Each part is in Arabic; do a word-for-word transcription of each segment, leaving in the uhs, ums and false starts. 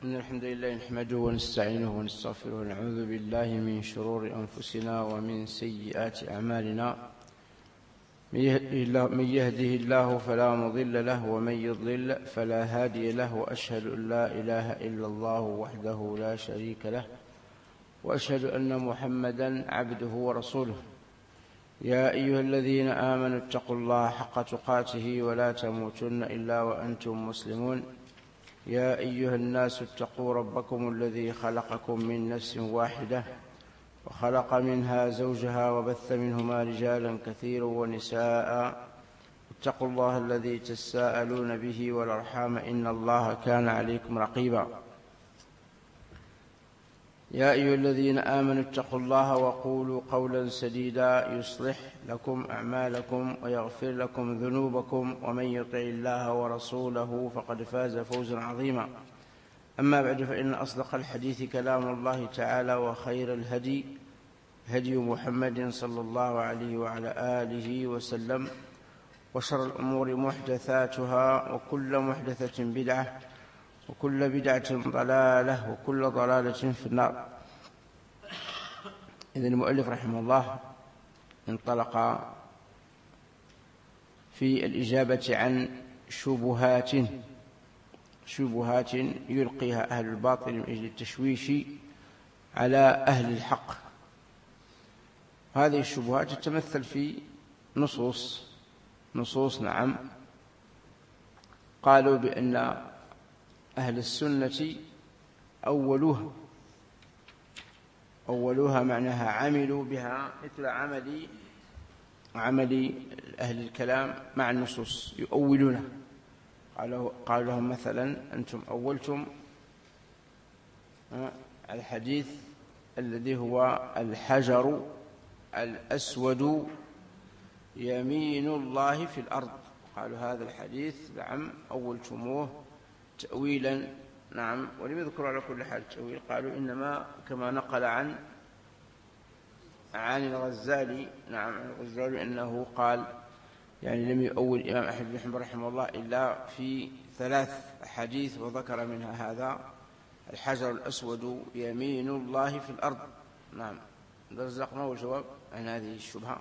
إن الحمد لله نحمده ونستعينه ونستغفره ونعوذ بالله من شرور أنفسنا ومن سيئات أعمالنا. من يهده الله فلا مضل له ومن يضلل فلا هادي له، وأشهد أن لا إله إلا الله وحده لا شريك له، وأشهد أن محمدا عبده ورسوله. يا أيها الذين آمنوا اتقوا الله حق تقاته ولا تموتن إلا وأنتم مسلمون. يا أيها الناس اتقوا ربكم الذي خلقكم من نفس واحدة وخلق منها زوجها وبث منهما رجالا كثيرا ونساء. اتقوا الله الذي تساءلون به والأرحام إن الله كان عليكم رقيبا. يا أيها الذين آمنوا اتقوا الله وقولوا قولا سديدا يصلح لكم أعمالكم ويغفر لكم ذنوبكم، ومن يطع الله ورسوله فقد فاز فوزا عظيما. أما بعد، فإن أصدق الحديث كلام الله تعالى، وخير الهدي هدي محمد صلى الله عليه وعلى آله وسلم، وشر الأمور محدثاتها، وكل محدثة بدعة، وكل بدعة ضلالة، وكل ضلالة في النار. إذن المؤلف رحمه الله انطلق في الإجابة عن شبهات شبهات يلقيها أهل الباطل من أجل التشويش على أهل الحق. هذه الشبهات تتمثل في نصوص نصوص نعم قالوا بأن أهل السنة أولوها أولوها معناها عملوا بها مثل عمل عمل أهل الكلام مع النصوص، يؤولونها. قالوا, قالوا لهم مثلا: أنتم أولتم الحديث الذي هو الحجر الأسود يمين الله في الأرض. قالوا هذا الحديث نعم أولتموه تأويلا، نعم، ولم يذكروا على كل حال التأويل. قالوا إنما كما نقل عن عن الغزالي، نعم عن الغزالي أنه قال يعني لم يؤول الإمام أحمد بن حنبل رحمه الله إلا في ثلاث أحاديث، وذكر منها هذا الحجر الأسود يمين الله في الأرض. نعم، رزقنا والجواب عن هذه الشبهة.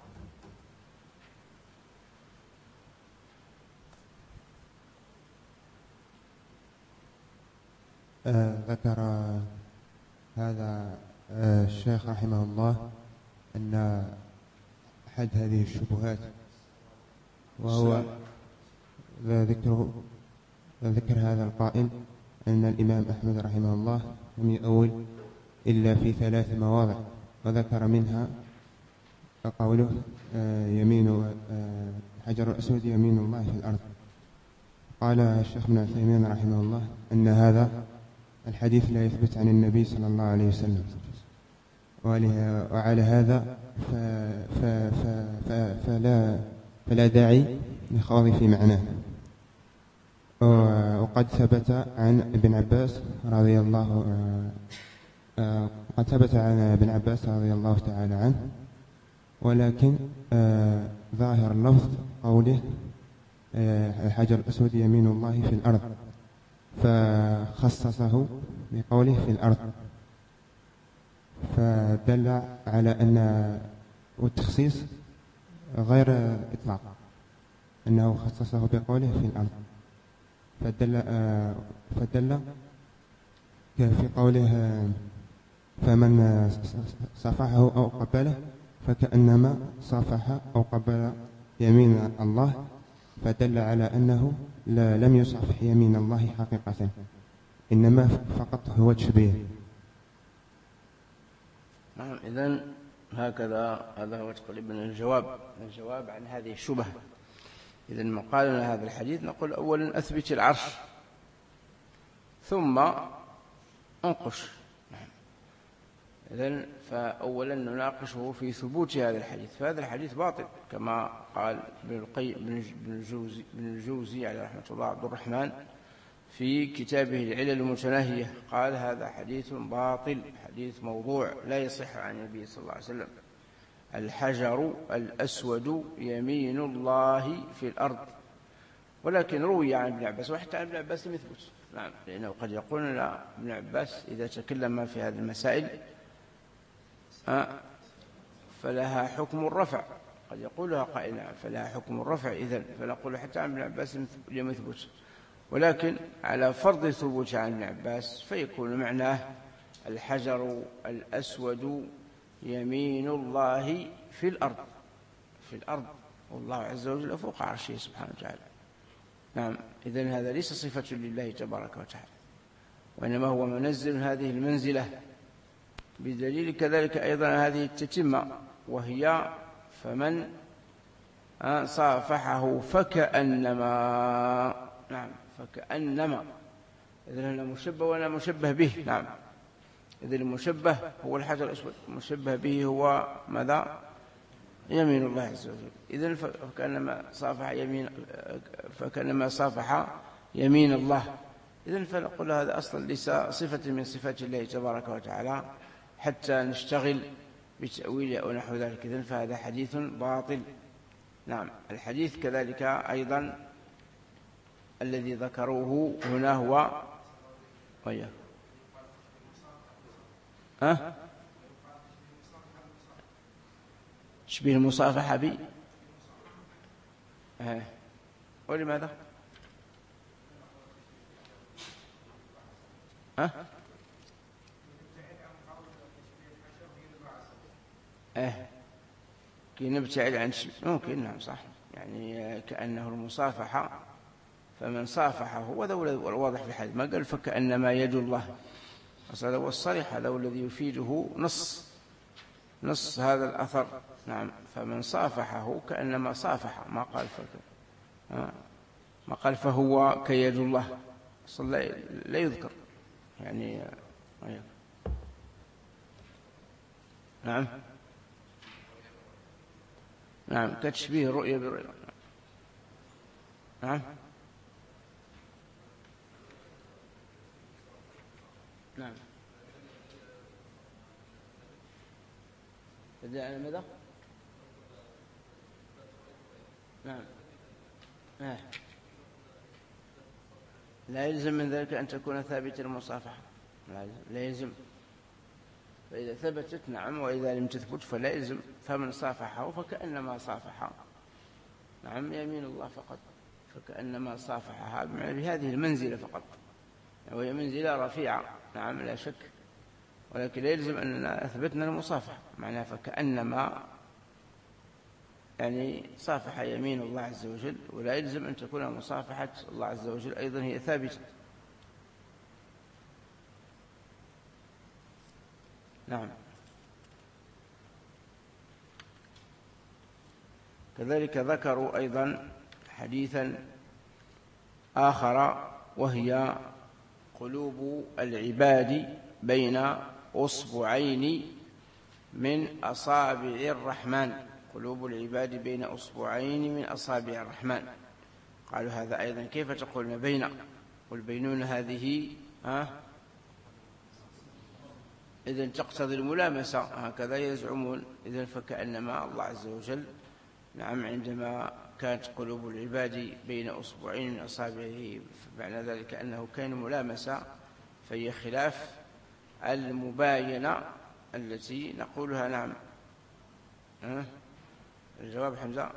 آه ذكر هذا آه الشيخ رحمه الله أن أحد هذه الشبهات وهو ذكر ذكر هذا القائل أن الإمام أحمد رحمه الله لم يؤول إلا في ثلاث مواضع، وذكر منها قوله آه يمين آه حجر الأسود يمين الله في الأرض. قال الشيخ ابن عثيمين رحمه الله أن هذا الحديث لا يثبت عن النبي صلى الله عليه وسلم، وعلى هذا ف ف ف ف فلا, فلا داعي للخوض في معناه. وقد ثبت عن ابن عباس رضي الله قد ثبت عن ابن عباس رضي الله تعالى عنه، ولكن ظاهر اللفظ قوله الحجر الأسود يمين الله في الأرض، فخصصه بقوله في الأرض، فدل على أن والتخصيص غير إطلاق، أنه خصصه بقوله في الأرض، فدل فدل في قوله فمن صفحه أو قبله فكأنما صفح أو قبل يمين الله، فدل على أنه لم يصفح يمين الله حقيقة، إنما فقط هو تشبيه. نعم، إذن هكذا هذا هو تقريبا الجواب الجواب عن هذه الشبهة. إذن ما قال لنا هذا الحديث نقول أولا أثبت العرش ثم انقش. إذن فأولا نناقشه في ثبوت هذا الحديث، فهذا الحديث باطل كما قال ابن الجوزي بن الجوزي عليه رحمة الله عبد الرحمن في كتابه العلل المتناهية، قال هذا حديث باطل، حديث موضوع لا يصح عن النبي صلى الله عليه وسلم. الحجر الأسود يمين الله في الأرض، ولكن روي عن ابن عباس، وحتى عن ابن عباس لم يثبت، نعم، لأنه قد يقول لا ابن عباس إذا تكلم في هذه المسائل فلها حكم الرفع، قد يقولها قائل فلها حكم الرفع إذن، فنقول حتى عن ابن عباس لم يثبت، ولكن على فرض ثبوت عن ابن عباس فيكون معناه الحجر الأسود يمين الله في الأرض، في الأرض، والله عز وجل فوق عرشه سبحانه وتعالى. نعم، إذن هذا ليس صفة لله تبارك وتعالى، وإنما هو منزل هذه المنزلة، بدليل كذلك أيضا هذه التتمة، وهي فمن صافحه فكأنما، نعم فكأنما، إذن هنا مشبه وأنا مشبه به. نعم، إذن المشبه هو الحجر الأسود، المشبه به هو ماذا؟ يمين الله عز وجل. إذن فكأنما صافح يمين، فكأنما صافح يمين الله. إذن فنقول هذا أصلا ليس صفة من صفات الله تبارك وتعالى حتى نشتغل بتأويل أو نحو ذلك. إذن فهذا حديث باطل. نعم، الحديث كذلك أيضا الذي ذكروه هنا هو وياه ها تشبيه المصافحة بي ها ولماذا ها اه كي نبتعد عن شيء ممكن. نعم صح، يعني كأنه المصافحة، فمن صافحه وهذا واضح في الحديث، ما قال فكأنما يد الله، هذا هو الصريح، هذا هو الذي يفيده نص نص هذا الأثر. نعم، فمن صافحه كأنما صافح، ما قال فك ما قال فهو كيد الله، أصلا لا يذكر يعني. نعم نعم، كتشبيه رؤية برؤية. نعم نعم، تدل على ماذا؟ نعم آه. لا يلزم من ذلك أن تكون ثابتة المصافحة، لا يلزم، فإذا ثبتت نعم، وإذا لم تثبت فلا يلزم. فمن صافحه فكأنما صافح، نعم يمين الله فقط، فكأنما صافحها بهذه المنزلة فقط، وهي منزلة رفيعة. نعم لا شك، ولكن لا يلزم أننا أثبتنا المصافحة، معناها فكأنما يعني صافح يمين الله عز وجل، ولا يلزم أن تكون مصافحة الله عز وجل أيضا هي ثابتة. نعم، كذلك ذكروا أيضا حديثا آخر، وهي قلوب العباد بين أصبعين من أصابع الرحمن، قلوب العباد بين أصبعين من أصابع الرحمن. قالوا هذا أيضا كيف تقولون بين، والبينون هذه ها إذن تقتضي الملامسة، هكذا يزعمون. إذن فكأنما الله عز وجل نعم عندما كانت قلوب العباد بين أصبعين من أصابعه، فمعنى ذلك أنه كان ملامسة، فهي خلاف المباينة التي نقولها. نعم أه؟ الجواب حمزة.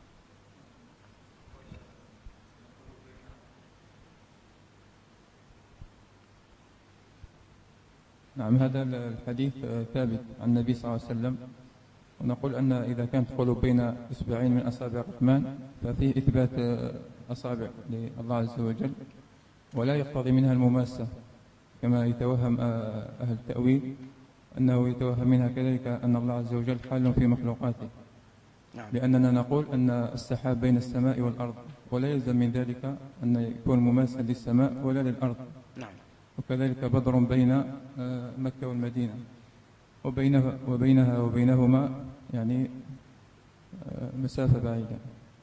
نعم، هذا الحديث ثابت عن النبي صلى الله عليه وسلم، ونقول أن إذا كانت قلوب بين إصبعين من أصابع الرحمن ففيه إثبات أصابع لله عز وجل، ولا يقتضي منها المماسة كما يتوهم أهل التأويل، أنه يتوهم منها كذلك أن الله عز وجل حال في مخلوقاته. لأننا نقول أن السحاب بين السماء والأرض، ولا يلزم من ذلك أن يكون مماسا للسماء ولا للأرض. وكذلك بدر بين مكة والمدينة، وبينها وبينها وبينهما يعني مسافة بعيدة.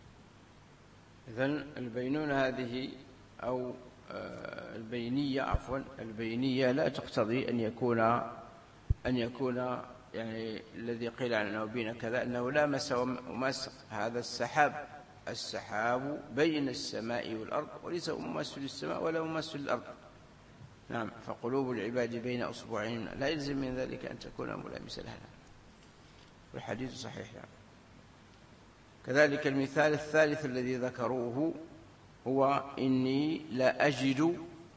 إذن البينون هذه أو البينية عفوا البينية لا تقتضي أن يكون أن يكون يعني الذي قيل عنه بين كذا أنه لا مس ومس. هذا السحاب السحاب بين السماء والأرض، وليس ممس للسماء ولا ممس للأرض. نعم. فقلوب العباد بين أصبعين لا يلزم من ذلك أن تكون ملامسة لها، والحديث صحيح يعني. كذلك المثال الثالث الذي ذكروه هو إني لا أجد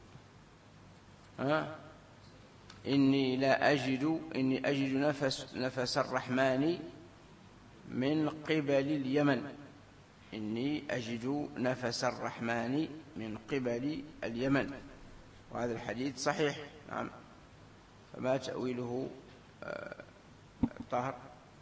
ها إني لا أجد إني أجد نفس نفس الرحمن من قبل اليمن. إني أجد نفس الرحمن من قبل اليمن، وهذا الحديث صحيح. نعم. فما تأويله آه طاهر؟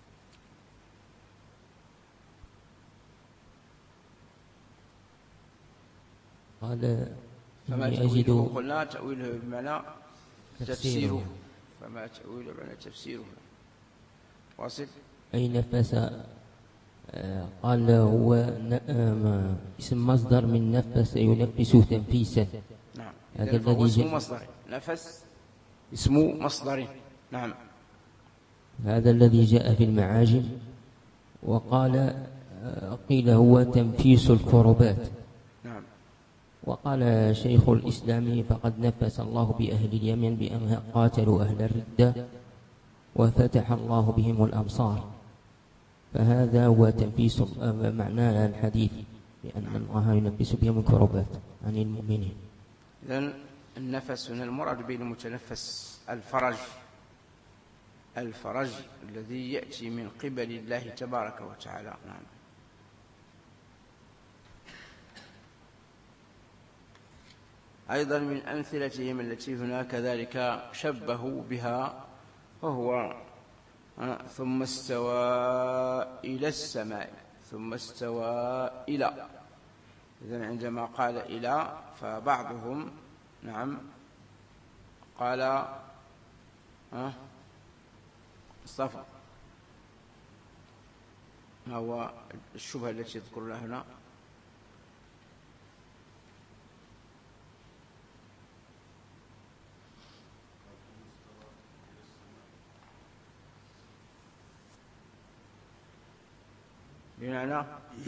قال فما تأويله قلنا تأويله بمعنى تفسيره، فما تأويله بمعنى تفسيره. واصل. أي نفس، قال هو اسم مصدر من نفس ينفس تنفيسا. نعم. هذا الذي اسمه مصدر، نفس اسمه مصدر. نعم. هذا الذي جاء في المعاجم. وقال قيل هو تنفيس الكربات. نعم. وقال شيخ الإسلام فقد نفس الله بأهل اليمن بأن قاتلوا أهل الردة وفتح الله بهم الأبصار، فهذا هو تنفيس معنى الحديث، بأن الله ينفس بهم الكربات عن المؤمنين. إذن النفس هنا المراد به المتنفس الفرج، الفرج الذي يأتي من قبل الله تبارك وتعالى. نعم. أيضا من أمثلتهم التي هنا كذلك شبهوا بها، وهو ثم استوى إلى السماء، ثم استوى إلى. إذن عندما قال إلى فبعضهم نعم قال صفر. ما هو الشبهة التي يذكرونها هنا؟ بمعنى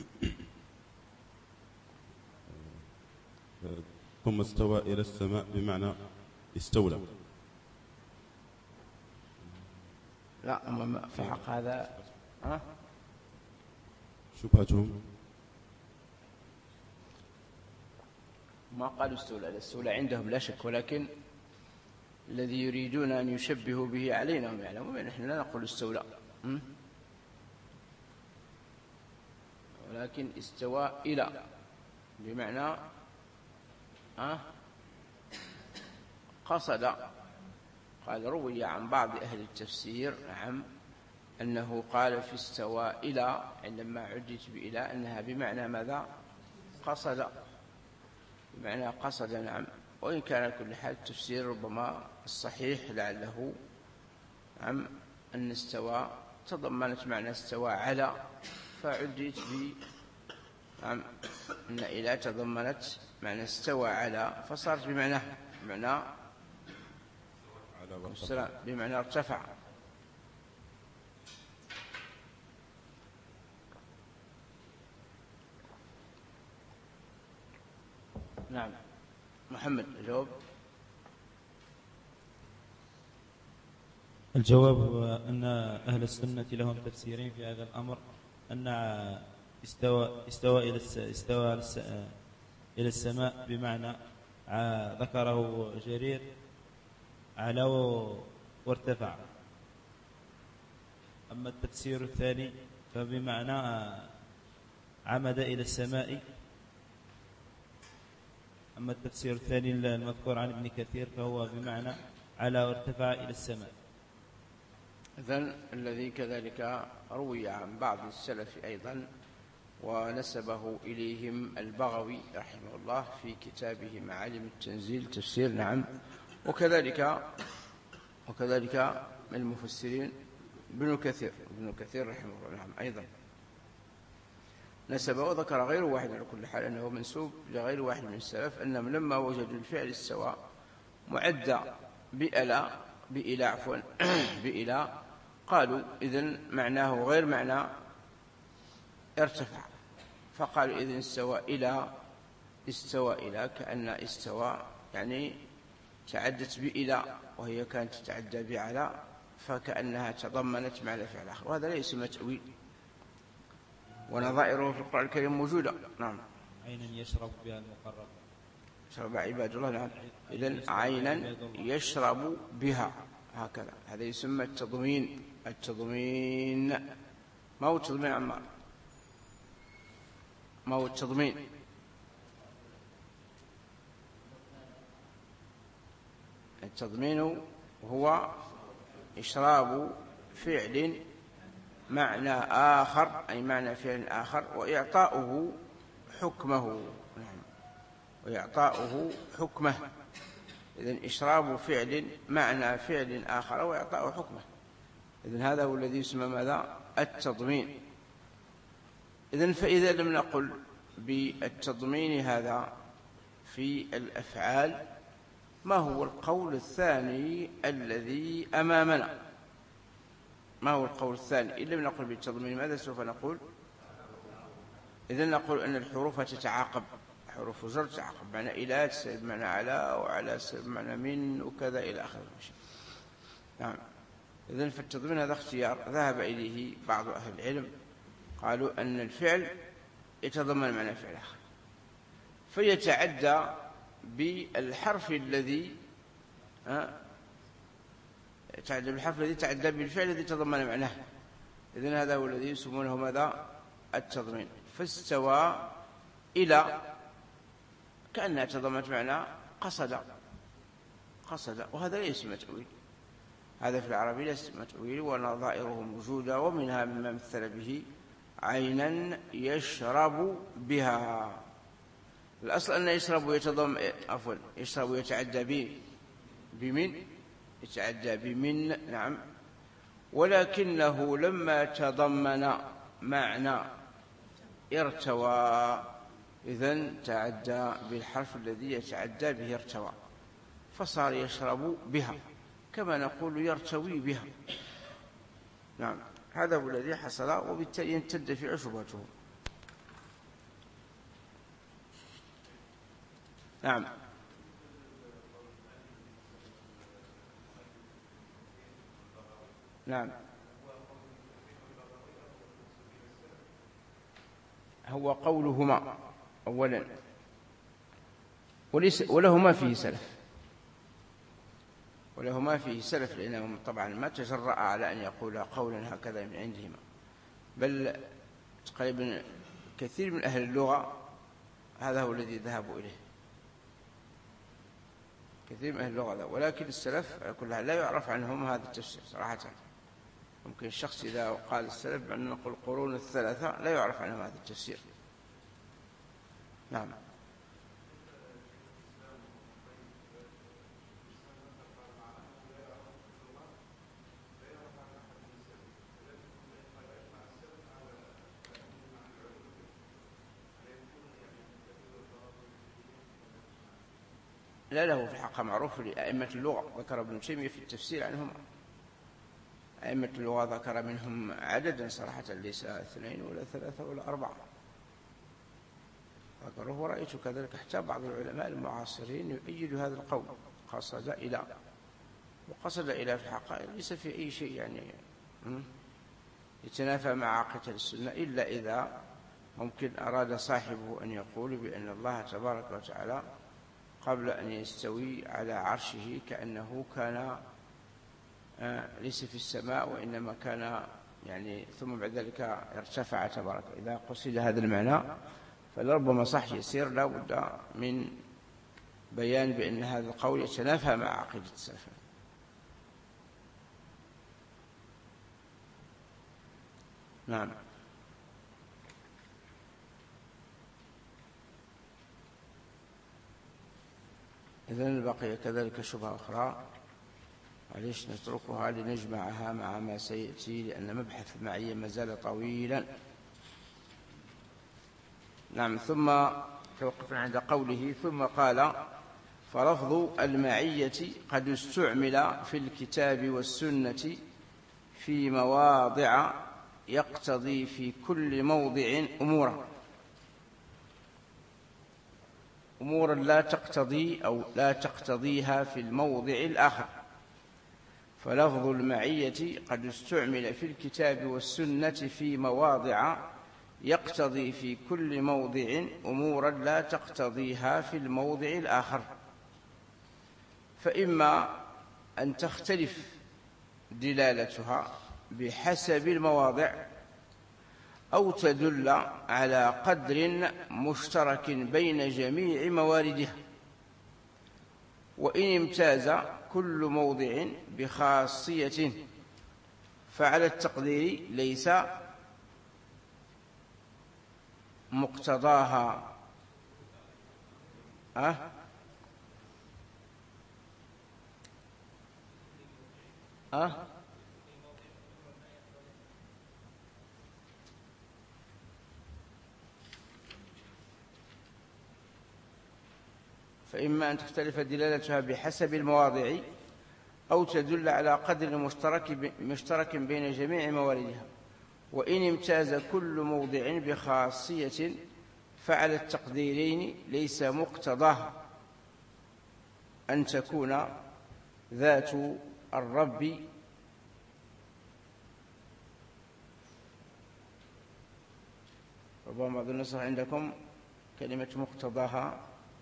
ثم استوى إلى السماء بمعنى استولى. لا، في حق هذا ها؟ شبهتهم ما قالوا استولى، الاستولى عندهم لا شك، ولكن الذي يريدون أن يشبهوا به علينا هم يعلمون، نحن لا نقول استولى، ولكن استوى إلى بمعنى أه قصد. قال روي عن بعض أهل التفسير نعم أنه قال في استوى إلى عندما عدت بإلى أنها بمعنى ماذا؟ قصد، بمعنى قصد. نعم. وإن كان كل حال التفسير ربما الصحيح لعله نعم أن استوى تضمنت معنى استوى على، فعدت ب نعم أن إلى تضمنت معنى استوى على، فصارت بمعنى بمعنى بمعنى ارتفع. نعم. محمد الجواب. الجواب هو أن أهل السنة لهم تفسيرين في هذا الأمر، أن استوى استوى إلى استوى إلى السماء بمعنى ذكره جرير علو وارتفع. أما التفسير الثاني فبمعنى عمد إلى السماء. أما التفسير الثاني المذكور عن ابن كثير فهو بمعنى على وارتفع إلى السماء. إذن الذي كذلك روي عن بعض السلف أيضا ونسبه إليهم البغوي رحمه الله في كتابه معالم التنزيل تفسير نعم، وكذلك وكذلك من المفسرين ابن كثير ابن كثير رحمه الله نعم أيضا نسبه، وذكر غير واحد على كل حال أنه منسوب لغير واحد من السلف أنهم لما وجدوا الفعل السواء معدى بإلى بإلى عفوا بإلى قالوا إذن معناه غير معنى ارتفع، فقالوا إذن استوى إلى استوى إلى كأن استوى يعني تعدت بإلى وهي كانت تتعدى بعلى فكأنها تضمنت معنى فعل آخر، وهذا لا يسمى تأويل، ونظائره في القرآن الكريم موجودة. نعم. عينا يشرب بها المقرب، يشرب عباد الله. نعم. إذن عينا يشرب بها، هكذا، هذا يسمى التضمين. التضمين ما هو التضمين عمار، ما هو التضمين؟ التضمين هو إشراب فعل معنى آخر، أي معنى فعل آخر، وإعطاؤه حكمه. نعم. وإعطاؤه حكمه. إذن إشراب فعل معنى فعل آخر وإعطاؤه حكمه. إذن هذا هو الذي يسمى ماذا؟ التضمين. إذن فإذا لم نقل بالتضمين هذا في الأفعال، ما هو القول الثاني الذي أمامنا؟ ما هو القول الثاني؟ إن لم نقل بالتضمين ماذا سوف نقول؟ إذن نقول أن الحروف تتعاقب، حروف جر تتعاقب، معنى إلى تسبب معنى على، وعلى تسبب معنى من، وكذا إلى آخره. نعم. إذن فالتضمين هذا اختيار ذهب إليه بعض أهل العلم، قالوا أن الفعل يتضمن معنى فعل آخر، فيتعدى بالحرف الذي يتعدى بالحرف الذي تعدى بالفعل الذي تضمن معناه. إذن هذا هو الذي يسمونه ماذا؟ التضمين. فاستوى إلى كأنها تضمنت معنى قصد، قصد، وهذا ليس اسم تأويل، هذا في العربية ليس اسم تأويل، ونظائره موجودة، ومنها مما مثل به عينا يشرب بها. الأصل أن يشرب يتضم عفوا يشرب يتعدى ب بمن، يتعدى بمن. نعم. ولكنه لما تضمن معنى ارتوى، إذن تعدى بالحرف الذي يتعدى به ارتوى، فصار يشرب بها، كما نقول يرتوي بها. نعم. هذا هو الذي حصل، وبالتالي يمتد في عشبته. نعم. نعم. هو قولهما أولا، وليس ولهما فيه سلف، ولهما فيه سلف، لأنهم طبعا ما تجرأ على أن يقول قولا هكذا من عندهما، بل تقريبا كثير من أهل اللغة هذا هو الذي ذهبوا إليه، كثير من أهل اللغة. ولكن السلف كلها لا يعرف عنهم هذا التفسير صراحة. ممكن الشخص إذا قال السلف بأن نقول القرون الثلاثة لا يعرف عنهم هذا التفسير. نعم. لا له في الحقيقة معروف لأئمة اللغة، ذكر ابن تيمية في التفسير عنهم أئمة اللغة، ذكر منهم عددا صراحة ليس اثنين ولا ثلاثة ولا أربعة ذكره، ورأيت كذلك حتى بعض العلماء المعاصرين يؤيد هذا القول، قصد إلى، وقصد إلى في الحقيقة ليس في أي شيء يعني يتنافى مع عقيدة السنة، إلا إذا ممكن أراد صاحبه أن يقول بأن الله تبارك وتعالى قبل أن يستوي على عرشه كأنه كان ليس في السماء، وإنما كان يعني ثم بعد ذلك ارتفع تبارك. إذا قصد هذا المعنى فلربما صح يسير، لا بد من بيان بأن هذا القول يتنافى مع عقيدة السلف. نعم. إذن بقي كذلك شبهة أخرى، معليش نتركها لنجمعها مع ما سيأتي، لأن مبحث المعية ما زال طويلا. نعم. ثم توقفنا عند قوله ثم قال فلفظ المعية قد استعمل في الكتاب والسنة في مواضع يقتضي في كل موضع أمورا. أمورا لا تقتضي أو لا تقتضيها في الموضع الآخر. فلفظ المعية قد استعمل في الكتاب والسنة في مواضع يقتضي في كل موضع أمورا لا تقتضيها في الموضع الآخر، فإما أن تختلف دلالتها بحسب المواضع أو تدل على قدر مشترك بين جميع مواردها، وإن امتاز كل موضع بخاصية فعلى التقدير ليس مقتضاها أه؟ أه؟ فإما أن تختلف دلالتها بحسب المواضع أو تدل على قدر مشترك مشترك بين جميع مواردها، وإن امتاز كل موضع بخاصية فعلى التقديرين ليس مقتضاه أن تكون ذات الرب ربما بعض النسخ عندكم كلمة مقتضاها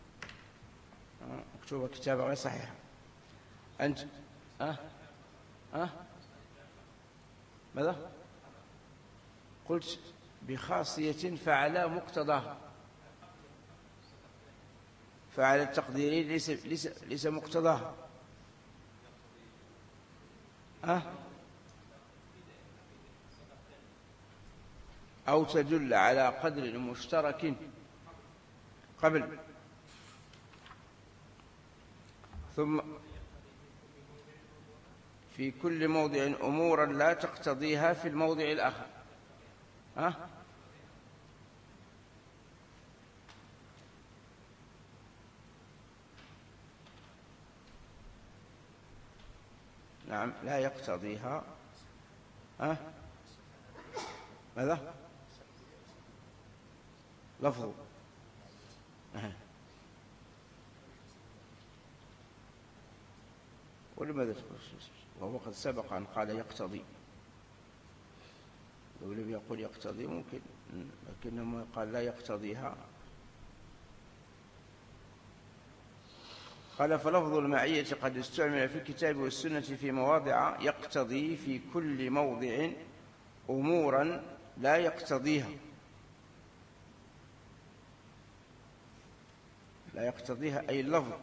مكتوبة كتابة غير صحيحة. أنت أه؟ أه؟ ماذا؟ قلت بخاصية فعلى مقتضاها، فعلى التقدير ليس ليس ليس مقتضاها. أه؟ أو تدل على قدر مشترك قبل ثم في كل موضع أمورا لا تقتضيها في الموضع الآخر. أه؟ نعم لا يقتضيها. أه؟ ماذا؟ لفظ أه. ولماذا تقول وهو قد سبق أن قال يقتضي، لو لم يقول يقتضي ممكن، لكنه قال لا يقتضيها. قال فلفظ المعية قد استعمل في الكتاب والسنة في مواضع يقتضي في كل موضع أمورا لا يقتضيها لا يقتضيها أي اللفظ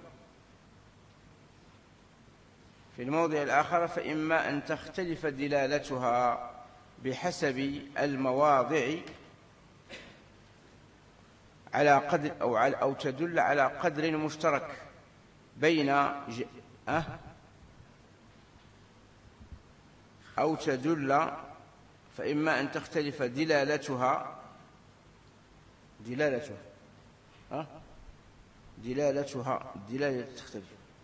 في الموضع الآخر، فإما أن تختلف دلالتها بحسب المواضع على قدر أو, على أو تدل على قدر مشترك بين ج... أه؟ أو تدل فإما أن تختلف دلالتها دلالتها أه؟ دلالتها دلالة تختلف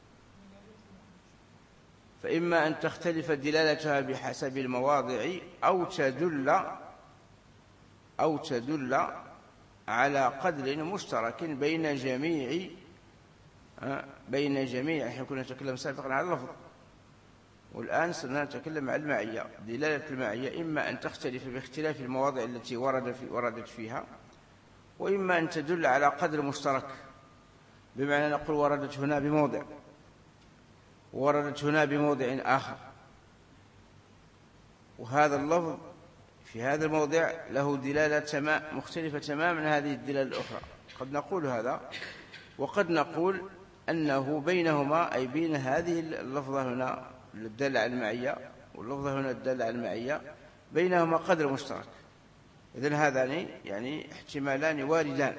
فإما أن تختلف دلالتها بحسب المواضع أو تدل أو تدل على قدر مشترك بين جميع بين جميع. احنا كنا نتكلم سابقا على اللفظ، والآن صرنا نتكلم عن المعية. دلالة المعية إما أن تختلف باختلاف المواضع التي ورد في وردت فيها، وإما أن تدل على قدر مشترك، بمعنى نقول وردت هنا بموضع وردت هنا بموضع آخر، وهذا اللفظ في هذا الموضع له دلالة مختلفة تماما من هذه الدلالة الأخرى. قد نقول هذا، وقد نقول أنه بينهما أي بين هذه اللفظة هنا الدالة على المعية واللفظة هنا الدالة على المعية بينهما قدر مشترك. إذن هذان يعني احتمالان واردان.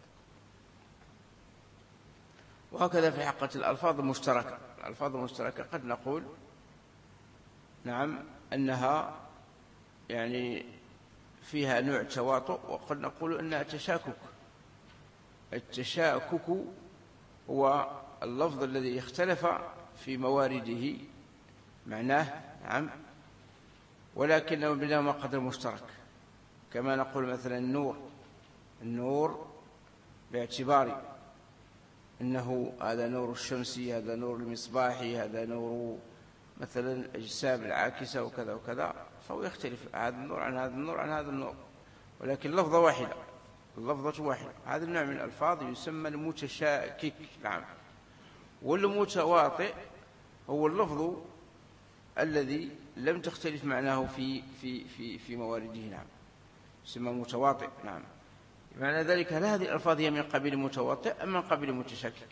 وهكذا في حقة الألفاظ المشتركة. الألفاظ المشتركة قد نقول نعم أنها يعني فيها نوع تواطؤ، وقد نقول أنها تشاكك. التشاكك هو اللفظ الذي اختلف في موارده معناه نعم، ولكنه بينهما قدر مشترك. كما نقول مثلا النور النور باعتبار إنه هذا نور الشمس، هذا نور المصباح، هذا نور مثلا الأجسام العاكسة وكذا وكذا، فهو يختلف هذا النور عن هذا النور عن هذا النور، ولكن لفظة واحدة، اللفظة واحدة. هذا النوع من الألفاظ يسمى المتشاكك. نعم. والمتواطئ هو اللفظ الذي لم تختلف معناه في في في في موارده. نعم، يسمى متواطئ. نعم. معنى ذلك هل هذه الألفاظ هي من قبيل المتواطئ أم من قبيل المتشكك؟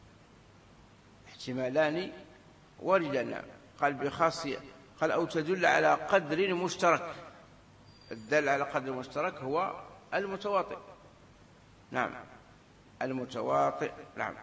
احتمالان واردان. نعم. قال بخاصية، قال أو تدل على قدر مشترك. الدل على قدر مشترك هو المتواطئ. نعم، المتواطئ. نعم.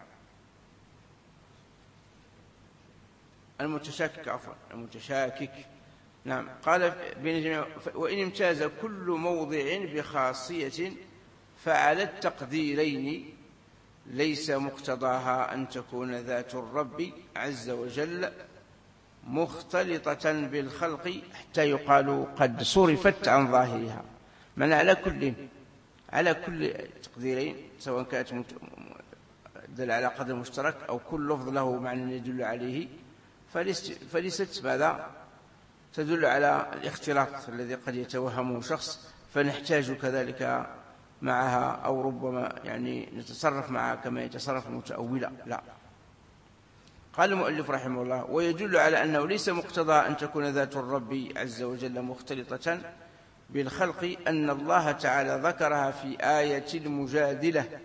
المتشاكك عفوا المتشاكك. نعم. قال وإن امتاز كل موضع بخاصية فعلى التقديرين ليس مقتضاها أن تكون ذات الرب عز وجل مختلطة بالخلق حتى يقال قد صرفت عن ظاهرها. من على كل على كل تقديرين، سواء كانت دل على قدر مشترك أو كل لفظ له معنى يدل عليه، فليست ماذا تدل على الاختلاط الذي قد يتوهمه شخص، فنحتاج كذلك معها أو ربما يعني نتصرف معها كما يتصرف المتأولة. لا. قال المؤلف رحمه الله ويدل على أنه ليس مقتضى أن تكون ذات الرب عز وجل مختلطة بالخلق أن الله تعالى ذكرها في آية المجادلة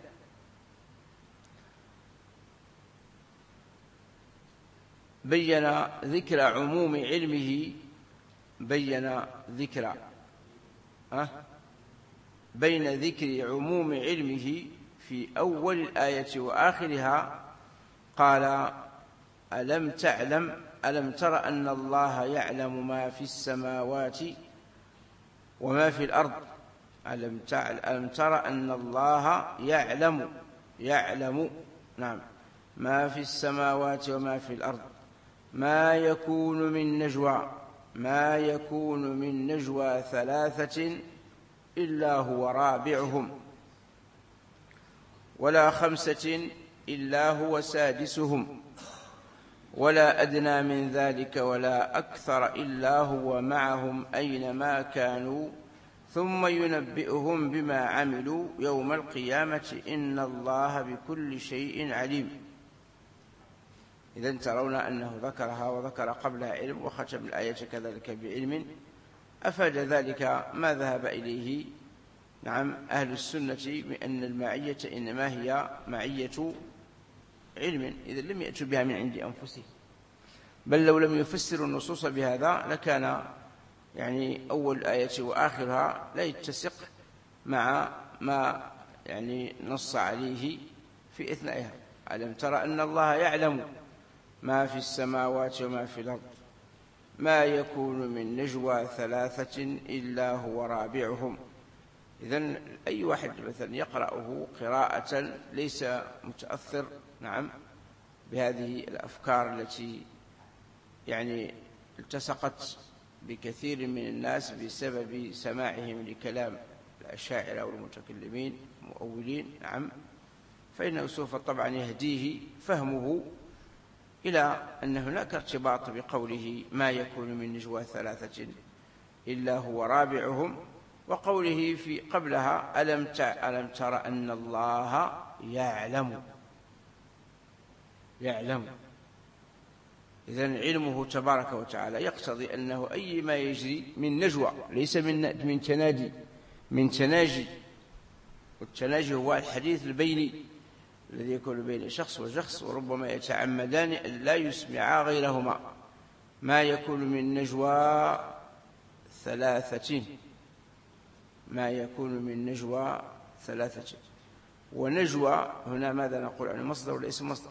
بين ذكر عموم علمه بين ذكر أه؟ بين ذكر عموم علمه في أول الآية وآخرها. قال ألم تعلم ألم تر أن الله يعلم ما في السماوات وما في الأرض. ألم ألم تر أن الله يعلم يعلم نعم ما في السماوات وما في الأرض ما يكون من نجوى ما يكون من نجوى ثلاثة إلا هو رابعهم ولا خمسة إلا هو سادسهم ولا أدنى من ذلك ولا أكثر إلا هو معهم أينما كانوا ثم ينبئهم بما عملوا يوم القيامة إن الله بكل شيء عليم. إذن ترون أنه ذكرها وذكر قبلها علم وختم الآية كذلك بعلم، أفاد ذلك ما ذهب إليه نعم أهل السنة بأن المعية إنما هي معية علم، إذا لم يأتوا بها من عند أنفسهم، بل لو لم يفسروا النصوص بهذا لكان يعني أول الآية وآخرها لا يتسق مع ما يعني نص عليه في إثنائها. ألم ترى أن الله يعلم ما في السماوات وما في الأرض ما يكون من نجوى ثلاثة إلا هو رابعهم. إذن أي واحد مثلا يقرأه قراءة ليس متأثر نعم بهذه الأفكار التي يعني التصقت بكثير من الناس بسبب سماعهم لكلام الأشاعرة والمتكلمين المؤولين نعم، فإنه سوف طبعا يهديه فهمه إلى أن هناك ارتباط بقوله ما يكون من نجوى ثلاثة إلا هو رابعهم، وقوله في قبلها ألم ألم تر أن الله يعلم يعلم. إذن علمه تبارك وتعالى يقتضي أنه أي ما يجري من نجوى ليس من من تناجي من تناجي والتناجي هو الحديث البيني الذي يكون بين شخص وشخص، وربما يتعمدان أن لا يسمعا غيرهما. ما يكون من نجوى ثلاثة ما يكون من نجوى ثلاثة ونجوى هنا ماذا نقول عن مصدر ولا اسم مصدر؟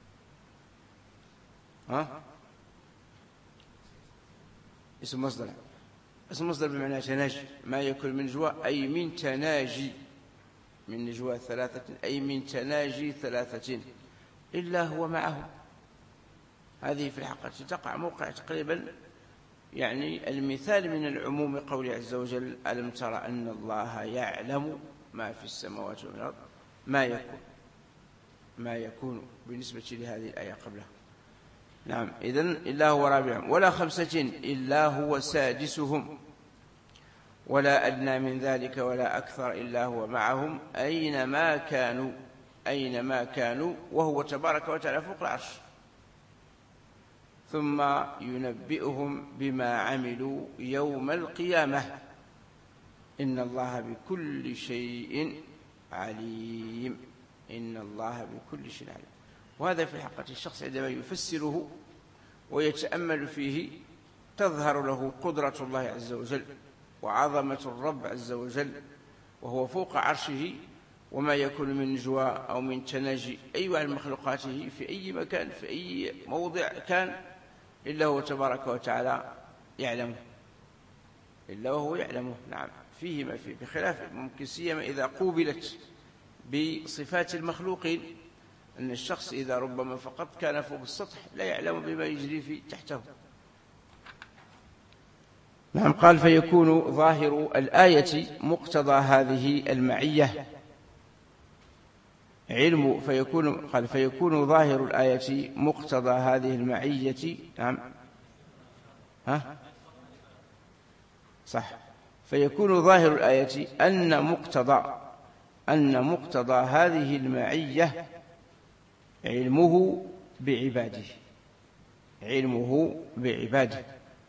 ها؟ اسم مصدر اسم مصدر بمعنى تناجي. ما يكون من نجوى أي من تناجي من نجوى ثلاثة أي من تناجي ثلاثة إلا هو معه. هذه في الحقيقة تقع موقع تقريبا يعني المثال من العموم قوله عز وجل ألم ترى أن الله يعلم ما في السماوات والأرض ما يكون ما يكون بالنسبة لهذه الآية قبلها. نعم. إذن إلا هو رابعهم ولا خمسة إلا هو سادسهم ولا أدنى من ذلك ولا أكثر إلا هو معهم أينما كانوا أينما كانوا وهو تبارك وتعالى فوق العرش ثم ينبئهم بما عملوا يوم القيامة إن الله بكل شيء عليم. إن الله بكل شيء عليم. وهذا في حقيقة الشخص عندما يفسره ويتأمل فيه تظهر له قدرة الله عز وجل وعظمة الرب عز وجل وهو فوق عرشه وما يكون من نجوى أو من تناجي أي عن مخلوقاته في أي مكان في أي موضع كان إلا هو تبارك وتعالى يعلمه إلا وهو يعلمه. نعم. فيه ما فيه بخلاف ممكن سيما إذا قوبلت بصفات المخلوقين أن الشخص إذا ربما فقط كان فوق السطح لا يعلم بما يجري في تحته. نعم. قال فيكون ظاهر الآية مقتضى هذه المعية علم فيكون قال فيكون ظاهر الآية مقتضى هذه المعية. نعم. ها صح. فيكون ظاهر الآية أن مقتضى أن مقتضى هذه المعية علمه بعباده علمه بعباده.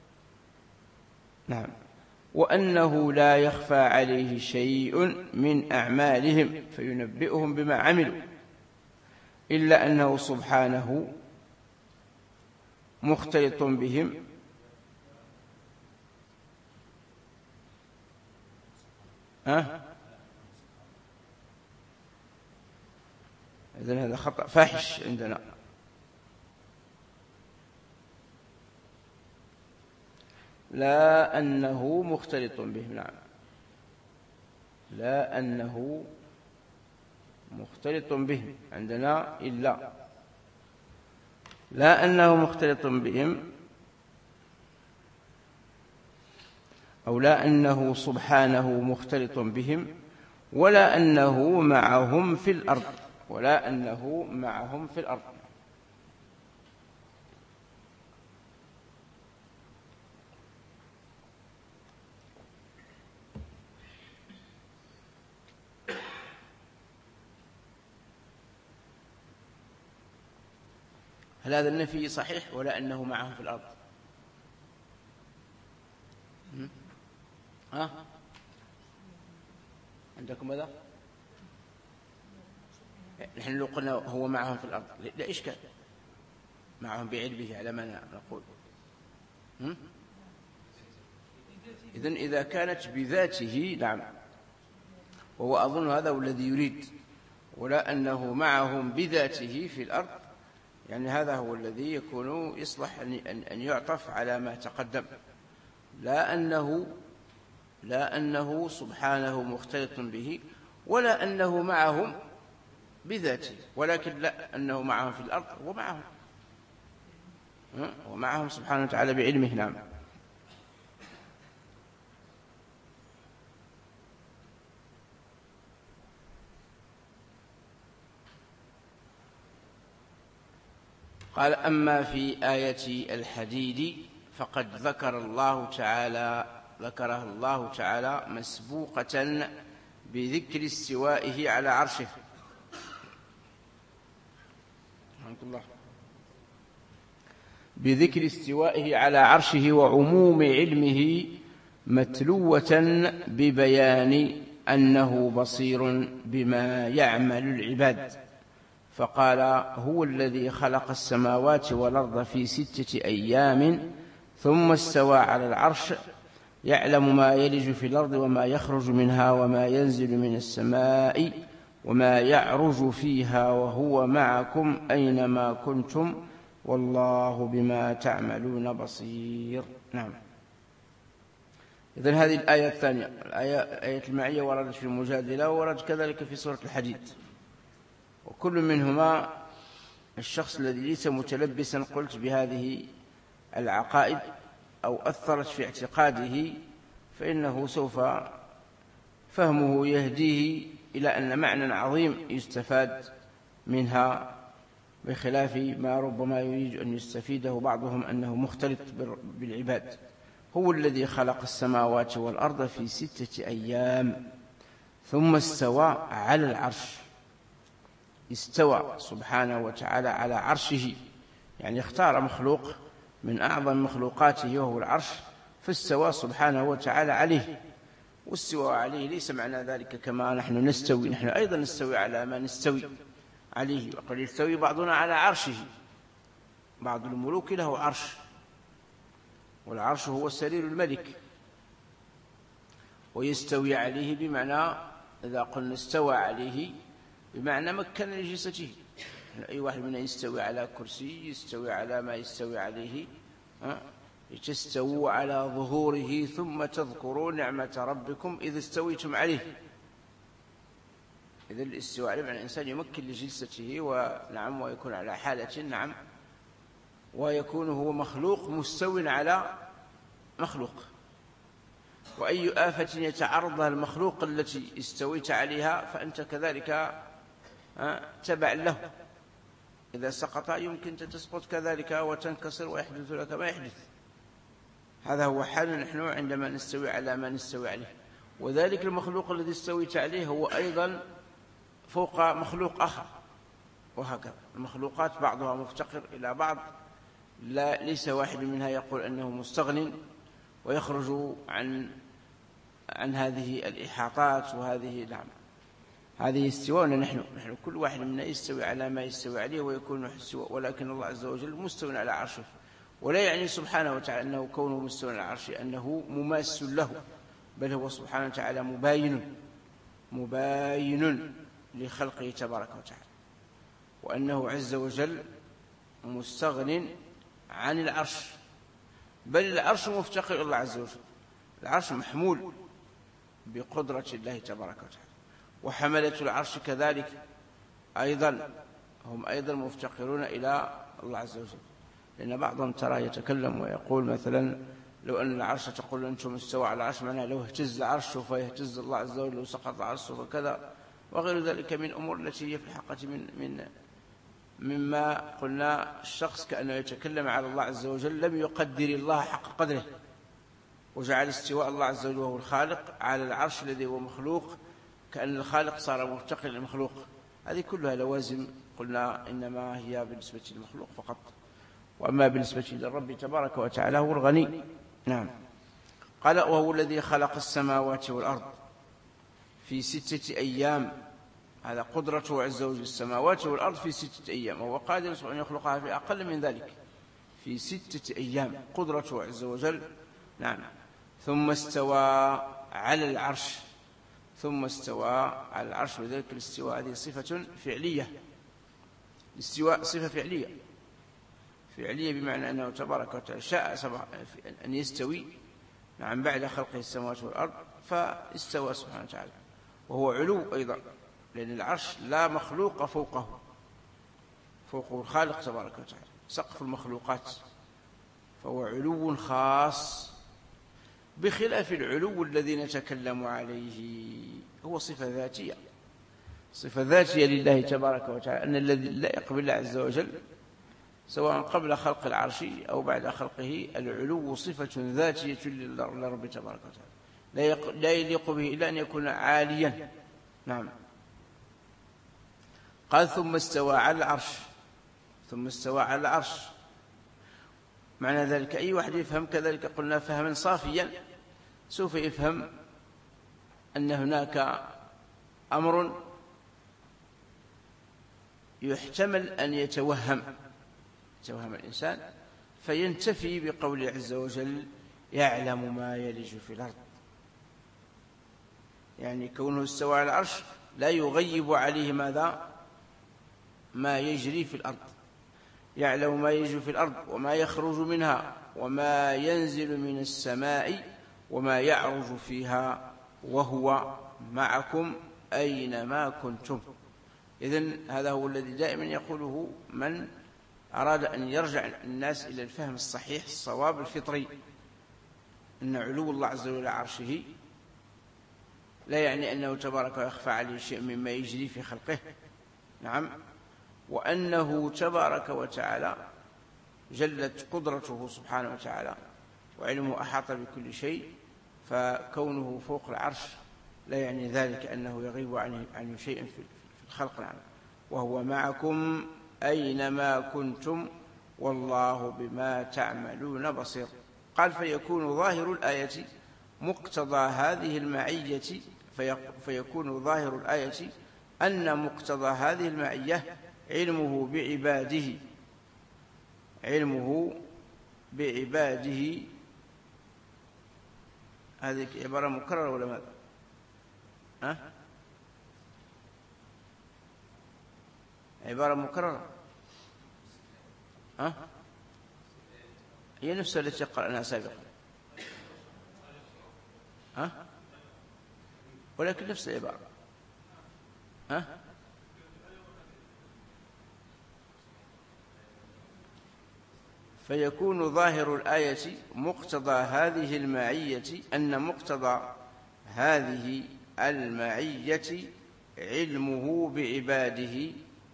نعم. وأنه لا يخفى عليه شيء من أعمالهم فينبئهم بما عملوا إلا أنه سبحانه مختلط بهم أه؟ إذن هذا خطأ فاحش عندنا. لا أنه مختلط بهم. نعم. لا أنه مختلط بهم عندنا إلا لا أنه مختلط بهم أو لا أنه سبحانه مختلط بهم ولا أنه معهم في الأرض ولا أنه معهم في الأرض. هل هذا النفي صحيح ولا أنه معهم في الأرض؟ ها عندكم ماذا؟ نحن لو قلنا هو معهم في الأرض لا إشكال معهم بعلمه على ما نقول. إذن إذا كانت بذاته نعم وهو أظن هذا هو الذي يريد ولا أنه معهم بذاته في الأرض يعني هذا هو الذي يكون يصلح أن يعطف على ما تقدم. لا أنه لا أنه سبحانه مختلط به ولا أنه معهم بذاته ولكن لا أنه معهم في الأرض ومعهم ومعهم سبحانه وتعالى بعلمه. نعم. قال أما في آية الحديد فقد ذكر الله تعالى ذكرها الله تعالى مسبوقة بذكر استوائه على عرشه. الله بذكر استوائه على عرشه وعموم علمه متلوة ببيان أنه بصير بما يعمل العباد فقال هو الذي خلق السماوات والأرض في ستة أيام ثم استوى على العرش يعلم ما يلج في الأرض وما يخرج منها وما ينزل من السماء وما يعرج فيها وهو معكم أينما كنتم والله بما تعملون بصير. نعم. إذن هذه الآية الثانية الآية آية المعية وردت في المجادلة وورد كذلك في سورة الحديد وكل منهما الشخص الذي ليس متلبسا قلت بهذه العقائد أو أثرت في اعتقاده فإنه سوف فهمه يهديه إلى أن معنى عظيم يستفاد منها، بخلاف ما ربما يريد أن يستفيده بعضهم أنه مختلط بالعباد. هو الذي خلق السماوات والأرض في ستة أيام ثم استوى على العرش. استوى سبحانه وتعالى على عرشه، يعني اختار مخلوق من أعظم مخلوقاته وهو العرش، فاستوى سبحانه وتعالى عليه. واستوى عليه ليس معنى ذلك كما نحن نستوي، نحن أيضا نستوي على ما نستوي عليه. وقد يستوي بعضنا على عرشه، بعض الملوك له عرش، والعرش هو سرير الملك. ويستوي عليه بمعنى، إذا قلنا استوى عليه بمعنى مكن لجلسته. أي واحد منا يستوي على كرسي، يستوي على ما يستوي عليه، لتستووا على ظهوره ثم تذكروا نعمة ربكم إذ استويتم عليه. إذا الاستواء عليه معنى الإنسان يمكن لجلسته، ونعم ويكون على حالة، نعم، ويكون هو مخلوق مستو على مخلوق. وأي آفة يتعرض لها المخلوق التي استويت عليها فأنت كذلك تبع له. إذا سقط يمكن تسقط كذلك وتنكسر ويحدث لك ما يحدث. هذا هو حال نحن عندما نستوي على ما نستوي عليه. وذلك المخلوق الذي استويت عليه هو أيضا فوق مخلوق آخر، وهكذا المخلوقات بعضها مفتقر إلى بعض، لا ليس واحد منها يقول أنه مستغن ويخرج عن عن هذه الإحاطات وهذه. نعم، هذه استواءنا نحن نحن كل واحد منا يستوي على ما يستوي عليه ويكون استواء، ولكن الله عز وجل مستوى على عرشه. ولا يعني سبحانه وتعالى أنه كونه مستوى على عرشه أنه مماس له، بل هو سبحانه وتعالى مباين مباين لخلقه تبارك وتعالى، وأنه عز وجل مستغن عن العرش، بل العرش مفتقر إلى الله عز وجل. العرش محمول بقدرة الله تبارك وتعالى، وحملة العرش كذلك أيضا هم أيضا مفتقرون إلى الله عز وجل. لأن بعضهم ترى يتكلم ويقول مثلا لو أن العرش تقول أنتم استوى على العرش، معناه لو اهتز العرش فيهتز الله عز وجل، لو سقط العرش فكذا، وغير ذلك من أمور التي هي في الحقيقة من من مما قلنا الشخص كأنه يتكلم على الله عز وجل، لم يقدر الله حق قدره، وجعل استواء الله عز وجل وهو الخالق على العرش الذي هو مخلوق كأن الخالق صار مفتقر للمخلوق. هذه كلها لوازم قلنا إنما هي بالنسبة للمخلوق فقط، وأما بالنسبة للرب تبارك وتعالى هو الغني. نعم. قال وهو الذي خلق السماوات والأرض في ستة أيام. هذا قدرته عز وجل، السماوات والأرض في ستة أيام، وهو قادر أن يخلقها في أقل من ذلك في ستة أيام، قدرته عز وجل. نعم. ثم استوى على العرش، ثم استوى على العرش، وذلك الاستواء هذه صفة فعلية. الاستواء صفة فعلية فعلية بمعنى أنه تبارك وتعالى شاء أن يستوي، نعم، بعد خلقه السماوات والأرض فاستوى سبحانه وتعالى. وهو علو أيضا، لأن العرش لا مخلوق فوقه، فوقه الخالق تبارك وتعالى، سقف المخلوقات، فهو علو خاص بخلاف العلو الذي نتكلم عليه، هو صفة ذاتية، صفة ذاتية لله تبارك وتعالى، أن الذي لا يقبل الله عز وجل سواء قبل خلق العرش أو بعد خلقه، العلو صفة ذاتية للرب تبارك وتعالى، لا يليق به إلا أن يكون عاليا. نعم. قال ثم استوى على العرش، ثم استوى على العرش، معنى ذلك أي واحد يفهم كذلك قلنا فهما صافيا سوف يفهم أن هناك أمر يحتمل أن يتوهم يتوهم الإنسان فينتفي بقول عز وجل يعلم ما يلج في الأرض. يعني كونه استوى على العرش لا يغيب عليه ماذا؟ ما يجري في الأرض. يعلم ما يجري في الأرض وما يخرج منها وما ينزل من السماء وما يعرج فيها وهو معكم أينما كنتم. إذن هذا هو الذي دائما يقوله من أراد أن يرجع الناس إلى الفهم الصحيح الصواب الفطري، أن علو الله عز وجل عرشه لا يعني أنه تبارك ويخفى عليه شيء مما يجري في خلقه. نعم. وأنه تبارك وتعالى جلت قدرته سبحانه وتعالى وعلمه أحاط بكل شيء، فكونه فوق العرش لا يعني ذلك أنه يغيب عنه شيء في الخلق العام. وهو معكم أينما كنتم والله بما تعملون بصير. قال فيكون ظاهر الآية مقتضى هذه المعية فيكون ظاهر الآية أن مقتضى هذه المعية علمه بعباده علمه بعباده. هذه عبارة مكررة ولا ماذا؟ أه؟ عبارة مكررة أه؟ هي نفسها التي قرأناها سابقا أه؟ ولكن نفس العبارة أه؟ فيكون ظاهر الآية مقتضى هذه المعية أن مقتضى هذه المعية علمه بعباده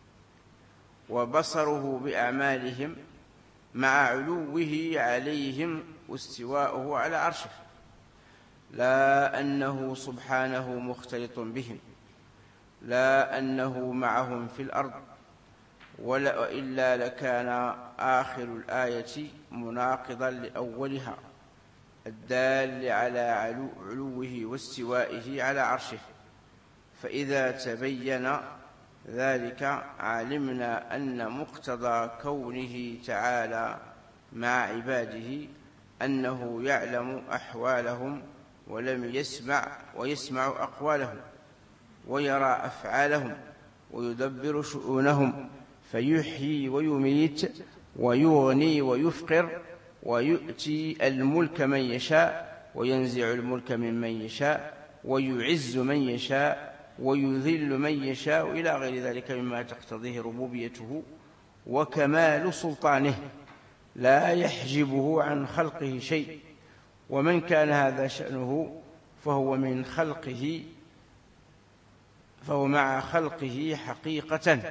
وبصره بأعمالهم مع علوه عليهم واستواءه على عرشه، لا أنه سبحانه مختلط بهم، لا أنه معهم في الأرض، وإلا لكان آخر الآية مناقضا لأولها الدال على علوه واستوائه على عرشه. فإذا تبين ذلك علمنا أن مقتضى كونه تعالى مع عباده أنه يعلم أحوالهم ولم يسمع ويسمع أقوالهم ويرى أفعالهم ويدبر شؤونهم، فيحيي ويميت ويغني ويفقر ويؤتي الملك من يشاء وينزع الملك ممن يشاء ويعز من يشاء ويذل من يشاء إلى غير ذلك مما تقتضيه ربوبيته وكمال سلطانه لا يحجبه عن خلقه شيء. ومن كان هذا شأنه فهو من خلقه فهو مع خلقه حقيقة.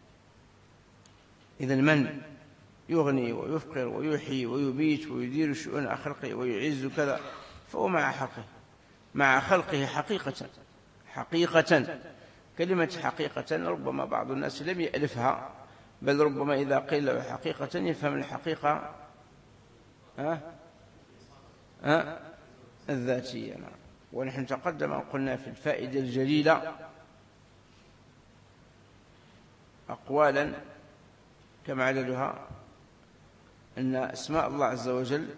إذن من يغني ويفقر ويحيي ويبيت ويدير شؤون خلقه ويعز كذا فهو مع خلقه مع خلقه حقيقة. حقيقة كلمة حقيقة ربما بعض الناس لم يألفها، بل ربما إذا قيل له حقيقة يفهم الحقيقة ها ها الذاتية. ونحن تقدم أن قلنا في الفائدة الجليلة أقوالا كما عددها أن أسماء الله عز وجل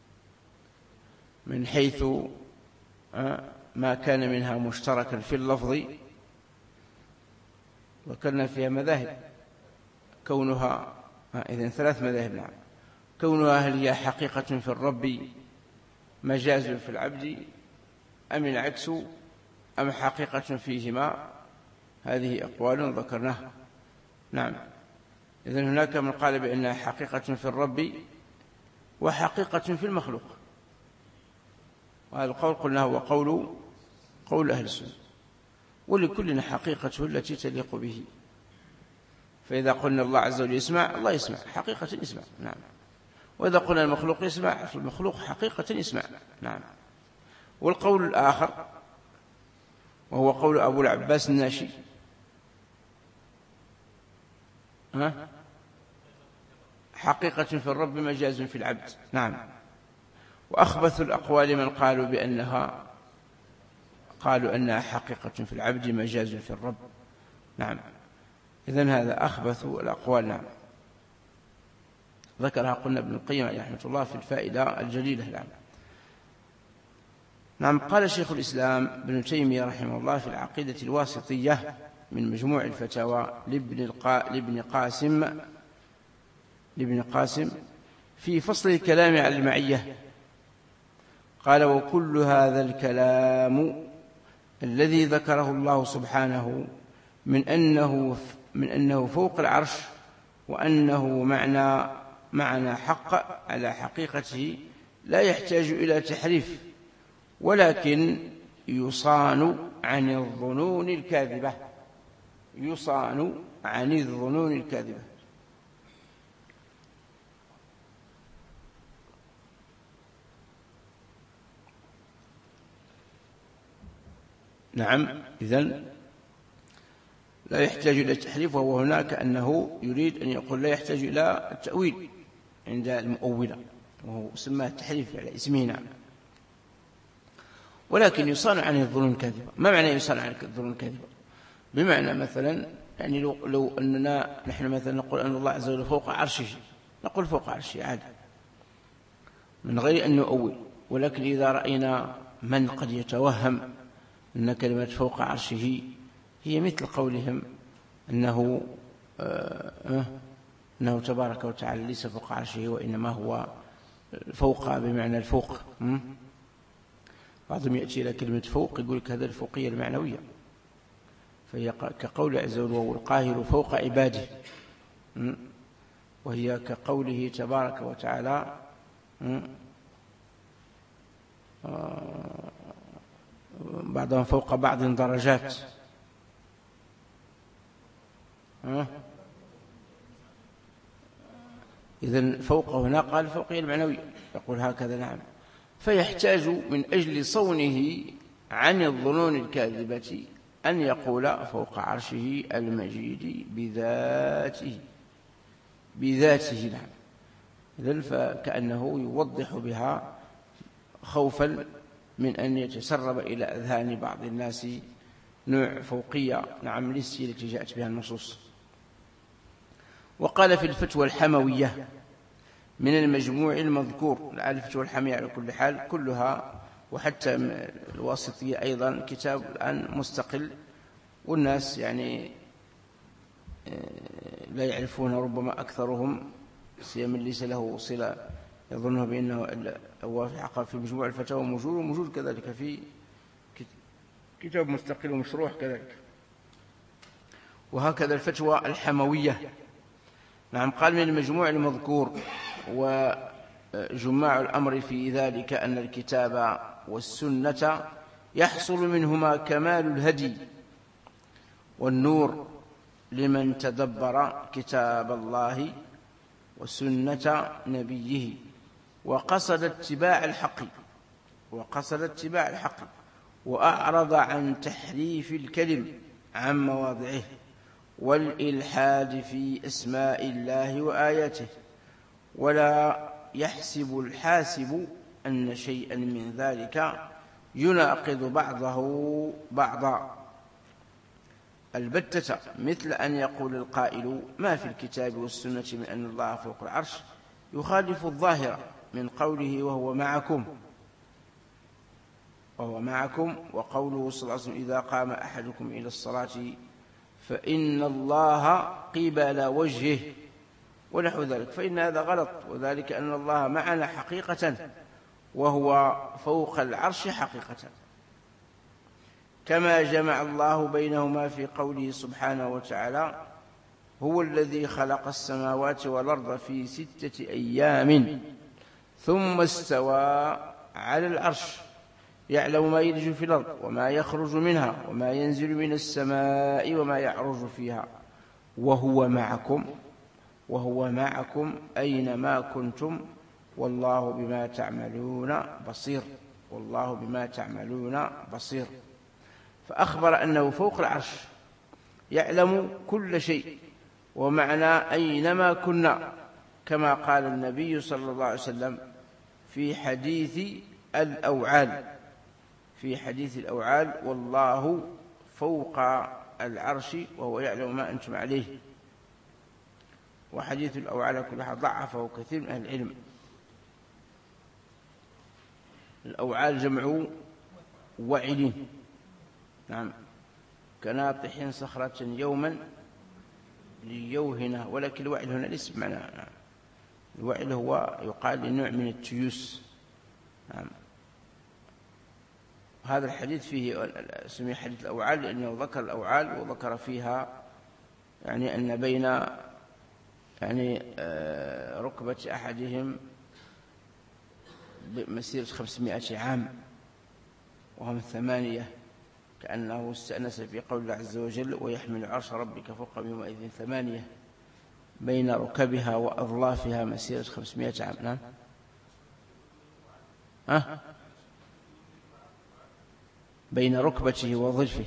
من حيث ما كان منها مشتركا في اللفظ وكان فيها مذاهب، كونها إذن ثلاث مذاهب نعم، كونها هل هي حقيقة في الرب مجاز في العبد أم العكس أم حقيقة فيهما، هذه أقوال ذكرناها نعم. إذن هناك من قال بأنها حقيقة في الرب وحقيقة في المخلوق، وهذا القول قلنا هو قول قول أهل السنة، ولكل حقيقته التي تليق به. فإذا قلنا الله عز وجل يسمع، الله يسمع حقيقة يسمع نعم، وإذا قلنا المخلوق يسمع فالمخلوق حقيقة يسمع نعم. والقول الآخر وهو قول أبو العباس الناشي ها حقيقة في الرب مجاز في العبد نعم. وأخبث الأقوال من قالوا بأنها قالوا أنها حقيقة في العبد مجاز في الرب نعم. إذن هذا أخبث الأقوال نعم، ذكرها قلنا ابن القيم عليه رحمة الله في الفائدة الجليلة نعم. نعم قال شيخ الإسلام ابن تيمية رحمه الله في العقيدة الواسطية من مجموع الفتاوى لابن, القا... لابن قاسم لابن قاسم في فصل الكلام على المعية قال: وكل هذا الكلام الذي ذكره الله سبحانه من أنه من أنه فوق العرش وأنه معنى معنى حق على حقيقته لا يحتاج إلى تحريف، ولكن يصان عن الظنون الكاذبة يصان عن الظنون الكاذبة. نعم، إذن لا يحتاج إلى التحريف، وهو هناك أنه يريد أن يقول لا يحتاج إلى التأويل عند المؤولة، وهو سماه التحريف على اسمه. نعم، ولكن يصان عن الظنون الكاذبة. ما معنى يصان عن الظنون الكاذبة؟ بمعنى مثلا يعني لو, لو أننا نحن مثلا نقول أن الله عز وجل فوق عرشه، نقول فوق عرشه عادي من غير أن نؤول. ولكن إذا رأينا من قد يتوهم أن كلمة فوق عرشه هي مثل قولهم أنه آه أنه تبارك وتعالى ليس فوق عرشه وإنما هو فوق بمعنى الفوق. بعضهم يأتي إلى كلمة فوق يقول لك هذا الفوقية المعنوية، فهي كقول عز وجل وهو القاهر فوق عباده، وهي كقوله تبارك وتعالى بعضهم فوق بعض درجات. إذن فوق هنا قال الفوقية المعنوية، يقول هكذا. نعم، فيحتاج من أجل صونه عن الظنون الكاذبة أن يقول فوق عرشه المجيد بذاته بذاته. نعم، إذن فكأنه يوضح بها خوفا من أن يتسرب إلى أذهان بعض الناس نوع فوقية. نعم، للسي التي جاءت بها النصوص. وقال في الفتوى الحموية من المجموع المذكور، الفتوى الحموية على كل حال كلها، وحتى الواسطية أيضا كتاب الآن مستقل، والناس يعني لا يعرفون ربما أكثرهم، سيما ليس له صلة يظنه بأنه هو في مجموع الفتاوى موجود، وموجود كذلك في كتاب مستقل ومشروح كذلك. وهكذا الفتوى الحموية. نعم، قال من المجموع المذكور وجماع الأمر في ذلك أن الكتاب والسنة يحصل منهما كمال الهدي والنور لمن تدبر كتاب الله وسنة نبيه وقصد اتباع الحق وقصد اتباع الحق وأعرض عن تحريف الكلم عن مواضعه والإلحاد في أسماء الله وآياته. ولا يحسب الحاسب أن شيئا من ذلك يناقض بعضه بعضا البتة، مثل أن يقول القائل ما في الكتاب والسنة من أن الله فوق العرش يخالف الظاهر من قوله وهو معكم وهو معكم وقوله صلى الله عليه وسلم إذا قام أحدكم إلى الصلاة فإن الله قبل وجهه ونحو ذلك، فإن هذا غلط، وذلك أن الله معنا حقيقة وهو فوق العرش حقيقة، كما جمع الله بينهما في قوله سبحانه وتعالى هو الذي خلق السماوات والأرض في ستة أيام ثم استوى على العرش يعلم ما يلج في الأرض وما يخرج منها وما ينزل من السماء وما يعرج فيها وهو معكم وهو معكم أينما كنتم والله بما تعملون بصير والله بما تعملون بصير. فأخبر أنه فوق العرش يعلم كل شيء، ومعنى أينما كنا، كما قال النبي صلى الله عليه وسلم في حديث الأوعال في حديث الأوعال والله فوق العرش وهو يعلم ما أنتم عليه. وحديث الأوعال كلها ضعفه كثير من أهل العلم. الأوعال جمع وعل، نعم، كناطح صخرة يوما ليوهنه، ولكن الوعل هنا ليس بمعنى، نعم. الوعل هو يقال لنوع من التيوس، نعم. هذا الحديث فيه سمي حديث الأوعال لأنه ذكر الأوعال وذكر فيها يعني أن بين يعني ركبة أحدهم بمسيرة خمسمائة عام وهم ثمانية، كأنه استأنس في قول الله عز وجل ويحمل عرش ربك فوقهم يومئذ ثمانية بين ركبها وأظلافها مسيرة خمسمائة عام. نعم ها؟ بين ركبته وظلفه،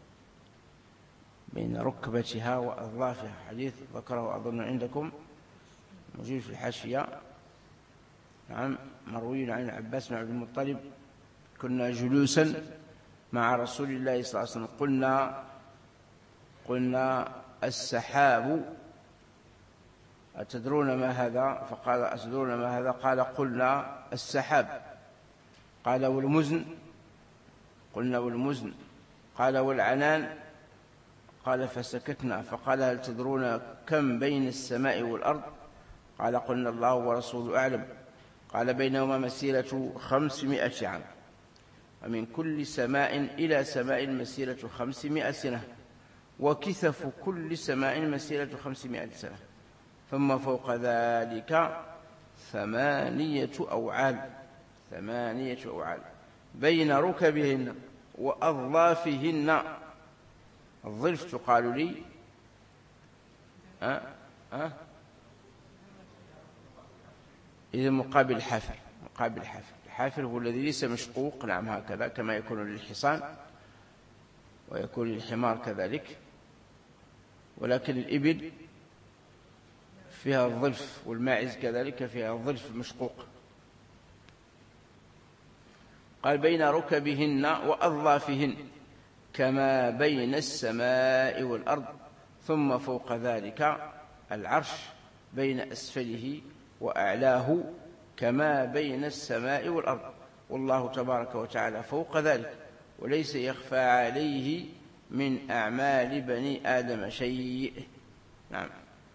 بين ركبتها وأظلافها، حديث ذكره أظن عندكم موجود في الحاشية. نعم مروي عن العباس بن عبد المطلب كنا جلوسا مع رسول الله صلى الله عليه وسلم قلنا قلنا السحاب أتدرون ما هذا؟ فقال أتدرون ما هذا؟ قال قلنا السحاب. قال والمزن؟ قلنا والمزن. قال والعنان؟ قال فسكتنا. فقال هل تدرون كم بين السماء والأرض؟ قال قلنا الله ورسوله أعلم. قال بينهما مسيرة خمسمائة عام، ومن كل سماء إلى سماء مسيرة خمسمائة سنة، وكثف كل سماء مسيرة خمسمائة سنة، ثم فوق ذلك ثمانية أوعال، ثمانية أوعال بين ركبهن وأظلافهن. الظلف تقال لي أه؟ أه؟ إذا مقابل الحافر، مقابل الحافر. الحافر هو الذي ليس مشقوق، نعم هكذا كما يكون للحصان ويكون للحمار كذلك، ولكن الإبل فيها الظلف، والماعز كذلك فيها الظلف مشقوق. قال بين ركبهن وأظلافهن كما بين السماء والأرض، ثم فوق ذلك العرش بين أسفله وأعلاه كما بين السماء والأرض، والله تبارك وتعالى فوق ذلك، وليس يخفى عليه من أعمال بني آدم شيء. نعم.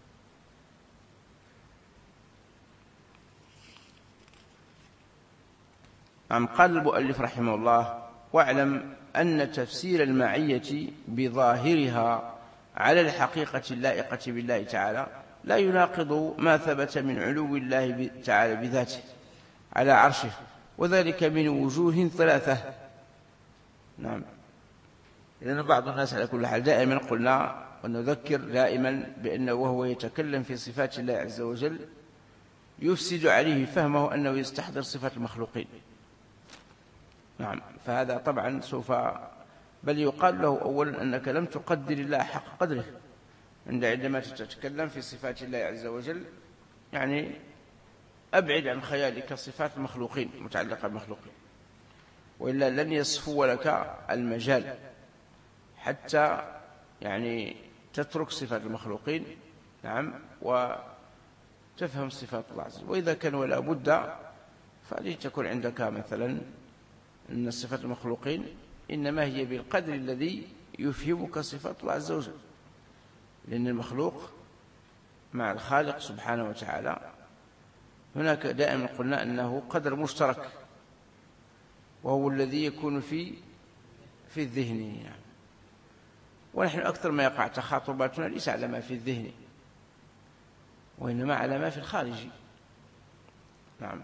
نعم. قال المؤلف رحمه الله: واعلم أن تفسير المعية بظاهرها على الحقيقة اللائقة بالله تعالى لا يناقض ما ثبت من علو الله تعالى بذاته على عرشه، وذلك من وجوه ثلاثة. نعم. لأن بعض الناس على كل حال دائما قلنا ونذكر دائما بأنه وهو يتكلم في صفات الله عز وجل يفسد عليه فهمه أنه يستحضر صفات المخلوقين. نعم. فهذا طبعا سوف بل يقال له أولا أنك لم تقدر الله حق قدره عندما تتكلم في صفات الله عز وجل، يعني أبعد عن خيالك صفات المخلوقين متعلقة بالمخلوقين، وإلا لن يصفو لك المجال حتى يعني تترك صفات المخلوقين. نعم. وتفهم صفات الله عز وجل. وإذا كان ولا بد فلتكن عندك مثلا أن صفات المخلوقين إنما هي بالقدر الذي يفهمك صفات الله عز وجل، لأن المخلوق مع الخالق سبحانه وتعالى هناك دائما قلنا أنه قدر مشترك، وهو الذي يكون في في الذهن. يعني ونحن أكثر ما يقع تخاطباتنا ليس على ما في الذهن، وإنما على ما في الخارج. نعم.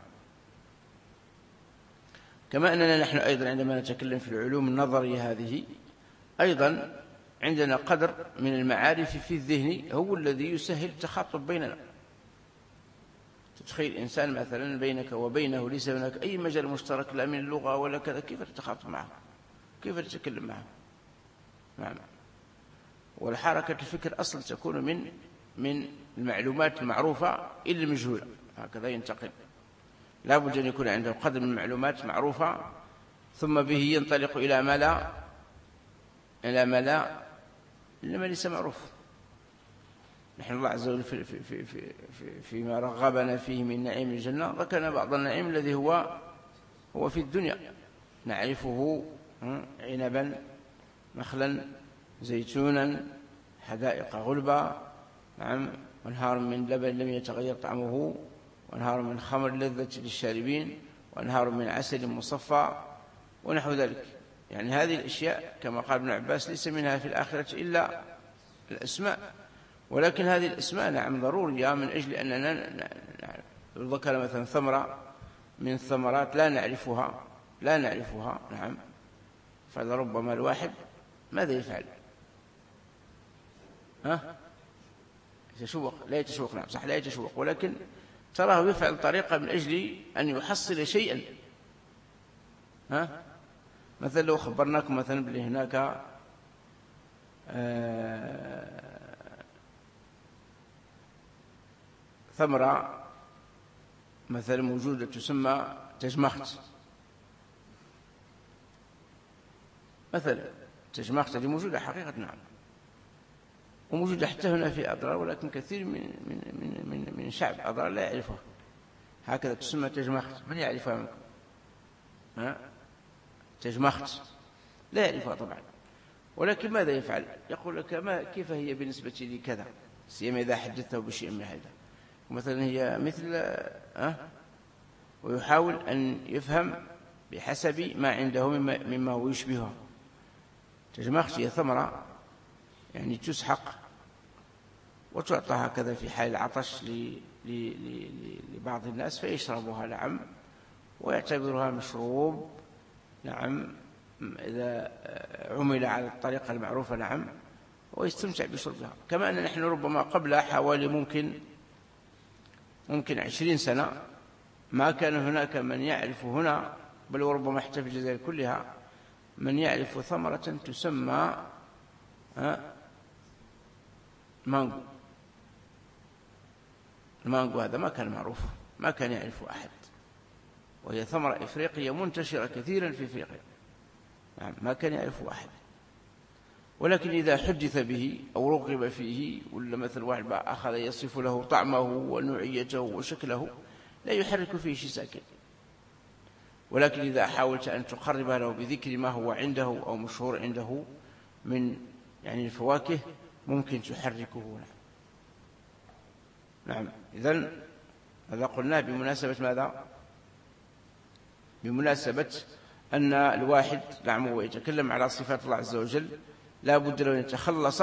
كما أننا نحن أيضا عندما نتكلم في العلوم النظرية هذه أيضا عندنا قدر من المعارف في الذهن هو الذي يسهل التخاطب بيننا. تتخيل إنسان مثلا بينك وبينه ليس هناك أي مجال مشترك لا من اللغة ولا كذا، كيف تتخاطب معه؟ كيف تتكلم معه؟ نعم. والحركة الفكر أصلا تكون من من المعلومات المعروفة إلى المجهولة، هكذا ينتقل. لا بد أن يكون عنده قدر من المعلومات معروفة، ثم به ينطلق إلى ما لا إلى ما لا إنما ليس معروف. نحن الله عز وجل في في في في في فيما رغبنا فيه من نعيم الجنة ذكرنا بعض النعيم الذي هو هو في الدنيا نعرفه: عنبا، نخلا، زيتونا، حدائق غلبا، نعم، وانهار من لبن لم يتغير طعمه، وانهار من خمر لذة للشاربين، وانهار من عسل مصفى، ونحو ذلك. يعني هذه الأشياء كما قال ابن عباس ليس منها في الآخرة إلا الأسماء، ولكن هذه الأسماء نعم ضرورية من أجل أننا ذكر مثلا ثمرة من الثمرات لا نعرفها لا نعرفها نعم، فلربما الواحد ماذا يفعل؟ ها؟ يتشوق، لا يتشوق، نعم صح، لا يتشوق، ولكن تراه يفعل طريقة من أجل أن يحصل شيئا. ها؟ مثلا لو خبرناكم مثلا بلي هناك آه ثمرة مثلا موجودة تسمى تجمخت، مثلا تجمخت هذه موجودة حقيقة، نعم، وموجودة حتى هنا في أضرار، ولكن كثير من من من من, من شعب أضرار لا يعرفها. هكذا تسمى تجمخت، من يعرفها منكم؟ ها؟ تجمخت لا يعرفها طبعا، ولكن ماذا يفعل؟ يقول لك ما كيف هي بالنسبة لي كذا، سيما إذا حدثته بشيء من هذا، مثلا هي مثل أه؟ ويحاول أن يفهم بحسب ما عنده مما, مما هو يشبهها. تجمخت هي ثمرة يعني تسحق وتعطى هكذا في حال العطش لبعض الناس فيشربها، نعم، ويعتبرها مشروب، نعم، إذا عمل على الطريقة المعروفة، نعم، ويستمتع بشربها. كما أن نحن ربما قبل حوالي ممكن ممكن عشرين سنة ما كان هناك من يعرف هنا، بل وربما حتى في الجزائر كلها، من يعرف ثمرة تسمى مانجو. المانجو هذا ما كان معروف، ما كان يعرف أحد، وهي ثمرة إفريقية منتشرة كثيرا في إفريقيا، يعني ما كان يعرف أحد. ولكن إذا حدث به أو رغب فيه، ولا مثل واحد أخذ يصف له طعمه ونوعيته وشكله، لا يحرك فيه شيء ساكن. ولكن إذا حاولت أن تقرب له بذكر ما هو عنده أو مشهور عنده من يعني الفواكه ممكن تحركه. نعم، إذن هذا قلناه بمناسبة ماذا؟ بمناسبة أن الواحد، نعم، هو يتكلم على صفات الله عز وجل لا بد له أن يتخلص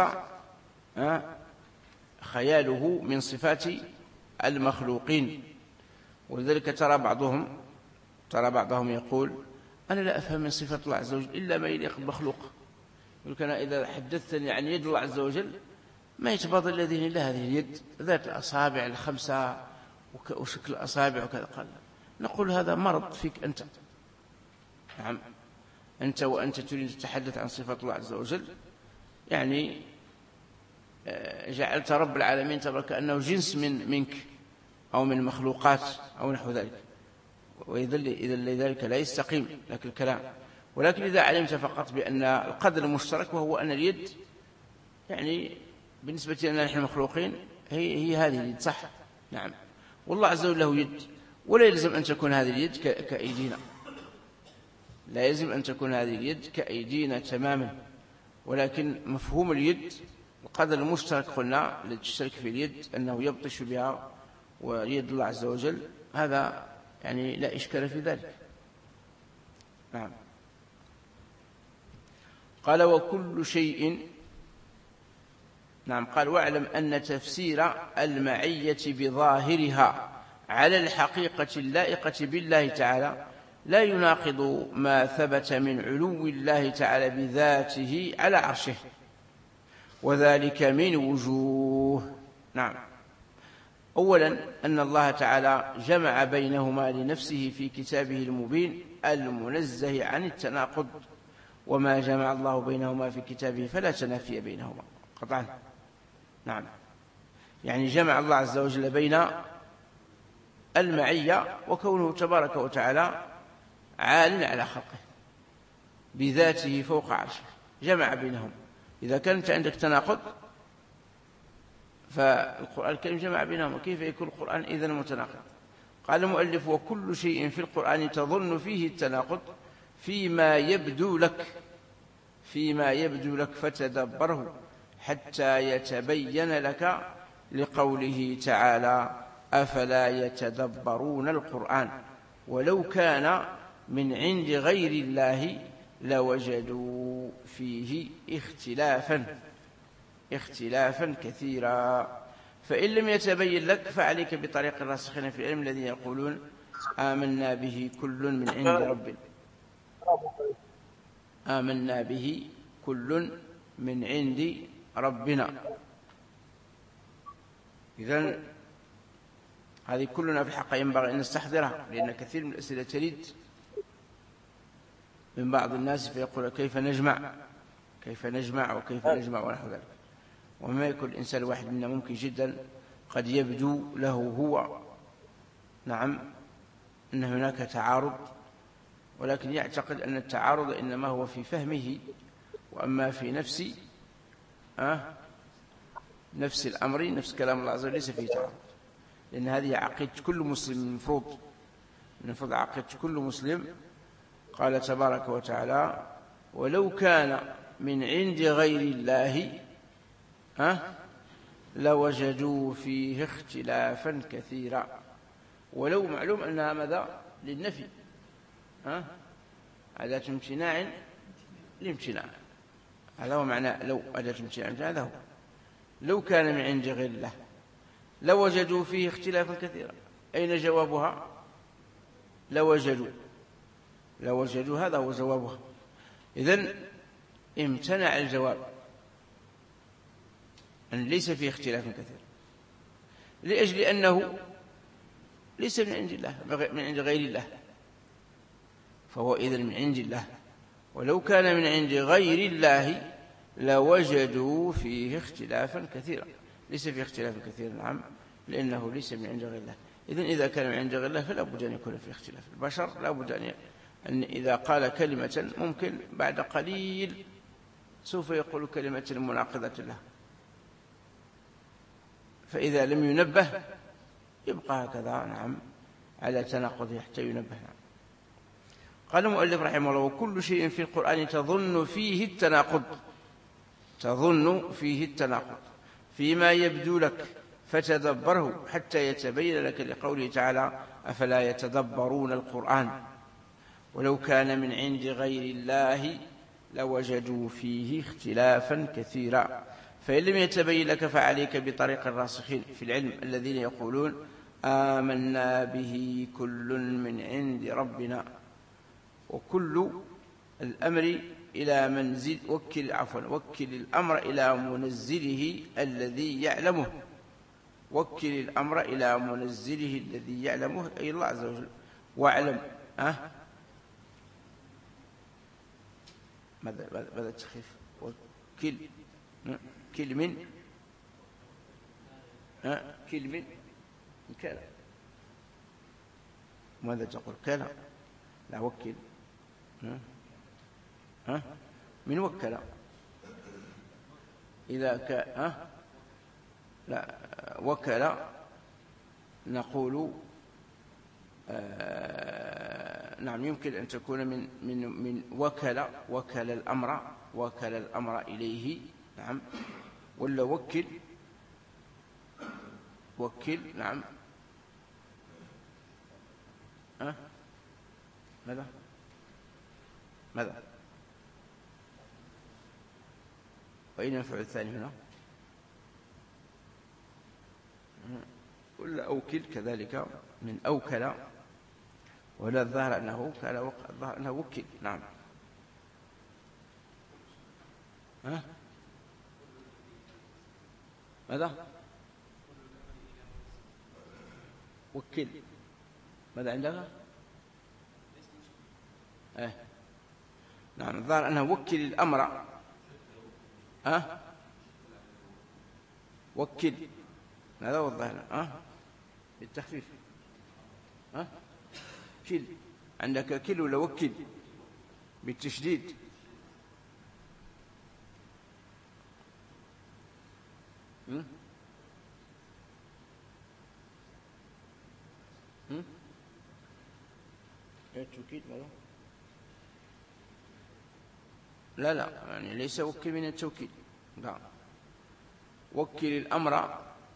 خياله من صفات المخلوقين. ولذلك ترى بعضهم ترى بعضهم يقول أنا لا أفهم من صفات الله عز وجل إلا ما يليق بمخلوق. يقول أنا إذا حدثتني عن يد الله عز وجل ما يتبادر الذين إلا هذه اليد ذات الأصابع الخمسة وشكل الأصابع وكذا. قال نقول هذا مرض فيك أنت. نعم، أنت وأنت تريد تتحدث عن صفات الله عز وجل، يعني جعلت رب العالمين تبارك أنه جنس من منك أو من مخلوقات أو نحو ذلك، وإذا لذلك لا يستقيم لك الكلام. ولكن إذا علمت فقط بأن القدر المشترك وهو أن اليد يعني بالنسبة لنا نحن مخلوقين هي, هي هذه اليد، صح؟ نعم، والله عز وجل له يد، ولا يلزم أن تكون هذه اليد كأيدينا، لا يلزم أن تكون هذه اليد كأيدينا تماما. ولكن مفهوم اليد القدر المشترك قلنا الذي تشترك في اليد أنه يبطش بها ويد الله عز وجل، هذا يعني لا إشكال في ذلك. نعم. قال وكل شيء، نعم، قال واعلم أن تفسير المعية بظاهرها على الحقيقة اللائقة بالله تعالى لا يناقض ما ثبت من علو الله تعالى بذاته على عرشه، وذلك من وجوه. نعم، أولا أن الله تعالى جمع بينهما لنفسه في كتابه المبين المنزه عن التناقض، وما جمع الله بينهما في كتابه فلا تنافي بينهما قطعا. نعم، يعني جمع الله عز وجل بين المعية وكونه تبارك وتعالى عال على خلقه بذاته فوق عرشه، جمع بينهم. إذا كانت عندك تناقض فالقرآن الكريم جمع بينهم، كيف يكون القرآن إذن متناقض؟ قال المؤلف وكل شيء في القرآن تظن فيه التناقض فيما يبدو لك فيما يبدو لك فتدبره حتى يتبين لك، لقوله تعالى أفلا يتدبرون القرآن ولو كان من عند غير الله لوجدوا فيه اختلافا اختلافا كثيرا. فإن لم يتبين لك فعليك بطريق الراسخين في العلم الذين يقولون آمنا به كل من عند ربنا. آمنا به كل من عند ربنا. إذن هذه كلنا في الحق ينبغي أن نستحضرها، لأن كثير من الأسئلة ترد من بعض الناس فيقول كيف نجمع كيف نجمع وكيف نجمع ونحو ذلك. وما يكون الإنسان الواحد منا ممكن جدا قد يبدو له هو نعم أن هناك تعارض، ولكن يعتقد أن التعارض إنما هو في فهمه، وأما في نفس أه نفس الأمر نفس كلام الله عز وجل ليس فيه تعارض، لأن هذه عقيدة كل مسلم. المفروض المفروض عقيدة كل مسلم. قال تبارك وتعالى ولو كان من عند غير الله أه لوجدوا فيه اختلافا كثيرا. ولو معلوم أنها ماذا؟ للنفي، أه أداة امتناع لامتناع، هذا هو معنى لو أداة امتناع. هذا هو لو كان من عند غير الله لوجدوا فيه اختلافا كثيرا. أين جوابها؟ لوجدوا لوجدوا هذا هو جوابها. إذن امتنع الجواب أن ليس فيه اختلاف كثير، لأجل أنه ليس من عند الله، من عند غير الله، فهو إذن من عند الله. ولو كان من عند غير الله لوجدوا فيه اختلافا كثيرا. ليس فيه اختلاف كثير نعم، لأنه ليس من عند غير الله. إذن إذا كان من عند غير الله فلا بد أن يكون فيه اختلاف. البشر لا بد أن, أن إذا قال كلمة ممكن بعد قليل سوف يقول كلمة مناقضة له، فإذا لم ينبه يبقى هكذا نعم على تناقضه حتى ينبه. نعم. قال المؤلف رحمه الله وكل شيء في القرآن تظن فيه التناقض تظن فيه التناقض فيما يبدو لك فتدبره حتى يتبين لك، لقوله تعالى أفلا يتدبرون القرآن ولو كان من عند غير الله لوجدوا فيه اختلافا كثيرا. فإن لم يتبين لك فعليك بطريق الراسخين في العلم الذين يقولون آمنا به كل من عند ربنا. وكل الأمر إلى منزل وكل عفوا وكل الأمر إلى منزله الذي يعلمه وكل الأمر إلى منزله الذي يعلمه أي الله عز وجل. واعلم أه ماذا ماذا التخفيف؟ وكل كل من أه كل من كلا. ماذا تقول؟ كلا لا وكل ها أه؟ من وكل إذا ك أه؟ لا وكل نقول آه نعم يمكن أن تكون من من من وكل وكل الأمر وكل الأمر إليه نعم، ولا وكل وكل نعم أه؟ ماذا ماذا وأين ينفع الثاني هنا؟ ولا أوكل كذلك من أوكل، ولا الظاهر أنه كان الظاهر أنه وكل. نعم ها ماذا وكل ماذا عندك؟ اه نعم الظاهر أنه وكل الأمر ها وكل هذا هو الظاهر ها بالتخفيف ها كل عندك كل ولا وكل بالتشديد؟ هم هم التوكيد ماذا؟ لا لا يعني ليس وكل من التوكيد، لا وكل الأمر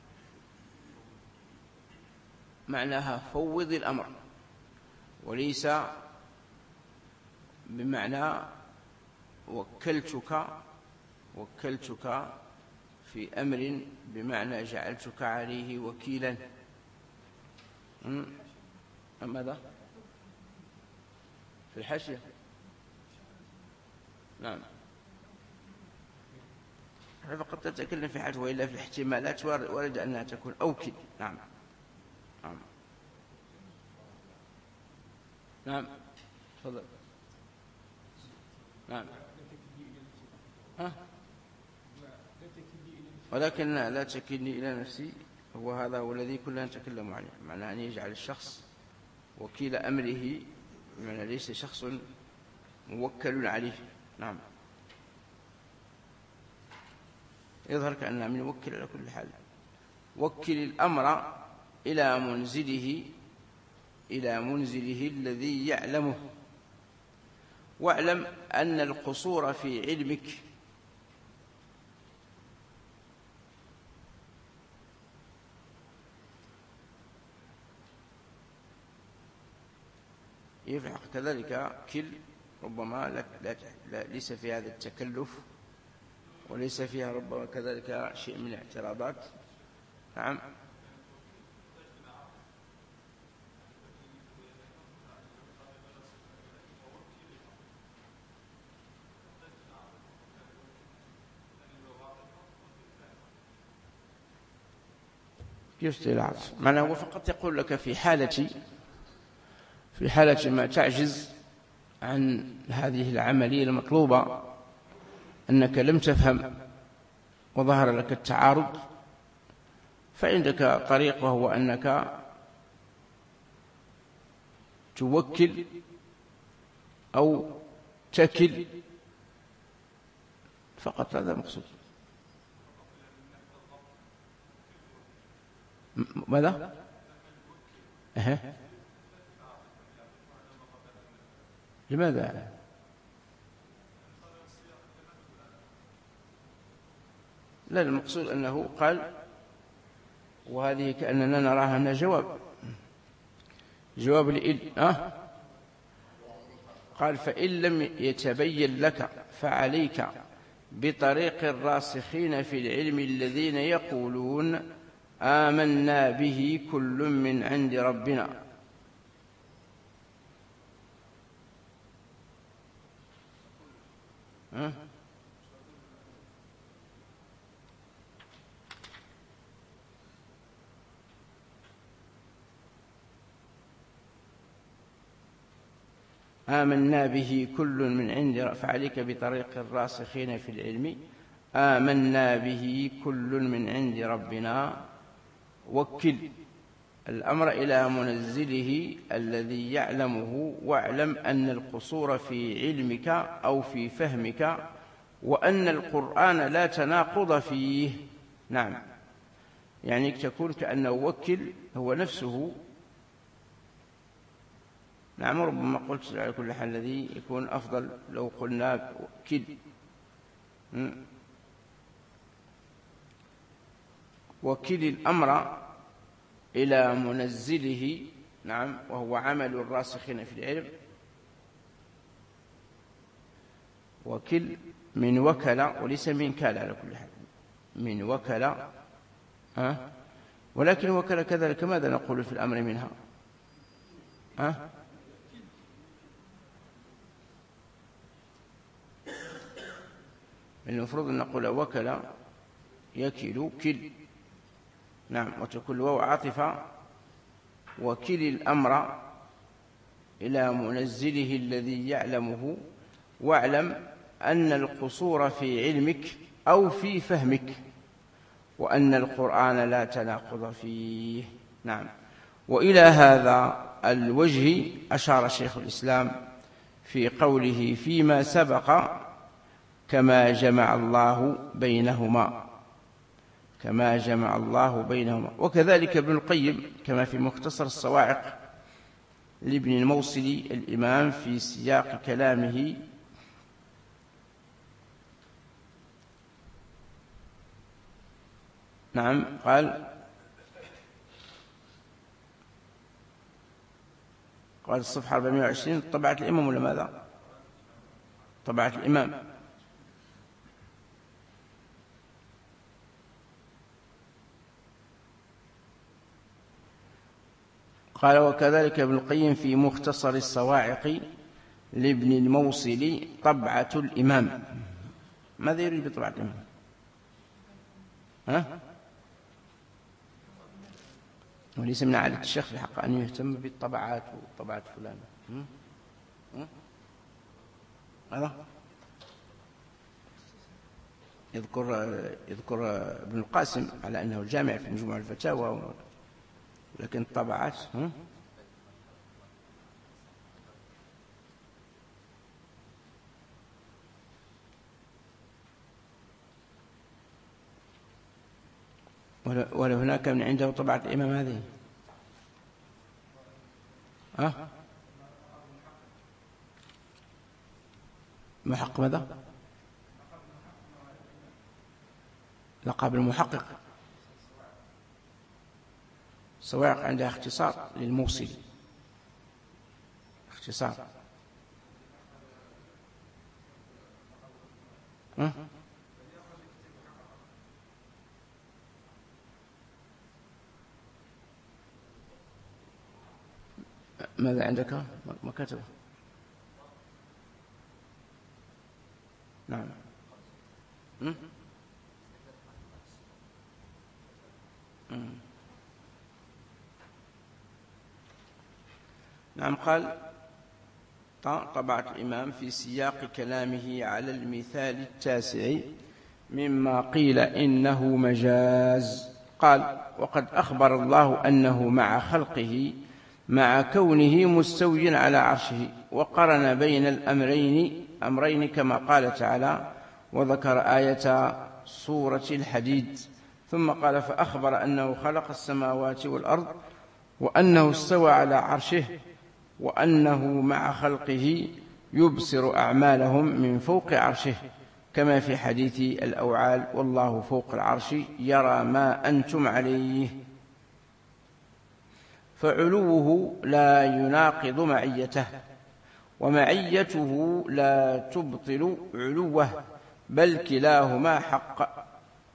معناها فوض الأمر، وليس بمعنى وكلتك وكلتك في أمر بمعنى جعلتك عليه وكيلا. ماذا في الحاشية نعم. فقد تتكلم في حاجة، وإلا في الاحتمالات ورد أنها تكون أوكل. نعم نعم نعم تفضل. نعم ها؟ ولكن لا تكلني إلى نفسي، هو هذا هو الذي كلنا نتكلم عليه، معنى أن يجعل الشخص وكيل أمره، معنى ليس شخص موكل عليه. نعم يظهر كأننا من وكل على كل حال. وكل الأمر إلى منزله إلى منزله الذي يعلمه، واعلم أن القصور في علمك يفعل كذلك. كل ربما لا, لا, لا ليس في هذا التكلف، وليس فيها ربما كذلك شيء من الاعتراضات. نعم يستلعب معناه هو فقط يقول لك في حالة في حالة ما تعجز عن هذه العملية المطلوبة، أنك لم تفهم وظهر لك التعارض، فعندك طريق، وهو أنك توكل أو تكل فقط، هذا مقصود. ماذا؟ أه. لماذا؟ لا، المقصود أنه قال، وهذه كأننا نراها أنها جواب جواب لإل أه؟ قال فإن لم يتبين لك فعليك بطريق الراسخين في العلم الذين يقولون آمنا به كل من عند ربنا. أه؟ آمنا به كل من عند، فعليك بطريق الراسخين في العلم آمنا به كل من عند ربنا. وكل الأمر إلى منزله الذي يعلمه، واعلم أن القصور في علمك أو في فهمك، وأن القرآن لا تناقض فيه. نعم، يعني تكون كأنه وكل هو نفسه. نعم، ربما قلت على كل حال الذي يكون أفضل لو قلنا وكل. وكل الأمر إلى منزله. نعم، وهو عمل الراسخين في العلم. وكل من وكل، وليس من كال على كل حال، من وكل. أه؟ ولكن وكل كذلك ماذا نقول في الأمر منها؟ أه؟ المفروض أن نقول وكل يكل كل. نعم، وتكون الواو عاطفة. وكل الأمر إلى منزله الذي يعلمه، واعلم أن القصور في علمك أو في فهمك، وأن القرآن لا تناقض فيه. نعم، وإلى هذا الوجه أشار شيخ الإسلام في قوله فيما سبق كما جمع الله بينهما، كما جمع الله بينهما. وكذلك ابن القيم كما في مختصر الصواعق لابن الموصلي الإمام في سياق كلامه نعم قال قال الصفحة أربعمائة وعشرين طبعة الإمام ولا ماذا؟ طبعة الإمام. قال وكذلك ابن القيم في مختصر الصواعق لابن الموصلي طبعة الإمام. ماذا يريد بطبعة الإمام؟ ها؟ وليس من عادة الشيخ في حق أن يهتم بالطبعات وطبعات فلان. هذا يذكر يذكر ابن القاسم على أنه الجامع في مجموع الفتاوى، لكن الطبعات ولا هناك من عنده طبعة الإمام هذه. ها؟ محقق ماذا؟ لقب المحقق. الصواعق عندها اختصار للموصل، اختصار. ها؟ ماذا عندك؟ ما كتبه. نعم. م? م. نعم. قال طبعة الإمام في سياق كلامه على المثال التاسع مما قيل إنه مجاز. قال: وقد أخبر الله أنه مع خلقه مع كونه مستوي على عرشه، وقرن بين الأمرين أمرين كما قال تعالى: وذكر آية سورة الحديد. ثم قال: فأخبر أنه خلق السماوات والأرض وأنه استوى على عرشه وأنه مع خلقه يبصر أعمالهم من فوق عرشه، كما في حديث الأوعال: والله فوق العرش يرى ما أنتم عليه. فعلوه لا يناقض معيته، ومعيته لا تبطل علوه، بل كلاهما حق.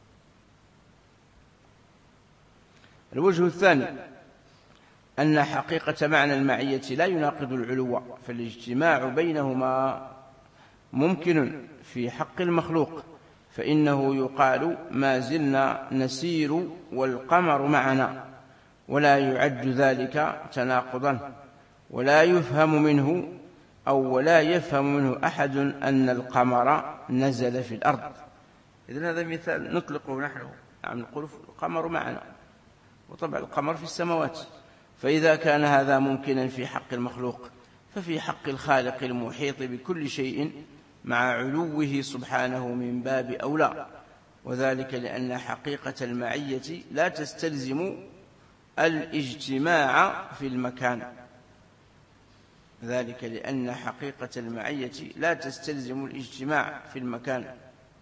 الوجه الثاني أن حقيقة معنى المعية لا يناقض العلو، فالاجتماع بينهما ممكن في حق المخلوق، فإنه يقال: ما زلنا نسير والقمر معنا، ولا يعد ذلك تناقضا، ولا يفهم منه أو ولا يفهم منه أحد أن القمر نزل في الأرض. إذن هذا مثال نطلقه نحن، نعم، نقول القمر معنا، وطبعا القمر في السماوات. فإذا كان هذا ممكنا في حق المخلوق، ففي حق الخالق المحيط بكل شيء مع علوه سبحانه من باب أولى، وذلك لأن حقيقة المعية لا تستلزم الاجتماع في المكان ذلك لأن حقيقة المعية لا تستلزم الاجتماع في المكان.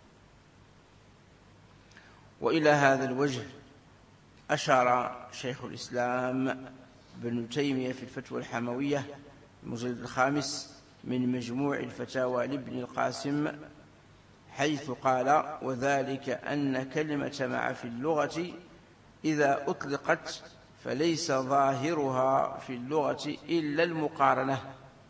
وإلى هذا الوجه أشار شيخ الإسلام ابن تيمية في الفتوى الحموية المجلد الخامس من مجموع الفتاوى لابن القاسم، حيث قال: وذلك أن كلمة مع في اللغة إذا أطلقت فليس ظاهرها في اللغة إلا المقارنة،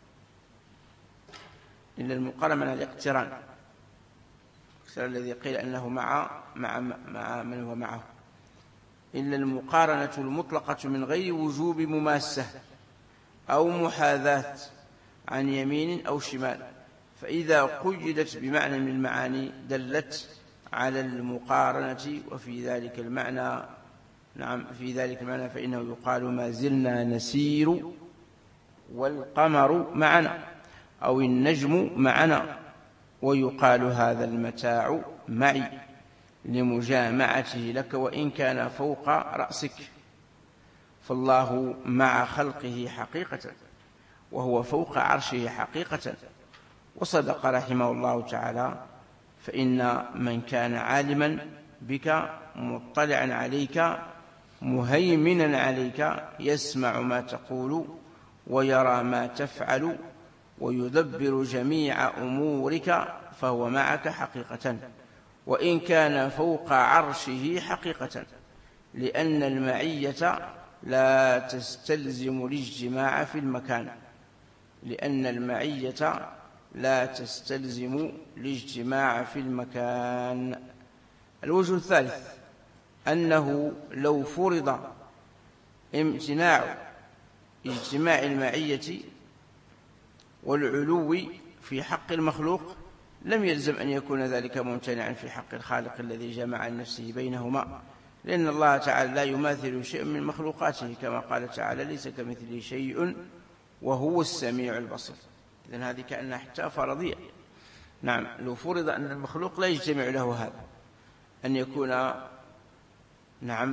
إلا المقارنة من الاقتران، الذي قيل أنه مع مع مع من هو معه، إلا المقارنة المطلقة من غير وجوب مماسة أو محاذاة عن يمين أو شمال، فإذا قيدت بمعنى من المعاني دلت على المقارنة. وفي ذلك المعنى نعم في ذلك المعنى فإنه يقال: ما زلنا نسير والقمر معنا، أو النجم معنا، ويقال: هذا المتاع معي لمجامعته لك وإن كان فوق رأسك. فالله مع خلقه حقيقة، وهو فوق عرشه حقيقة. وصدق رحمه الله تعالى: فإن من كان عالما بك مطلعا عليك مهيمنا عليك يسمع ما تقول ويرى ما تفعل ويدبر جميع أمورك، فهو معك حقيقة، وإن كان فوق عرشه حقيقة، لأن المعية لا تستلزم الاجتماع في المكان، لأن المعية لا تستلزم الاجتماع في المكان. الوجه الثالث أنه لو فرض امتناع اجتماع المعية والعلو في حق المخلوق لم يلزم أن يكون ذلك ممتنعا في حق الخالق الذي جمع نفسه بينهما، لأن الله تعالى لا يماثل شيء من مخلوقاته، كما قال تعالى: ليس كمثله شيء وهو السميع البصير. إذن هذه كأنها حتى فرضية. نعم، لو فرض أن المخلوق لا يجتمع له هذا، أن يكون نعم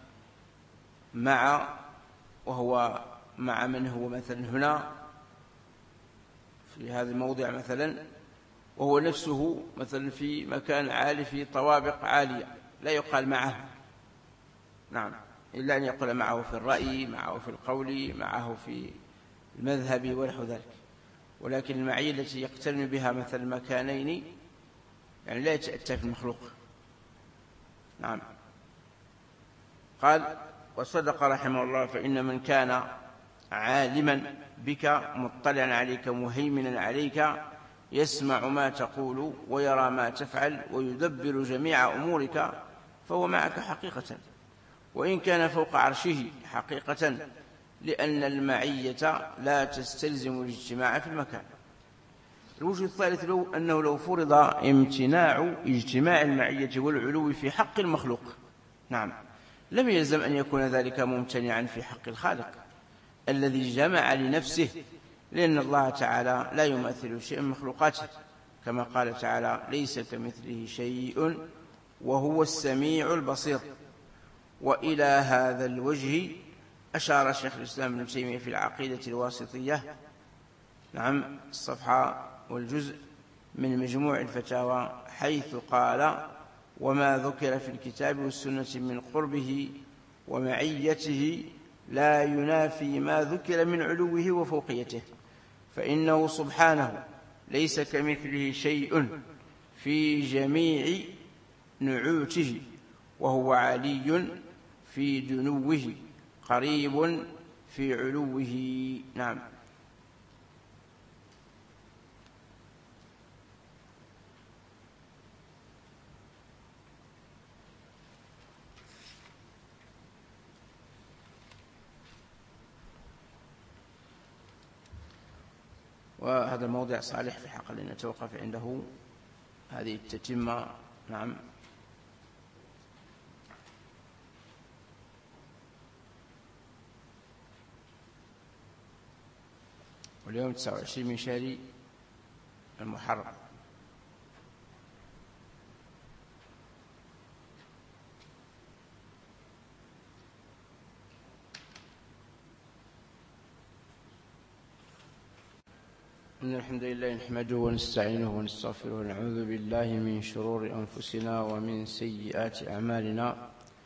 مع وهو مع من هو مثلا هنا في هذا الموضع مثلا، وهو نفسه مثلا في مكان عالي في طوابق عالية، لا يقال معه. نعم، إلا أن يقول معه في الرأي، معه في القول، معه في المذهب ونحو ذلك. ولكن المعية التي يقترن بها مثل المكانين يعني لا يتأتى في المخلوق. نعم. قال: وصدق رحمه الله: فإن من كان عالما بك مطلعا عليك مهيمنا عليك يسمع ما تقول ويرى ما تفعل ويدبر جميع أمورك فهو معك حقيقة، وإن كان فوق عرشه حقيقة، لأن المعية لا تستلزم الاجتماع في المكان. الوجه الثالث لو أنه لو فرض امتناع اجتماع المعية والعلو في حق المخلوق، نعم، لم يلزم أن يكون ذلك ممتنعا في حق الخالق الذي جمع لنفسه، لأن الله تعالى لا يمثل شيء من مخلوقاته، كما قال تعالى: ليس كمثله شيء وهو السميع البصير. وإلى هذا الوجه أشار شيخ الإسلام ابن تيمية في العقيدة الواسطية، نعم، الصفحة والجزء من مجموع الفتاوى، حيث قال: وما ذكر في الكتاب والسنة من قربه ومعيته لا ينافي ما ذكر من علوه وفوقيته، فإنه سبحانه ليس كمثله شيء في جميع نعوته، وهو علي في دنوه قريب في علوه. نعم. وهذا الموضع صالح في حق أن نتوقف عنده، هذه التتمة. نعم. واليوم تسعة وعشرين من شهر المحرم. إن الحمد لله نحمده ونستعينه ونستغفره ونعوذ بالله من شرور أنفسنا ومن سيئات أعمالنا.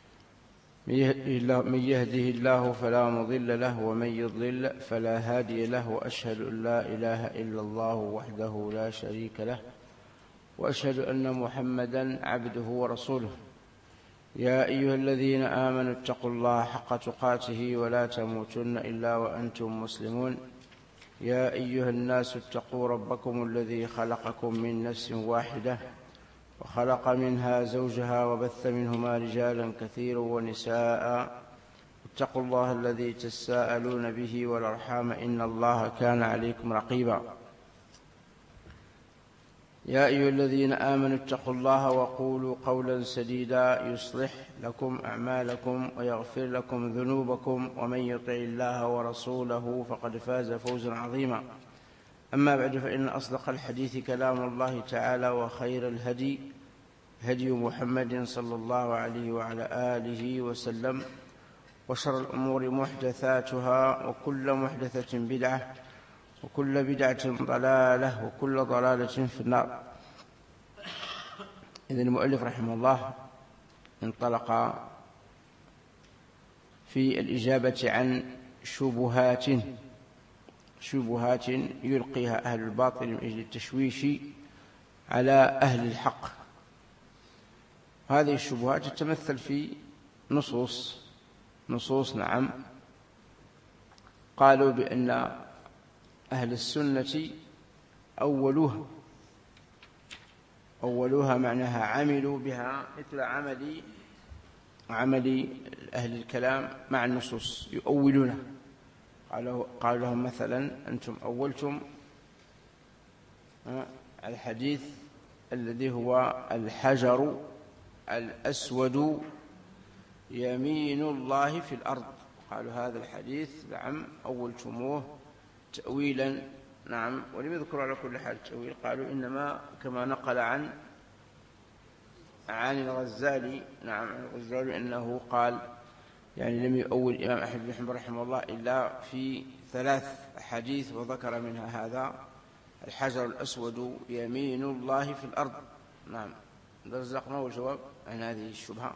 من يهده الله فلا مضل له ومن يضلل فلا هادي له، وأشهد أن لا إله إلا الله وحده لا شريك له، وأشهد أن محمدا عبده ورسوله. يا أيها الذين آمنوا اتقوا الله حق تقاته ولا تموتن إلا وأنتم مسلمون. يا أيها الناس اتقوا ربكم الذي خلقكم من نفس واحدة وخلق منها زوجها وبث منهما رجالا كثيرا ونساء، اتقوا الله الذي تساءلون به والأرحام إن الله كان عليكم رقيبا. يا أيها الذين آمنوا اتقوا الله وقولوا قولا سديدا يصلح لكم أعمالكم ويغفر لكم ذنوبكم، ومن يطع الله ورسوله فقد فاز فوزا عظيما. أما بعد، فإن أصدق الحديث كلام الله تعالى، وخير الهدي هدي محمد صلى الله عليه وعلى آله وسلم، وشر الأمور محدثاتها، وكل محدثة بدعة، وكل بدعة ضلالة، وكل ضلالة في النار. إذن المؤلف رحمه الله انطلق في الإجابة عن شبهات شبهات يلقيها أهل الباطل من أجل التشويش على أهل الحق. هذه الشبهات تتمثل في نصوص نصوص نعم، قالوا بأن أهل السنة أولوها أولوها معناها عملوا بها مثل عمل عمل أهل الكلام مع النصوص يؤولونها. قالوا قال لهم مثلا أنتم أولتم الحديث الذي هو الحجر الأسود يمين الله في الأرض، قالوا هذا الحديث نعم أولتموه تأويلا نعم، ولم يذكروا على كل حال تأويل، قالوا إنما كما نقل عن عن الغزالي نعم الغزالي أنه قال يعني لم يؤول الإمام أحمد بن حنبل رحمه الله إلا في ثلاث أحاديث، وذكر منها هذا الحجر الأسود يمين الله في الأرض. نعم رزقنا والجواب عن هذه الشبهة.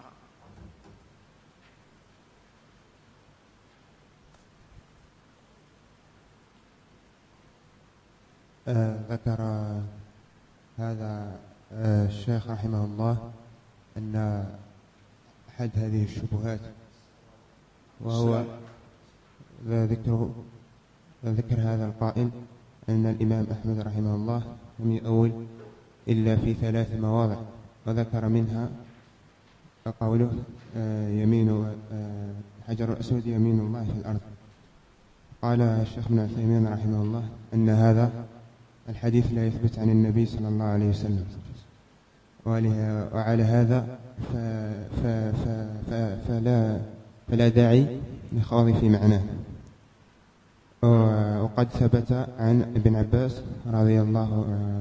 آه ذكر هذا آه الشيخ رحمه الله أن أحد هذه الشبهات وهو ذكر ذكر هذا القائل أن الإمام أحمد رحمه الله لم يؤول إلا في ثلاث مواضع، وذكر منها قوله آه يمين آه حجر الأسود يمين الله في الأرض. قال الشيخ ابن عثيمين رحمه الله أن هذا الحديث لا يثبت عن النبي صلى الله عليه وسلم، وعلى هذا ف ف ف ف فلا, فلا داعي للخوض في معناه. وقد ثبت عن ابن عباس رضي الله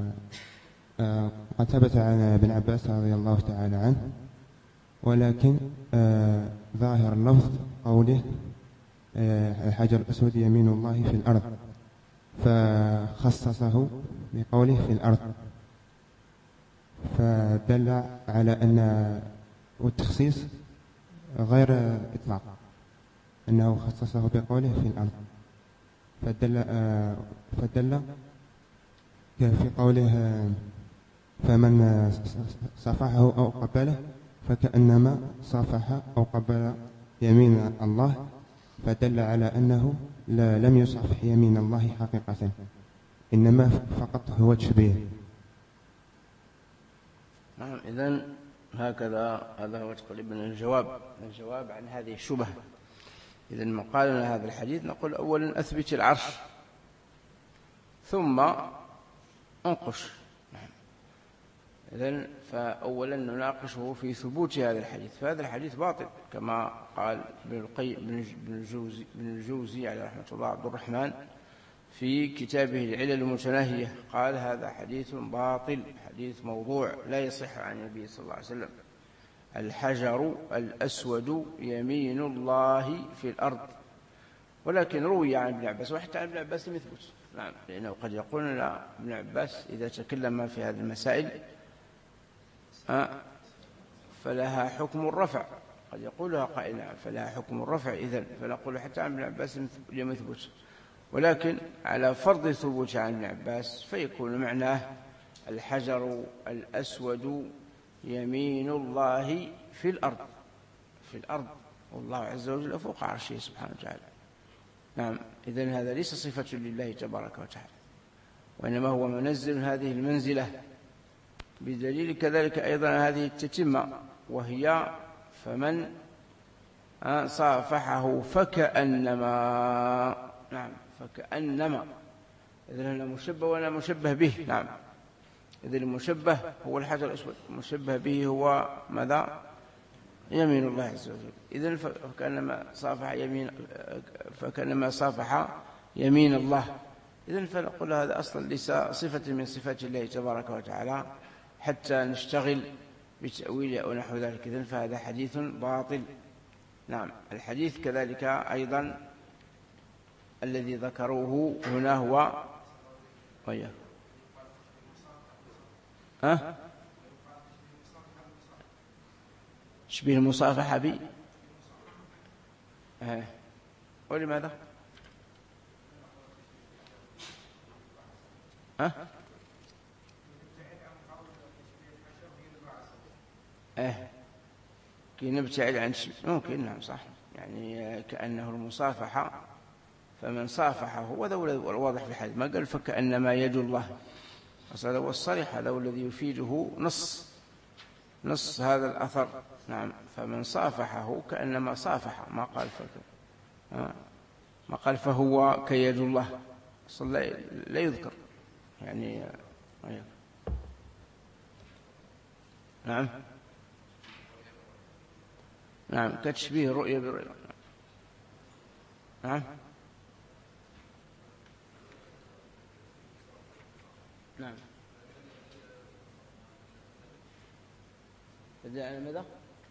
قد ثبت عن ابن عباس رضي الله تعالى عنه، ولكن ظاهر اللفظ قوله الحجر الأسود يمين الله في الأرض، فخصصه بقوله في الأرض، فدل على أن والتخصيص غير إطلاق، أنه خصصه بقوله في الأرض، فدل فدل في قوله فمن صافحه أو قبله فكأنما صافح أو قبل يمين الله، فدل على أنه لا لم يصافح يمين الله حقيقة، إنما فقط هو تشبيه. نعم إذن هكذا هذا هو تقريبا الجواب الجواب عن هذه الشبهة. إذن ما قال لنا هذا الحديث نقول أولا أثبت العرش ثم انقش. إذن فأولا نناقشه في ثبوت هذا الحديث، فهذا الحديث باطل كما قال ابن القيم بن الجوزي بن الجوزي عليه رحمة الله عبد الرحمن في كتابه العلل المتناهية، قال هذا حديث باطل، حديث موضوع لا يصح عن النبي صلى الله عليه وسلم. الحجر الأسود يمين الله في الأرض، ولكن روي عن ابن عباس، وحتى عن ابن عباس لم يثبت. نعم لأنه قد يقول لا ابن عباس إذا تكلم في هذه المسائل فلها حكم الرفع، قد يقولها قائل فلها حكم الرفع، إذن فنقول حتى عن ابن عباس لم يثبت، ولكن على فرض ثبوت عن ابن عباس فيكون معناه الحجر الأسود يمين الله في الأرض في الأرض والله عز وجل فوق عرشه سبحانه وتعالى. نعم إذن هذا ليس صفة لله تبارك وتعالى، وإنما هو منزل هذه المنزلة، بدليل كذلك أيضا هذه التتمة، وهي فمن صافحه فكأنما. نعم فكأنما، إذن هنا مشبه ولا مشبه به. نعم إذن المشبه هو الحجر الأسود، المشبه به هو ماذا؟ يمين الله عز وجل. إذن فكأنما صافح يمين فكأنما صافح يمين الله. إذن فنقول هذا أصلا ليس صفة من صفات الله تبارك وتعالى حتى نشتغل بتأويله أو نحو ذلك. إذن فهذا حديث باطل. نعم الحديث كذلك أيضا الذي ذكروه هنا هو وياه ها تشبيه المصافحة بي ها ولماذا ها اه كي نبتعد عن شيء ممكن. نعم صح، يعني كأنه المصافحة فمن صافحه وهذا الواضح في الحديث، ما قال فكأنما يد الله، هذا هو الصريح، هذا هو الذي يفيده نص نص هذا الأثر. نعم، فمن صافحه كأنما صافح، ما قال فك ما قال فهو كيد الله، أصلا لا يذكر يعني. نعم نعم كتشبيه رؤية برؤية. نعم نعم تدل على ماذا؟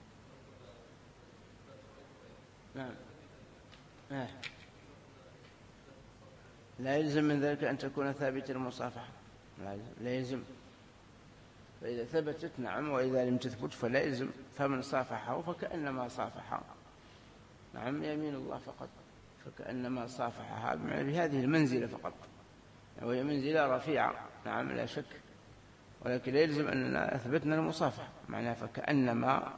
نعم آه. لا يلزم من ذلك أن تكون ثابتة المصافحة، لا يلزم، فإذا ثبتت نعم، وإذا لم تثبت فلا يلزم. فمن صافحه فكأنما صافح، نعم يمين الله فقط، فكأنما صافحها بهذه المنزلة فقط، وهي منزلة رفيعة نعم لا شك، ولكن لا يلزم أننا أثبتنا المصافحة، معناها فكأنما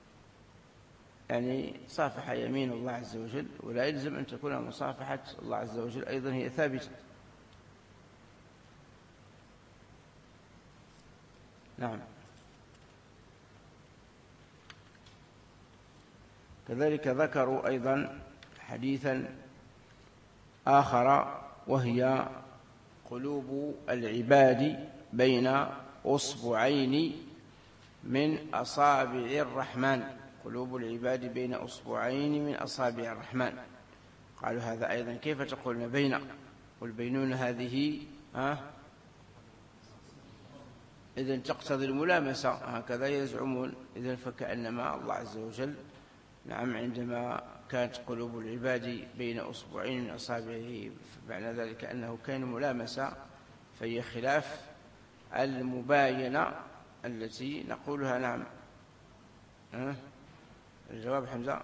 يعني صافح يمين الله عز وجل، ولا يلزم أن تكون مصافحة الله عز وجل أيضا هي ثابتة. نعم. كذلك ذكروا أيضا حديثا آخر، وهي قلوب العباد بين أصبعين من أصابع الرحمن، قلوب العباد بين أصبعين من أصابع الرحمن. قالوا هذا أيضا كيف تقولون بين؟ والبينون هذه ها إذن تقتضي الملامسة، هكذا يزعمون. إذن فكأنما الله عز وجل نعم عندما كانت قلوب العباد بين أصبعين من أصابعه، معنى ذلك أنه كان ملامسة، فهي خلاف المباينة التي نقولها. نعم ها؟ الجواب حمزة.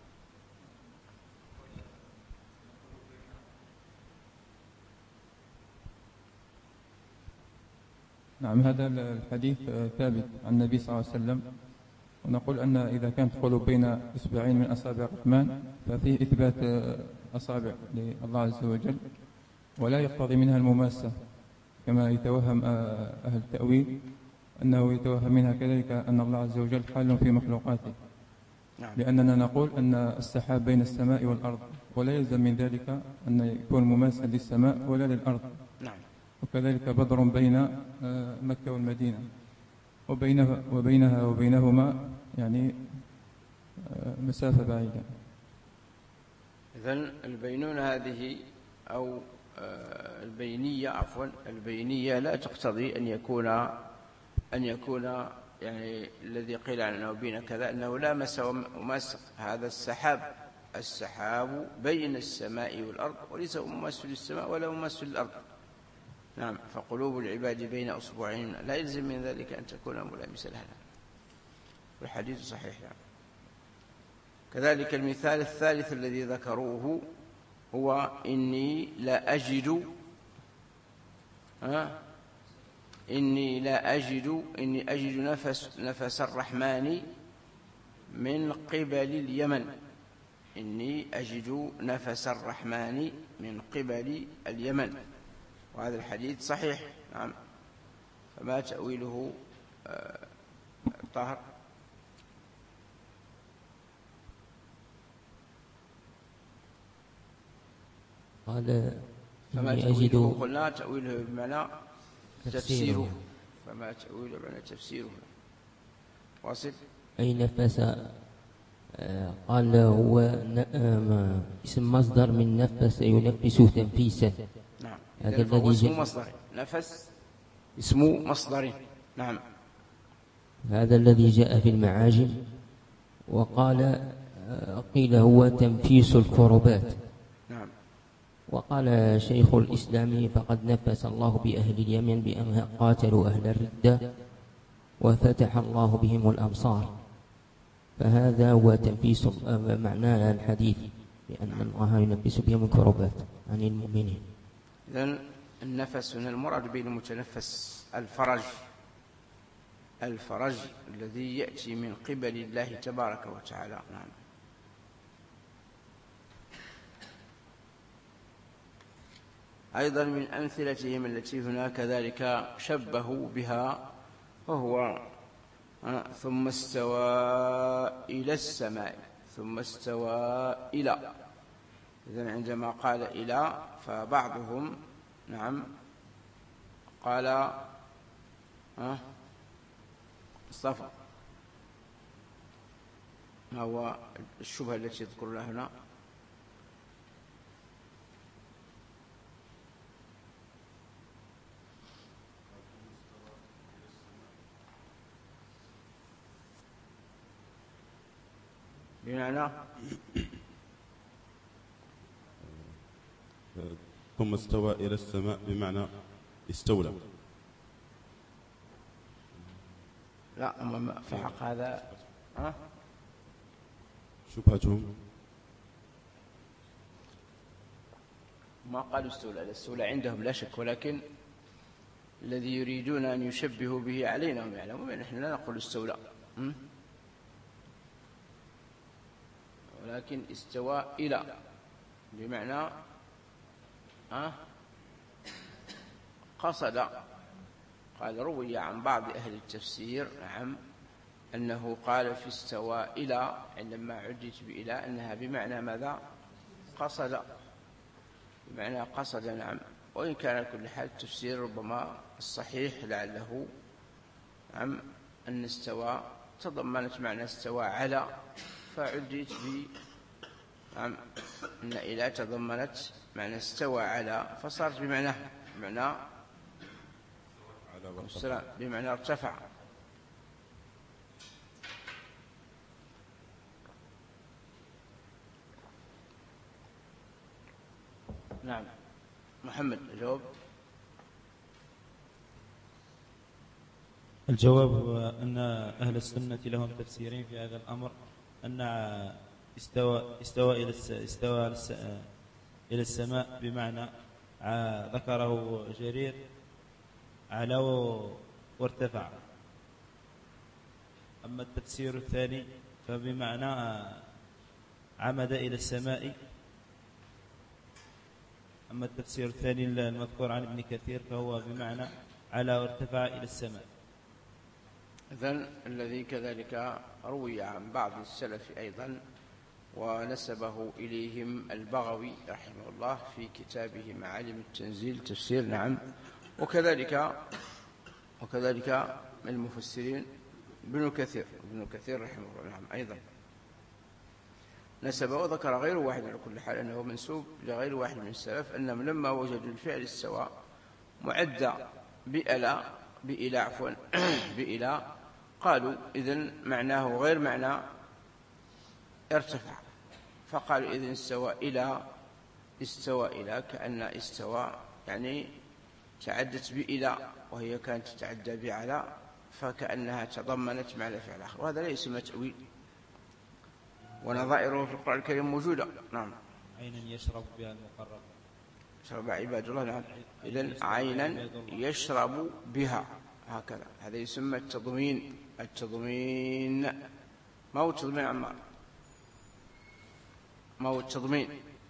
نعم، هذا الحديث ثابت عن النبي صلى الله عليه وسلم، ونقول أن إذا كانت قلوب بين إصبعين من أصابع الرحمن ففيه إثبات أصابع لله عز وجل، ولا يقتضي منها المماسة كما يتوهم أهل التأويل، أنه يتوهم منها كذلك أن الله عز وجل حال في مخلوقاته، لأننا نقول أن السحاب بين السماء والأرض، ولا يلزم من ذلك أن يكون مماسا للسماء ولا للأرض. نعم. وكذلك بدر بين مكة والمدينة، وبينها وبينها وبينهما يعني مسافة بعيدة. إذن البينونة هذه أو البينية عفوا البينية لا تقتضي أن يكون أن يكون يعني الذي قيل عنه بين كذا أنه لا مس ومس. هذا السحاب السحاب بين السماء والأرض، وليس ممس للسماء ولا ممس للأرض. نعم، فقلوب العباد بين أصبعين لا يلزم من ذلك أن تكون ملامسة لها، والحديث صحيح. يعني كذلك المثال الثالث الذي ذكروه هو إني لا أجد ها إني لا أجد إني أجد نفس نفس الرحمن من قبل اليمن إني أجد نفس الرحمن من قبل اليمن. وهذا الحديث صحيح. نعم، فما تأويله طاهر؟ قال فما تأويله قلنا تأويله بمعنى تفسيره، فما تأويله بمعنى تفسيره. واصل. أي نفس، قال هو اسم مصدر من نفس ينفس تنفيسا. نعم، هذا هو اسم مصدر، نفس اسم مصدر. نعم، هذا الذي جاء في المعاجم. وقال قيل هو تنفيس الكربات. نعم. وقال شيخ الإسلام فقد نفس الله بأهل اليمن بأن قاتلوا أهل الردة وفتح الله بهم الأبصار، فهذا هو تنفيس معنى الحديث، بأن الله ينفس بهم الكربات عن المؤمنين. إذن النفس هنا المراد به المتنفس الفرج، الفرج الذي يأتي من قبل الله تبارك وتعالى. نعم. أيضا من أمثلتهم التي هنا كذلك شبهوا بها، وهو ثم استوى إلى السماء، ثم استوى إلى. إذن عندما قال إلى فبعضهم نعم قال ها اصطفى. ما هو الشبهة التي يذكرها هنا؟ بمعنى ثم استوى إلى السماء بمعنى استولى. لا أما في حق هذا ها شبهتهم ما قالوا استولى، الاستولى عندهم لا شك، ولكن الذي يريدون أن يشبهوا به علينا هم يعلمون، نحن لا نقول استولى، ولكن استوى إلى بمعنى ها قصد. قال روي عن بعض أهل التفسير نعم أنه قال في استوى إلى عندما عدت بإلى أنها بمعنى ماذا؟ قصد، بمعنى قصد نعم. وإن كان كل حال التفسير ربما الصحيح لعله نعم أن استوى تضمنت معنى استوى على، فعدت ب نعم أن إلى تضمنت معنى استوى على، فصارت بمعنى بمعنى بمعنى ارتفع. نعم محمد الجواب. الجواب هو أن أهل السنة لهم تفسيرين في هذا الأمر، أن استوى استوى إلى استوى إلى السماء بمعنى ذكره جرير علو وارتفع. أما التفسير الثاني فبمعنى عمد إلى السماء. أما التفسير الثاني المذكور عن ابن كثير فهو بمعنى على وارتفع إلى السماء. إذن الذي كذلك روي عن بعض السلف أيضا ونسبه إليهم البغوي رحمه الله في كتابه معالم التنزيل تفسير نعم، وكذلك وكذلك من المفسرين ابن كثير ابن كثير رحمه الله نعم أيضا نسبه، وذكر غير واحد على كل حال أنه منسوب لغير واحد من السلف أنهم لما وجدوا الفعل السواء معدى بألا بإلى عفوا بإلى قالوا إذن معناه غير معنى ارتفع، فقالوا إذن استوى إلى استوى إلى كأن استوى يعني تعدت بإلى وهي كانت تتعدى بعلى، فكأنها تضمنت معنى فعل آخر، وهذا ليس تأويل، ونظائره في القرآن الكريم موجودة. نعم عينا يشرب بها المقرب شرب عباد الله نعم. إذن عينا يشرب بها هكذا، هذا يسمى التضمين. التضمين ما هو التضمين عمار؟ ما هو التضمين؟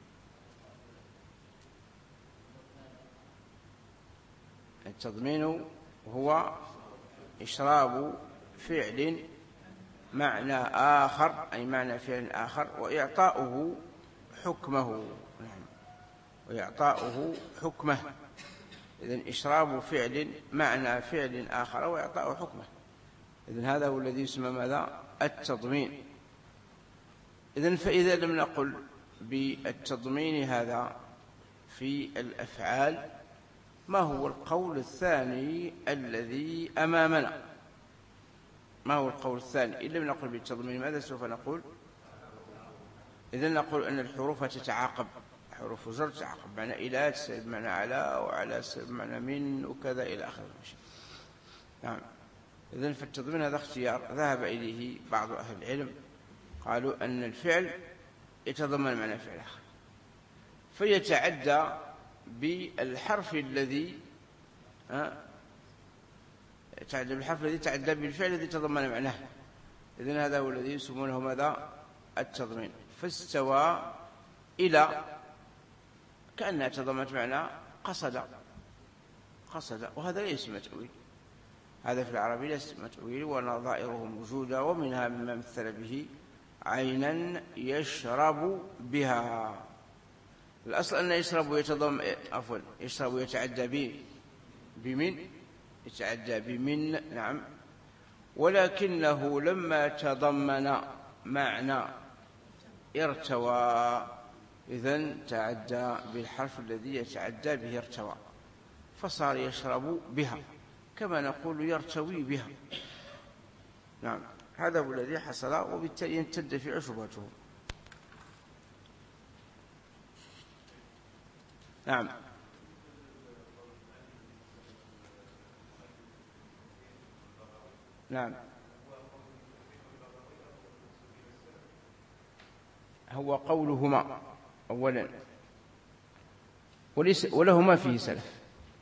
التضمين هو إشراب فعل معنى آخر، أي معنى فعل آخر، وإعطاؤه حكمه نعم وإعطاؤه حكمه. إذن إشراب فعل معنى فعل آخر وإعطاؤه حكمه، إذن هذا هو الذي يسمى ماذا؟ التضمين. إذن فإذا لم نقل بالتضمين هذا في الأفعال، ما هو القول الثاني الذي أمامنا؟ ما هو القول الثاني؟ إن لم نقل بالتضمين ماذا سوف نقول؟ إذن نقول أن الحروف تتعاقب، حروف جر تتعاقب، معنى إلى تسبب معنى على، وعلى تسبب معنى من، وكذا إلى آخره. نعم. إذن فالتضمين هذا اختيار ذهب إليه بعض أهل العلم، قالوا أن الفعل يتضمن معنى فعل آخر، فيتعدى بالحرف الذي يتعدى بالحرف الذي يتعدى بالفعل الذي تضمن معناه. إذن هذا هو الذي يسمونه ماذا؟ التضمين. فاستوى إلى كأنها تضمنت معنى قصد قصد وهذا ليس متأويل، هذا في العربي ليس متأويل، ونظائره موجودة، ومنها مما مثل به عينا يشرب بها. الأصل أن يشرب يتضم عفوا يشرب يتعدى به بمن يتعدى بمن نعم، ولكنه لما تضمن معنى ارتوى إذن تعدى بالحرف الذي يتعدى به ارتوى، فصار يشرب بها كما نقول يرتوي بها. نعم هذا هو الذي حصل، وبالتالي تندفع شبهته. نعم نعم هو قولهما أولا، وليس ولهما فيه سلف،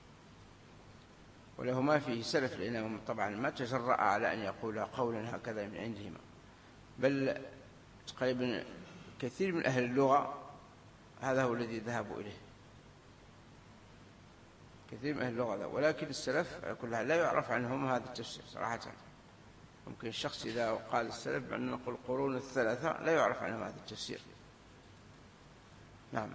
ولهما فيه سلف، لأنهم طبعا ما تجرأ على أن يقول قولا هكذا من عندهما، بل تقريبا كثير من أهل اللغة هذا هو الذي ذهبوا إليه، كثير من أهل اللغة، ولكن السلف كلها لا يعرف عنهم هذا التفسير صراحة. ممكن الشخص إذا قال السلف بأن نقول القرون الثلاثة لا يعرف عنهم هذا التفسير. نعم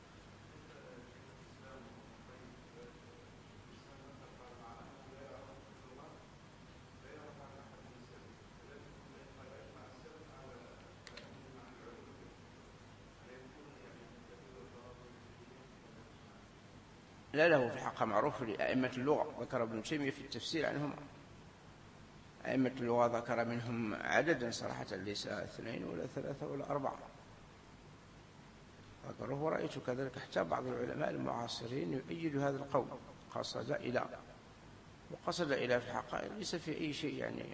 لا له في الحق معروف لأئمة اللغة، ذكر ابن تيمية في التفسير عنهم أئمة اللغة، ذكر منهم عددا صراحة ليس اثنين ولا ثلاثة ولا أربعة ذكره، ورأيت كذلك حتى بعض العلماء المعاصرين يؤيد هذا القول، قصد إلى وقصد إلى في الحقائق ليس في أي شيء يعني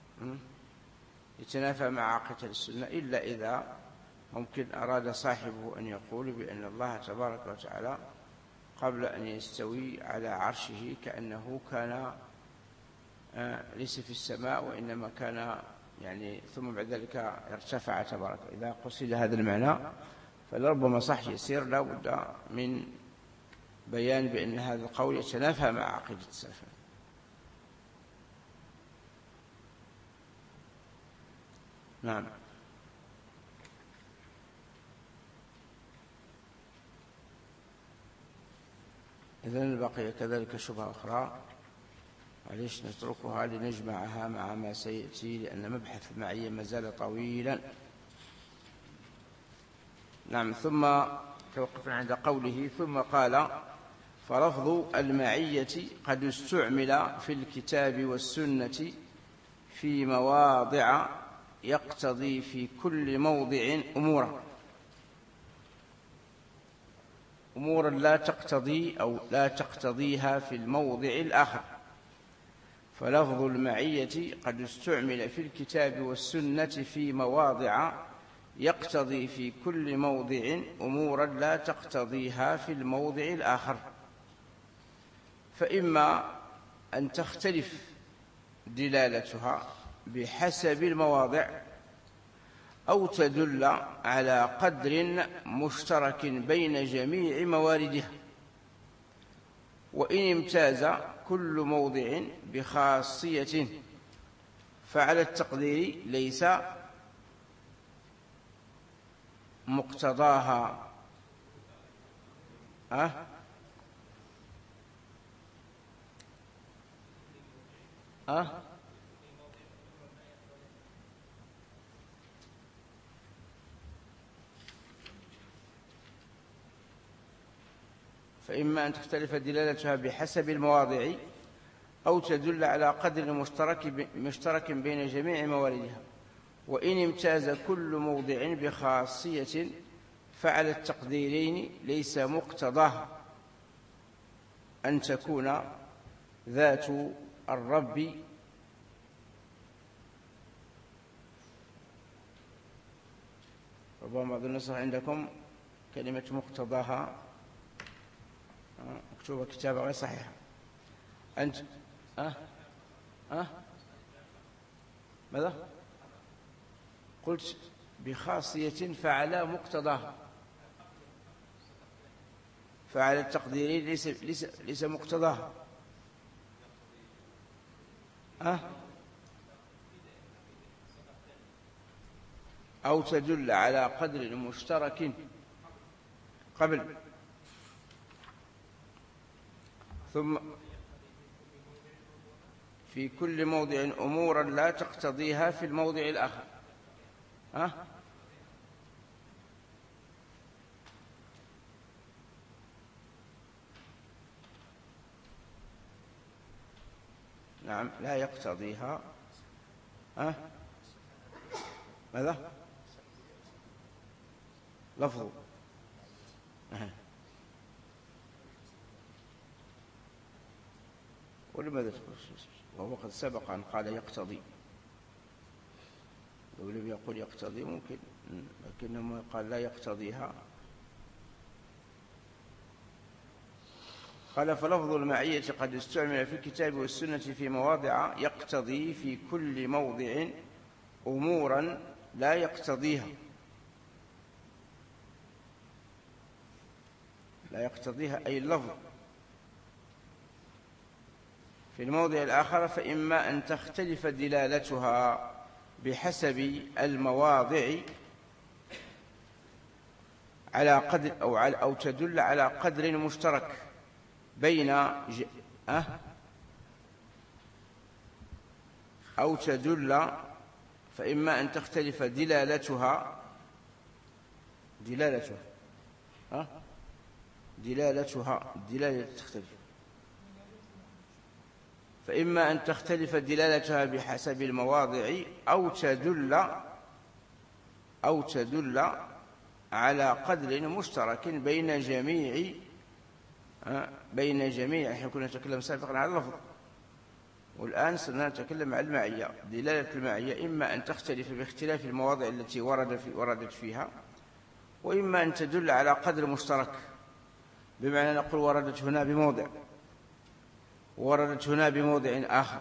يتنافى مع عقيدة السنة، إلا إذا ممكن أراد صاحبه أن يقول بأن الله تبارك وتعالى قبل أن يستوي على عرشه كأنه كان ليس في السماء وإنما كان يعني ثم بعد ذلك ارتفع تبارك. إذا قصد هذا المعنى فلربما صح يسير، لا بد من بيان بأن هذا القول يتنافى مع عقيدة السلف. نعم إذن بقي كذلك شبهة أخرى، معليش نتركها لنجمعها مع ما سيأتي، لأن مبحث المعية ما زال طويلا. نعم ثم توقفنا عند قوله ثم قال فلفظ المعية قد استعمل في الكتاب والسنة في مواضع يقتضي في كل موضع أمورا أمورا لا تقتضي أو لا تقتضيها في الموضع الآخر. فلفظ المعية قد استعمل في الكتاب والسنة في مواضع يقتضي في كل موضع أمورا لا تقتضيها في الموضع الآخر، فإما أن تختلف دلالتها بحسب المواضع، أو تدل على قدر مشترك بين جميع مواردها، وإن امتاز كل موضع بخاصية فعلى التقدير ليس مقتضاها أه؟ أه؟ فإما أن تختلف دلالتها بحسب المواضع، أو تدل على قدر مشترك مشترك بين جميع مواردها، وإن امتاز كل موضع بخاصية فعلى التقديرين ليس مقتضاه أن تكون ذات الرب ربما أظن النسخ عندكم كلمة مقتضاها مكتوبة كتابة غير صحيحة. أنت أه أه ماذا قلت؟ بخاصية فعلى مقتضاها، فعلى التقدير ليس, ليس, ليس مقتضاها. أه؟ أو تدل على قدر مشترك قبل، ثم في كل موضع أمورا لا تقتضيها في الموضع الآخر. أه؟ نعم لا يقتضيها. أه؟ ماذا؟ لفظ. أه. ولماذا تقول وهو قد سبق أن قال يقتضي؟ لو لم يقول يقتضي ممكن، لكنه قال لا يقتضيها. قال فلفظ المعية قد استعمل في الكتاب والسنة في مواضع يقتضي في كل موضع أمورا لا يقتضيها، لا يقتضيها أي اللفظ. في الموضع الآخر فإما أن تختلف دلالتها بحسب المواضع على قدر أو, على أو تدل على قدر مشترك بين ج... أه؟ أو تدل فإما أن تختلف دلالتها دلالتها أه؟ دلالتها دلالة تختلف فإما أن تختلف دلالتها بحسب المواضع أو تدل أو تدل على قدر مشترك بين جميع بين جميع. احنا كنا نتكلم سابقا على اللفظ، والآن صرنا نتكلم عن المعية. دلالة المعية إما أن تختلف باختلاف المواضع التي ورد في وردت فيها، وإما أن تدل على قدر مشترك، بمعنى نقول وردت هنا بموضع وردت هنا بموضع آخر،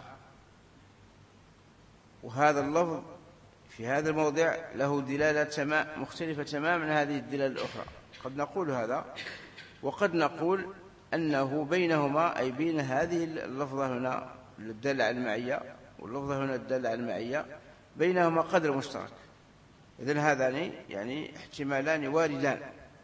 وهذا اللفظ في هذا الموضع له دلالة مختلفة تماما من هذه الدلالة الأخرى. قد نقول هذا، وقد نقول أنه بينهما أي بين هذه اللفظة هنا الدالة على المعية واللفظة هنا الدالة على المعية بينهما قدر مشترك. إذن هذان يعني احتمالان واردان.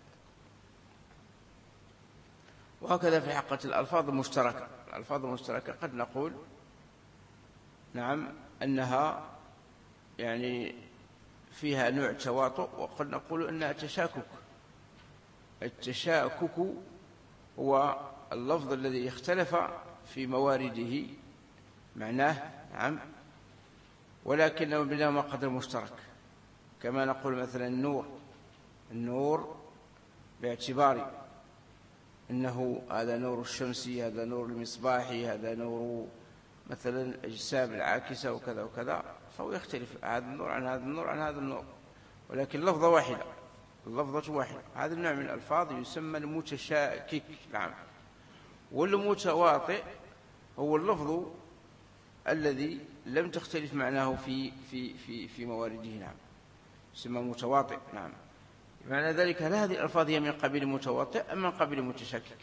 وهكذا في حقة الألفاظ المشتركة. الألفاظ المشتركة قد نقول نعم أنها يعني فيها نوع تواطؤ، وقد نقول أنها تشاكك. التشاكك هو اللفظ الذي اختلف في موارده معناه نعم، ولكنه بينهما قدر مشترك. كما نقول مثلا النور النور باعتبار إنه هذا نور الشمس، هذا نور المصباح، هذا نور مثلا الأجسام العاكسة وكذا وكذا، فهو يختلف هذا النور عن هذا النور عن هذا النور، ولكن لفظة واحدة اللفظة واحدة. هذا النوع من الألفاظ يسمى المتشاكك. نعم. والمتواطئ هو اللفظ الذي لم تختلف معناه في في في في موارده. نعم، يسمى متواطئ. نعم. معنى ذلك هل هذه الألفاظ هي من قبيل متواطئ أم من قبيل متشاكك؟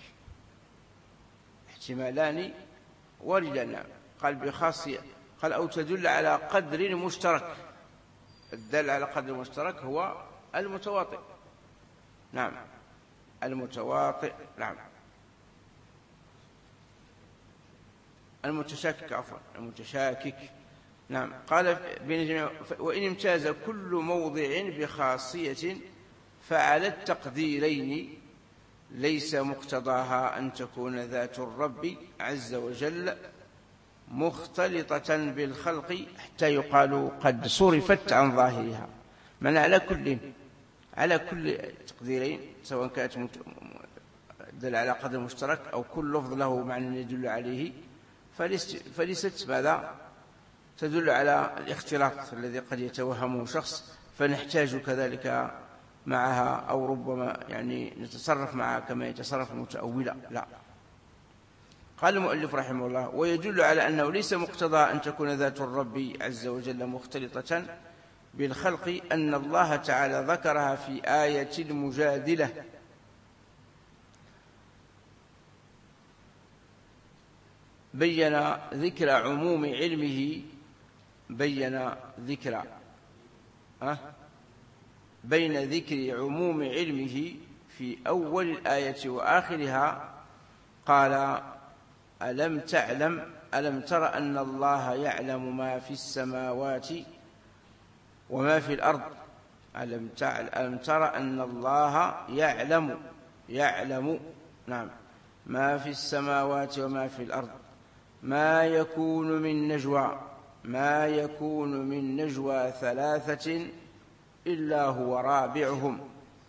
احتمالان واردان. نعم. قال بخاصية، قال أو تدل على قدر مشترك. الدل على قدر مشترك هو المتواطئ. نعم، المتواطئ. نعم، المتشاكك عفوا المتشاكك. نعم. قال بين جميع وإن امتاز كل موضع بخاصية فعلى التقديرين ليس مقتضاها أن تكون ذات الرب عز وجل مختلطة بالخلق حتى يقال قد صرفت عن ظاهرها. من على كل على كل تقديرين، سواء كانت دل على قدر مشترك أو كل لفظ له معنى يدل عليه، فليست ماذا تدل على الاختلاط الذي قد يتوهمه شخص، فنحتاج كذلك معها أو ربما يعني نتصرف معها كما يتصرف المتأولة. لا. قال المؤلف رحمه الله ويدل على أنه ليس مقتضى أن تكون ذات الرب عز وجل مختلطة بالخلق أن الله تعالى ذكرها في آية المجادلة بين ذكر عموم علمه بين ذكر أه بين ذكر عموم علمه في أول الآية وآخرها قال ألم تعلم ألم تر أن الله يعلم ما في السماوات وما في الأرض ألم تعلم ألم تر أن الله يعلم يعلم نعم ما في السماوات وما في الأرض ما يكون من نجوى ما يكون من نجوى ثلاثة إلا هو رابعهم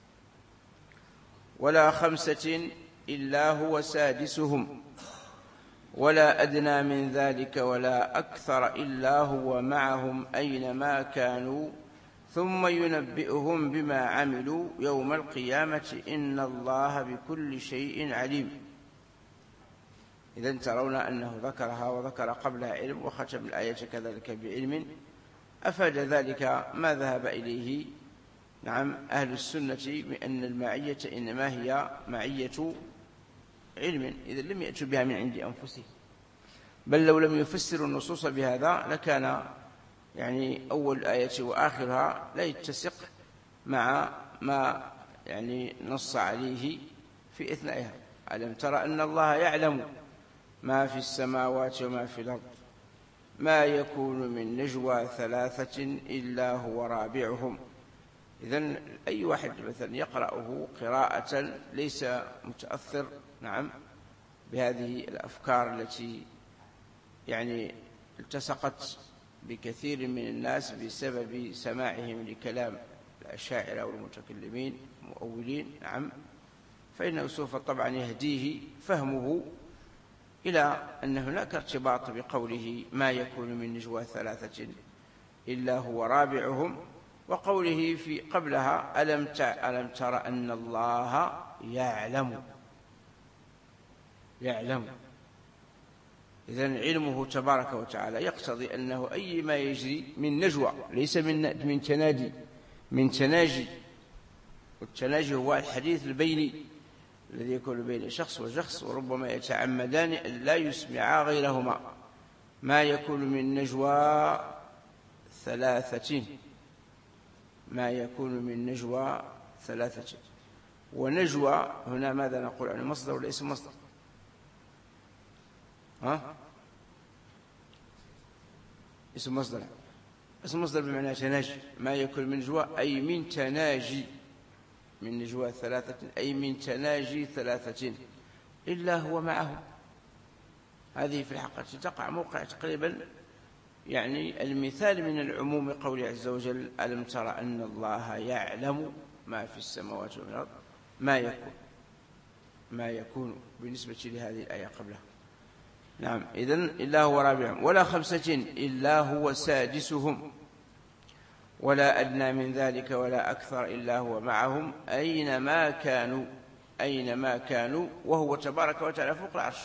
ولا خمسة إلا هو سادسهم ولا أدنى من ذلك ولا أكثر إلا هو معهم أينما كانوا ثم ينبئهم بما عملوا يوم القيامة إن الله بكل شيء عليم. إذن ترون أنه ذكرها وذكر قبلها علم وختم الآية كذلك بعلم، أفاد ذلك ما ذهب إليه نعم أهل السنة بأن المعية إنما هي معية علم، إذا لم يأتوا بها من عند أنفسهم، بل لو لم يفسروا النصوص بهذا لكان يعني أول الآية وآخرها لا يتسق مع ما يعني نص عليه في إثنائها. ألم ترى أن الله يعلم ما في السماوات وما في الأرض ما يكون من نجوى ثلاثة إلا هو رابعهم. إذن أي واحد مثلا يقرأه قراءة ليس متأثر نعم بهذه الأفكار التي يعني التصقت بكثير من الناس بسبب سماعهم لكلام الأشاعرة والمتكلمين المؤولين نعم، فإنه سوف طبعا يهديه فهمه إلى أن هناك ارتباط بقوله ما يكون من نجوى ثلاثة إلا هو رابعهم، وقوله في قبلها ألم ألم تر أن الله يعلم يعلم. إذن علمه تبارك وتعالى يقتضي أنه أي ما يجري من نجوى ليس من من تنادي من تناجي، والتناجي هو الحديث البيني الذي يكون بين شخص وشخص، وربما يتعمدان أن لا يسمعا غيرهما. ما يكون من نجوى ثلاثة ما يكون من نجوى ثلاثة ونجوى هنا ماذا نقول عنه؟ مصدر ولا اسم مصدر؟ ها؟ اسم مصدر. اسم مصدر بمعنى تناجي. ما يكون من نجوى أي من تناجي من نجوى ثلاثة أي من تناجي ثلاثة إلا هو معهم. هذه في الحقيقة تقع موقع تقريبا يعني المثال من العموم قوله عز وجل ألم ترى أن الله يعلم ما في السماوات والأرض ما يكون ما يكون بالنسبة لهذه الآية قبلها نعم. إذن إلا هو رابعهم ولا خمسة إلا هو سادسهم ولا أدنى من ذلك ولا أكثر إلا هو معهم أينما كانوا أينما كانوا وهو تبارك وتعالى فوق العرش،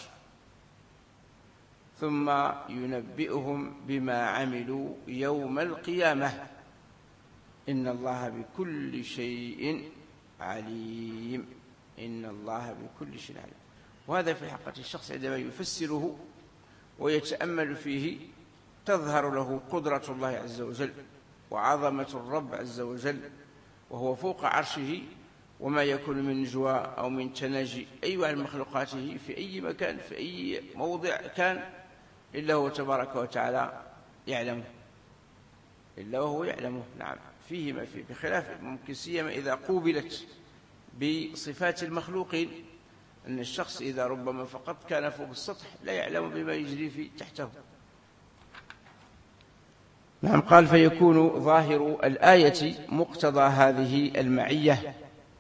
ثم ينبئهم بما عملوا يوم القيامة إن الله بكل شيء عليم إن الله بكل شيء عليم. وهذا في حقيقة الشخص عندما يفسره ويتأمل فيه تظهر له قدرة الله عز وجل وعظمة الرب عز وجل وهو فوق عرشه، وما يكون من نجوى أو من تناجي أي عن مخلوقاته في أي مكان في أي موضع كان إلا هو تبارك وتعالى يعلمه إلا وهو يعلمه نعم. فيه ما فيه بخلاف ممكن سيما إذا قوبلت بصفات المخلوقين أن الشخص إذا ربما فقط كان فوق السطح لا يعلم بما يجري في تحته نعم. قال فيكون ظاهر الآية مقتضى هذه المعية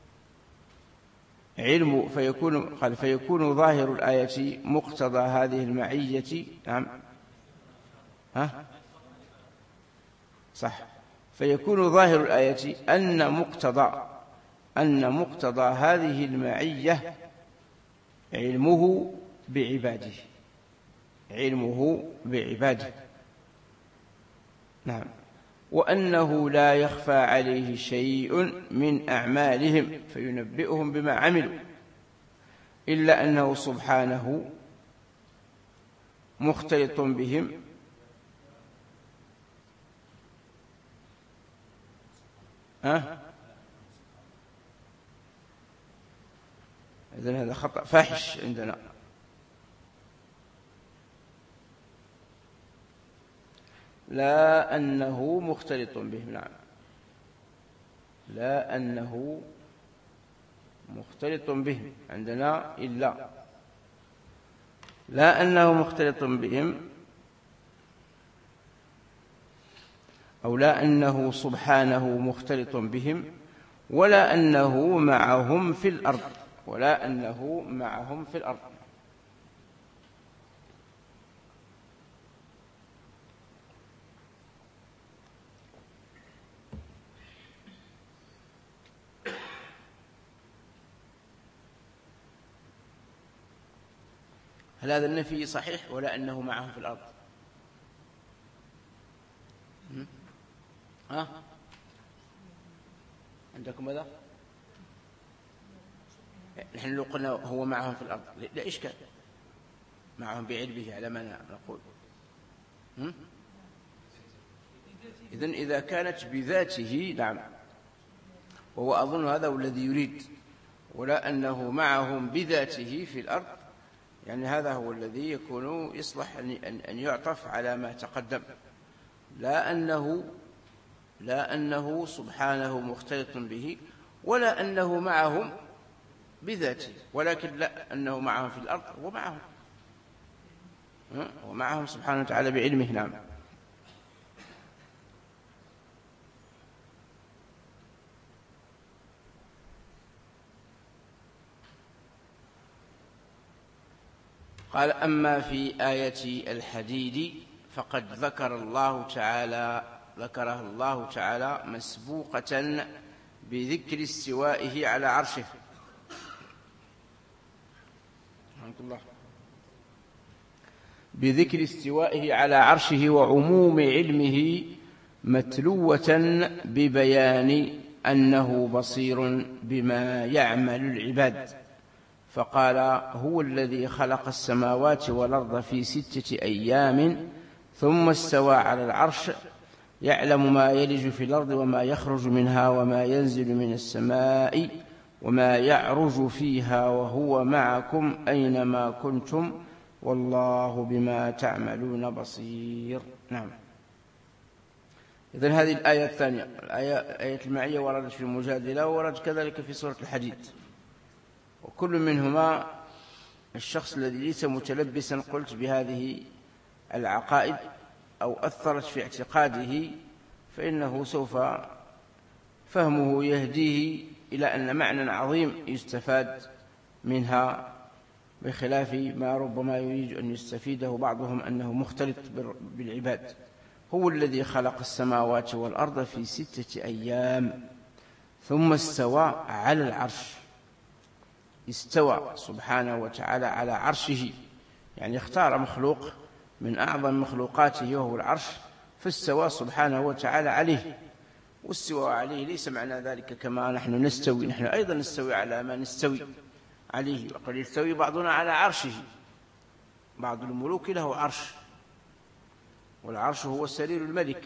علم فيكون قال فيكون ظاهر الآية مقتضى هذه المعية نعم ها صح. فيكون ظاهر الآية أن مقتضى أن مقتضى هذه المعية علمه بعباده علمه بعباده نعم، وأنه لا يخفى عليه شيء من أعمالهم فينبئهم بما عملوا، إلا أنه سبحانه مختلط بهم. ها؟ إذن هذا خطأ فاحش عندنا. لا أنه مختلط بهم. نعم، لا أنه مختلط بهم عندنا إلا لا أنه مختلط بهم، أو لا أنه سبحانه مختلط بهم، ولا أنه معهم في الأرض، ولا أنه معهم في الأرض. هل هذا النفي صحيح؟ ولا أنه معهم في الأرض؟ ها؟ عندكم هذا؟ نحن لو قلنا هو معهم في الأرض لا إشكال، معهم بعلمه على ما نقول. إذن إذا كانت بذاته نعم، وهو أظن هذا هو الذي يريد، ولا أنه معهم بذاته في الأرض، يعني هذا هو الذي يكون يصلح أن يعطف على ما تقدم. لا أنه لا أنه سبحانه مختلط به، ولا أنه معهم بذاته، ولكن لا أنه معهم في الأرض ومعهم ومعهم سبحانه وتعالى بعلمه. نعم. قال: أما في آية الحديد فقد ذكر الله تعالى ذكرها الله تعالى مسبوقة بذكر استوائه على عرشه. الله بذكر استوائه على عرشه وعموم علمه، متلوة ببيان أنه بصير بما يعمل العباد. فقال: هو الذي خلق السماوات والأرض في ستة أيام ثم استوى على العرش، يعلم ما يلج في الأرض وما يخرج منها وما ينزل من السماء وما يعرج فيها، وهو معكم أينما كنتم والله بما تعملون بصير. نعم. إذن هذه الآية الثانية، الآية آية المعية وردت في المجادلة، وورد كذلك في سورة الحديد، وكل منهما الشخص الذي ليس متلبسا قلت بهذه العقائد أو أثرت في اعتقاده، فإنه سوف فهمه يهديه إلى أن معنى عظيم يستفاد منها، بخلاف ما ربما يريد أن يستفيده بعضهم أنه مختلط بالعباد. هو الذي خلق السماوات والأرض في ستة أيام ثم استوى على العرش. استوى سبحانه وتعالى على عرشه، يعني اختار مخلوق من أعظم مخلوقاته وهو العرش، فاستوى سبحانه وتعالى عليه. واستوى عليه ليس معنى ذلك كما نحن نستوي، نحن أيضا نستوي على ما نستوي عليه، وقد يستوي بعضنا على عرشه. بعض الملوك له عرش، والعرش هو سرير الملك،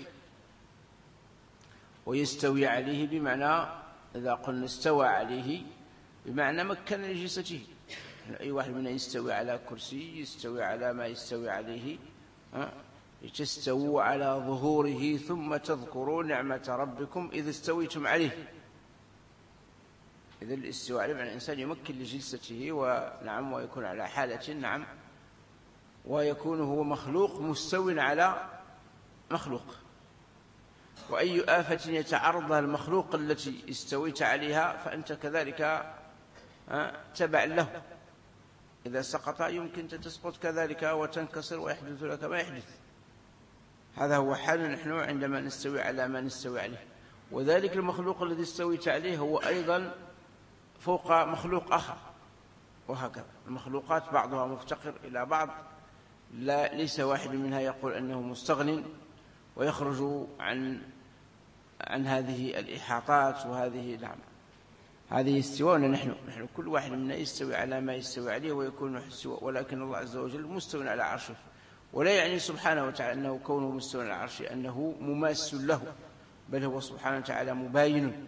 ويستوي عليه بمعنى إذا قلنا استوى عليه بمعنى مكن لجلسته. أي واحد منا يستوي على كرسي، يستوي على ما يستوي عليه، تستووا على ظهوره ثم تذكروا نعمة ربكم إذ استويتم عليه. إذا الاستواء عليه معنى الإنسان يمكن لجلسته، ونعم ويكون على حالة، نعم، ويكون هو مخلوق مستوٍ على مخلوق. وأي آفة يتعرض لها المخلوق التي استويت عليها فأنت كذلك تبع له. إذا سقط يمكن تسقط كذلك وتنكسر ويحدث لك ما يحدث. هذا هو حال نحن عندما نستوي على ما نستوي عليه. وذلك المخلوق الذي استويت عليه هو أيضا فوق مخلوق آخر، وهكذا المخلوقات بعضها مفتقر إلى بعض، لا ليس واحد منها يقول أنه مستغن ويخرج عن عن هذه الإحاطات وهذه. نعم، هذه استواءنا نحن نحن كل واحد منا يستوي على ما يستوي عليه ويكون استواء، ولكن الله عز وجل مستوى على عرشه. ولا يعني سبحانه وتعالى أنه كونه مستوى على العرش أنه مماس له، بل هو سبحانه وتعالى مباين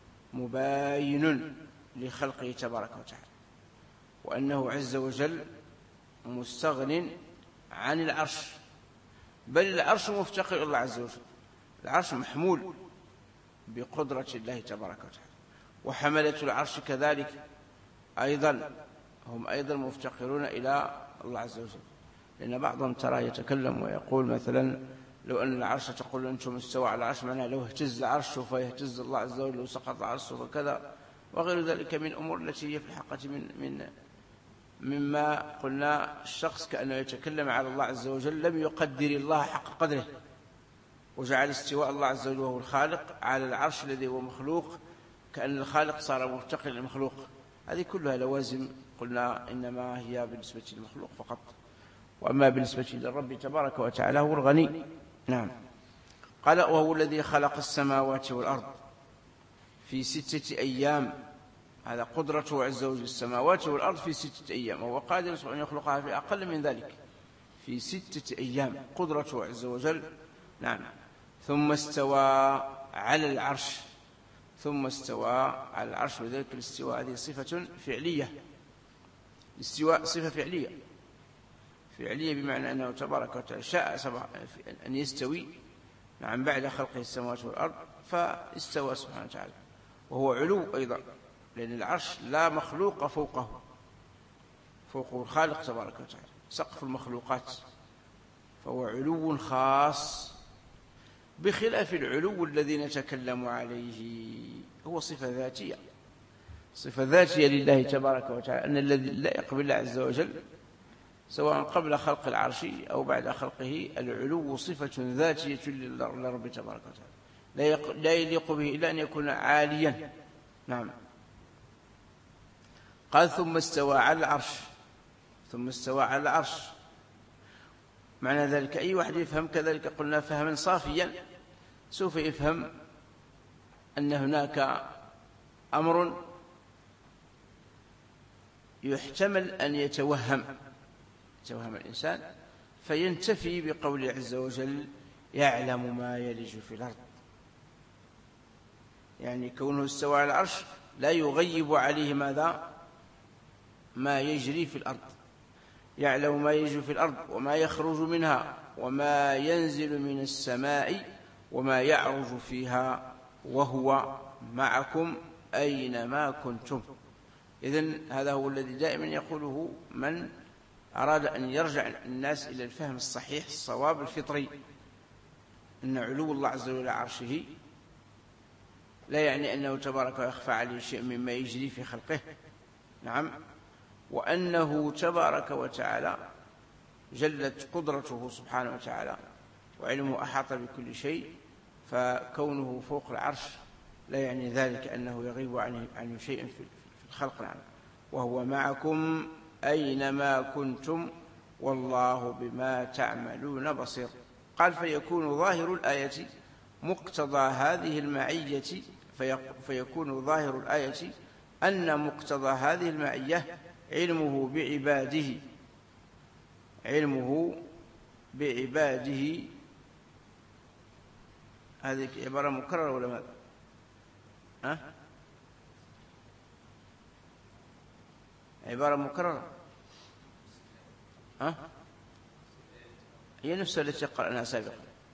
مباين لخلقه تبارك وتعالى، وأنه عز وجل مستغن عن العرش، بل العرش مفتقر إلى الله عز وجل. العرش محمول بقدرة الله تبارك وتعالى، وحملة العرش كذلك أيضا هم أيضا مفتقرون إلى الله عز وجل. لأن بعضهم ترى يتكلم ويقول مثلا لو أن العرش تقول أنتم استوى على العرش، معناه لو اهتز العرش فيهتز الله عز وجل، وسقط العرش وكذا وغير ذلك من أمور التي هي في الحقيقة من من مما قلنا الشخص كأنه يتكلم على الله عز وجل، لم يقدر الله حق قدره، وجعل استواء الله عز وجل وهو الخالق على العرش الذي هو مخلوق كأن الخالق صار مفتقر للمخلوق. هذه كلها لوازم قلنا إنما هي بالنسبة للمخلوق فقط، وأما بالنسبة للرب تبارك وتعالى هو الغني. نعم. قال وهو الذي خلق السماوات والأرض في ستة أيام، هذا قدرته عز وجل، السماوات والأرض في ستة أيام، وهو قادر أن يخلقها في أقل من ذلك في ستة أيام، قدرته عز وجل. نعم. ثم استوى على العرش، ثم استوى على العرش، وذلك الاستواء هذه صفة فعلية، الاستواء صفة فعلية فعلية بمعنى أنه تبارك وتعالى شاء أن يستوي. نعم. بعد خلقه السماوات والأرض فاستوى سبحانه وتعالى، وهو علو أيضا، لأن العرش لا مخلوق فوقه، فوقه الخالق تبارك وتعالى، سقف المخلوقات، فهو علو خاص بخلاف العلو الذي نتكلم عليه، هو صفة ذاتية، صفة ذاتية لله تبارك وتعالى، أن الذي لا يقبل الله عز وجل سواء قبل خلق العرش أو بعد خلقه، العلو صفة ذاتية للرب تبارك وتعالى، لا يليق به إلا أن يكون عاليا. نعم. قال ثم استوى على العرش، ثم استوى على العرش، معنى ذلك أي واحد يفهم كذلك قلنا فهما صافيا سوف يفهم أن هناك أمر يحتمل أن يتوهم يتوهم الإنسان فينتفي بقول عز وجل يعلم ما يلج في الأرض، يعني كونه استوى على العرش لا يغيب عليه ماذا؟ ما يجري في الأرض، يعلم ما يجري في الأرض وما يخرج منها وما ينزل من السماء وما يعرج فيها وهو معكم أينما كنتم. إذن هذا هو الذي دائما يقوله من أراد أن يرجع الناس إلى الفهم الصحيح الصواب الفطري، أن علو الله عز وجل على عرشه لا يعني أنه تبارك ويخفى عليه شيء مما يجري في خلقه. نعم. وأنه تبارك وتعالى جلت قدرته سبحانه وتعالى وعلمه أحاط بكل شيء، فكونه فوق العرش لا يعني ذلك أنه يغيب عنه, عنه شيء في الخلق. نعم. وهو معكم أينما كنتم والله بما تعملون بصير. قال فيكون ظاهر الآية مقتضى هذه المعية، فيكون ظاهر الآية أن مقتضى هذه المعية علمه بعباده، علمه بعباده. هذه عبارة مكررة ولا ماذا؟ أه؟ عبارة مكررة. أه؟ هي نفسها التي قرأناها سابقا.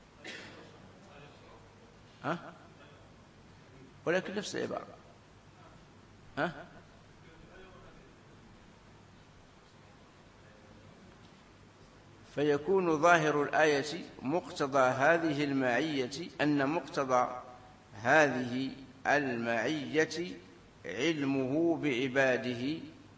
أه؟ ولكن نفس العبارة. أه؟ فيكون ظاهر الآية مقتضى هذه المعية أن مقتضى هذه المعية علمه بعباده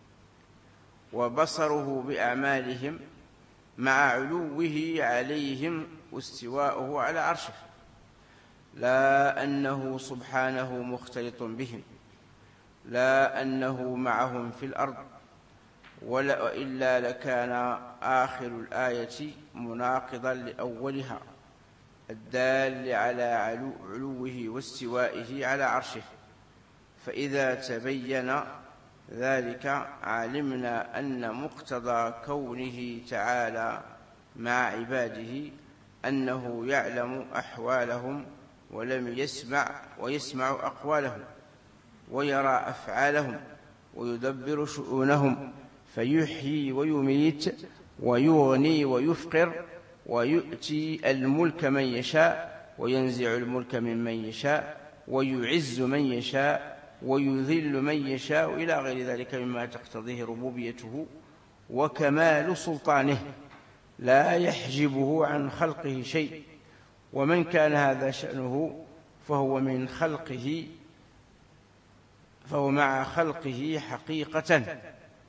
وبصره بأعمالهم مع علوه عليهم واستواءه على عرشه، لا أنه سبحانه مختلط بهم، لا أنه معهم في الأرض، ولا إلا لكان آخر الآية مناقضا لأولها الدال على علوه واستوائه على عرشه. فإذا تبين ذلك علمنا أن مقتضى كونه تعالى مع عباده أنه يعلم أحوالهم ولم يسمع ويسمع أقوالهم ويرى أفعالهم ويدبر شؤونهم فيحيي ويميت ويغني ويفقر ويؤتي الملك من يشاء وينزع الملك ممن يشاء ويعز من يشاء ويذل من يشاء إلى غير ذلك مما تقتضيه ربوبيته وكمال سلطانه لا يحجبه عن خلقه شيء. ومن كان هذا شأنه فهو من خلقه فهو مع خلقه حقيقة.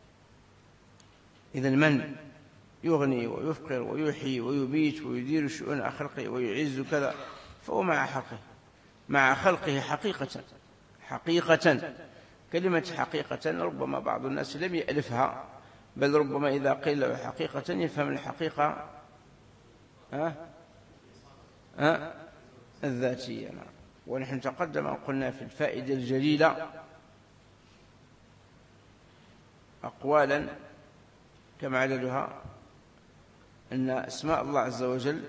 إذن من يغني ويفقر ويحيي ويبيت ويدير شؤون خلقه ويعز كذا فهو مع خلقه مع خلقه حقيقة. حقيقة كلمة حقيقة ربما بعض الناس لم يألفها، بل ربما إذا قيل له حقيقة يفهم الحقيقة أه؟ أه؟ الذاتية. ونحن تقدم قلنا في الفائدة الجليلة أقوالا كما عددها أن أسماء الله عز وجل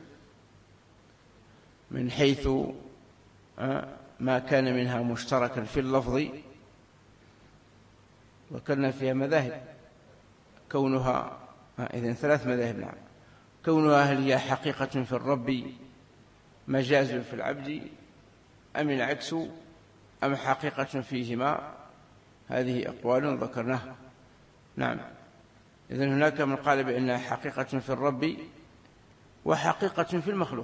من حيث ما كان منها مشتركا في اللفظ وكنا فيها مذاهب كونها إذن ثلاث مذاهب نعم كونها هل هي حقيقة في الرب مجاز في العبد أم العكس أم حقيقة فيهما، هذه أقوال ذكرناها. نعم إذن هناك من قال بأنها حقيقة في الرب وحقيقة في المخلوق،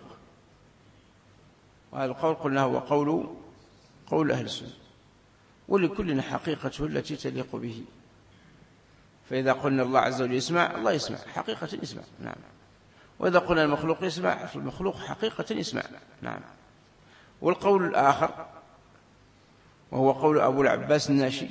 وهذا القول قلنا هو قول قول أهل السنة، ولكل حقيقته التي تليق به. فإذا قلنا الله عز وجل يسمع الله يسمع حقيقة يسمع نعم، وإذا قلنا المخلوق يسمع المخلوق حقيقة يسمع نعم. والقول الآخر وهو قول أبو العباس الناشي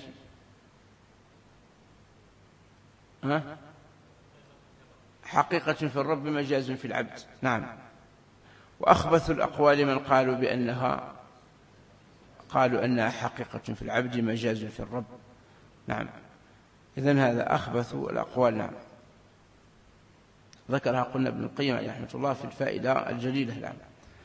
ها حقيقة في الرب مجاز في العبد نعم. وأخبث الأقوال من قالوا بأنها قالوا أنها حقيقة في العبد مجاز في الرب نعم. إذن هذا أخبث الأقوال نعم، ذكرها قلنا ابن القيم رحمه الله في الفائدة الجليلة نعم.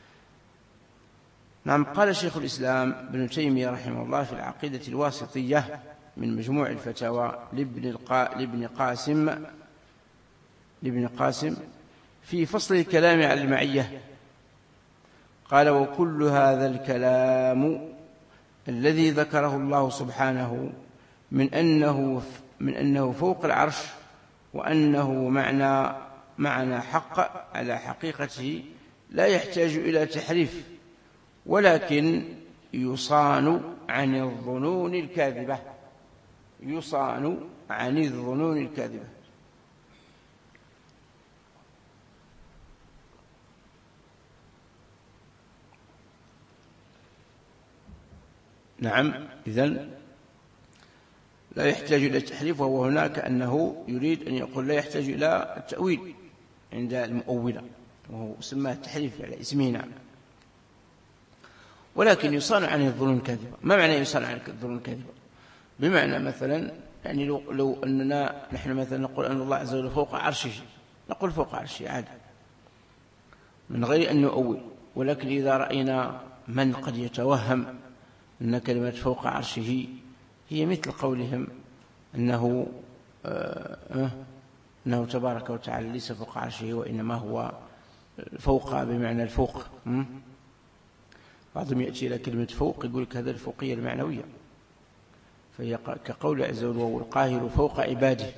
نعم قال شيخ الإسلام ابن تيمية رحمه الله في العقيدة الواسطية من مجموع الفتاوى لابن, القا... لابن قاسم لابن قاسم في فصل الكلام على المعية قال وكل هذا الكلام الذي ذكره الله سبحانه من أنه, من أنه فوق العرش وأنه معنى, معنى حق على حقيقته لا يحتاج إلى تحريف، ولكن يصان عن الظنون الكاذبة يصان عن الظنون الكاذبة. نعم إذن لا يحتاج إلى التحريف، وهو هناك أنه يريد أن يقول لا يحتاج إلى التأويل عند المؤولة، وهو سماه التحريف على اسمه نعم. ولكن يصان عن الظنون الكاذبة. ما معنى يصان عن الظنون الكاذبة؟ بمعنى مثلا يعني لو, لو أننا نحن مثلا نقول أن الله عز وجل فوق عرشه نقول فوق عرشه عادي من غير أن نؤول، ولكن إذا رأينا من قد يتوهم أن كلمة فوق عرشه هي مثل قولهم أنه آه أنه تبارك وتعالى ليس فوق عرشه وإنما هو فوق بمعنى الفوق. بعضهم يأتي إلى كلمة فوق يقول لك هذا الفوقية المعنوية، فهي كقول عز وجل وهو القاهر فوق عباده،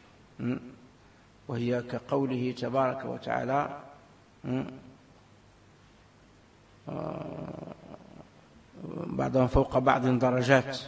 وهي كقوله تبارك وتعالى بعضهم فوق بعض درجات.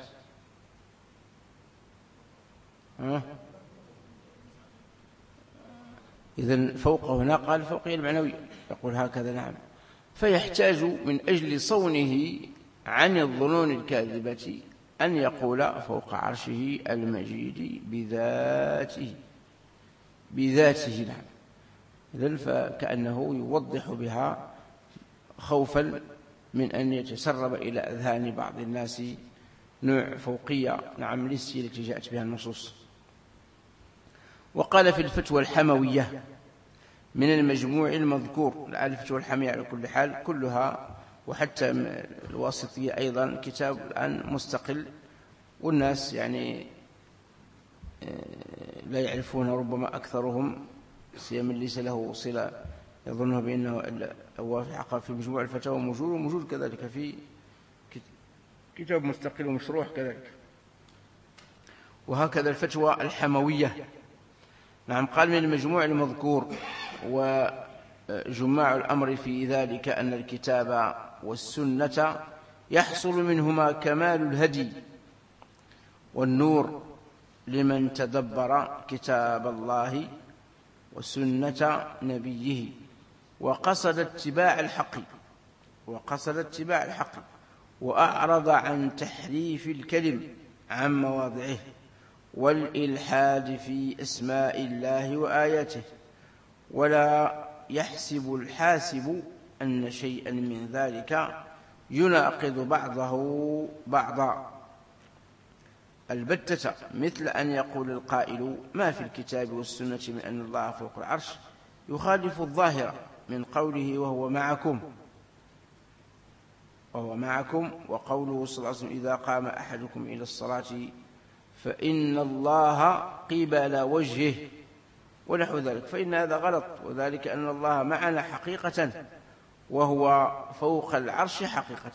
إذن فوق هنا قال فوقية المعنوية يقول هكذا نعم. فيحتاج من أجل صونه عن الظنون الكاذبة أن يقول فوق عرشه المجيد بذاته بذاته نعم. إذن فكأنه يوضح بها خوفا من أن يتسرب إلى أذهان بعض الناس نوع فوقية نعم للسي التي جاءت بها النصوص. وقال في الفتوى الحموية من المجموع المذكور. الألفة والحمية على كل حال كلها، وحتى الواسطية أيضا كتاب الآن مستقل، والناس يعني لا يعرفون ربما أكثرهم، سيما ليس له صلة يظنه بأنه هو في حقا في مجموع الفتاوى موجود، وموجود كذلك في كتاب مستقل ومشروح كذلك. وهكذا الفتوى الحموية. نعم، قال من المجموع المذكور. وجماع الأمر في ذلك أن الكتاب والسنة يحصل منهما كمال الهدي والنور لمن تدبر كتاب الله وسنة نبيه وقصد اتباع الحق وقصد اتباع الحق وأعرض عن تحريف الكلم عن مواضعه والإلحاد في أسماء الله وآياته. ولا يحسب الحاسب أن شيئا من ذلك يناقض بعضه بعضا البتة، مثل أن يقول القائل ما في الكتاب والسنة من أن الله فوق العرش يخالف الظاهر من قوله وهو معكم وهو معكم وقوله صلى الله عليه وسلم إذا قام أحدكم إلى الصلاة فإن الله قبل وجهه ونحو ذلك، فإن هذا غلط، وذلك أن الله معنا حقيقة وهو فوق العرش حقيقة،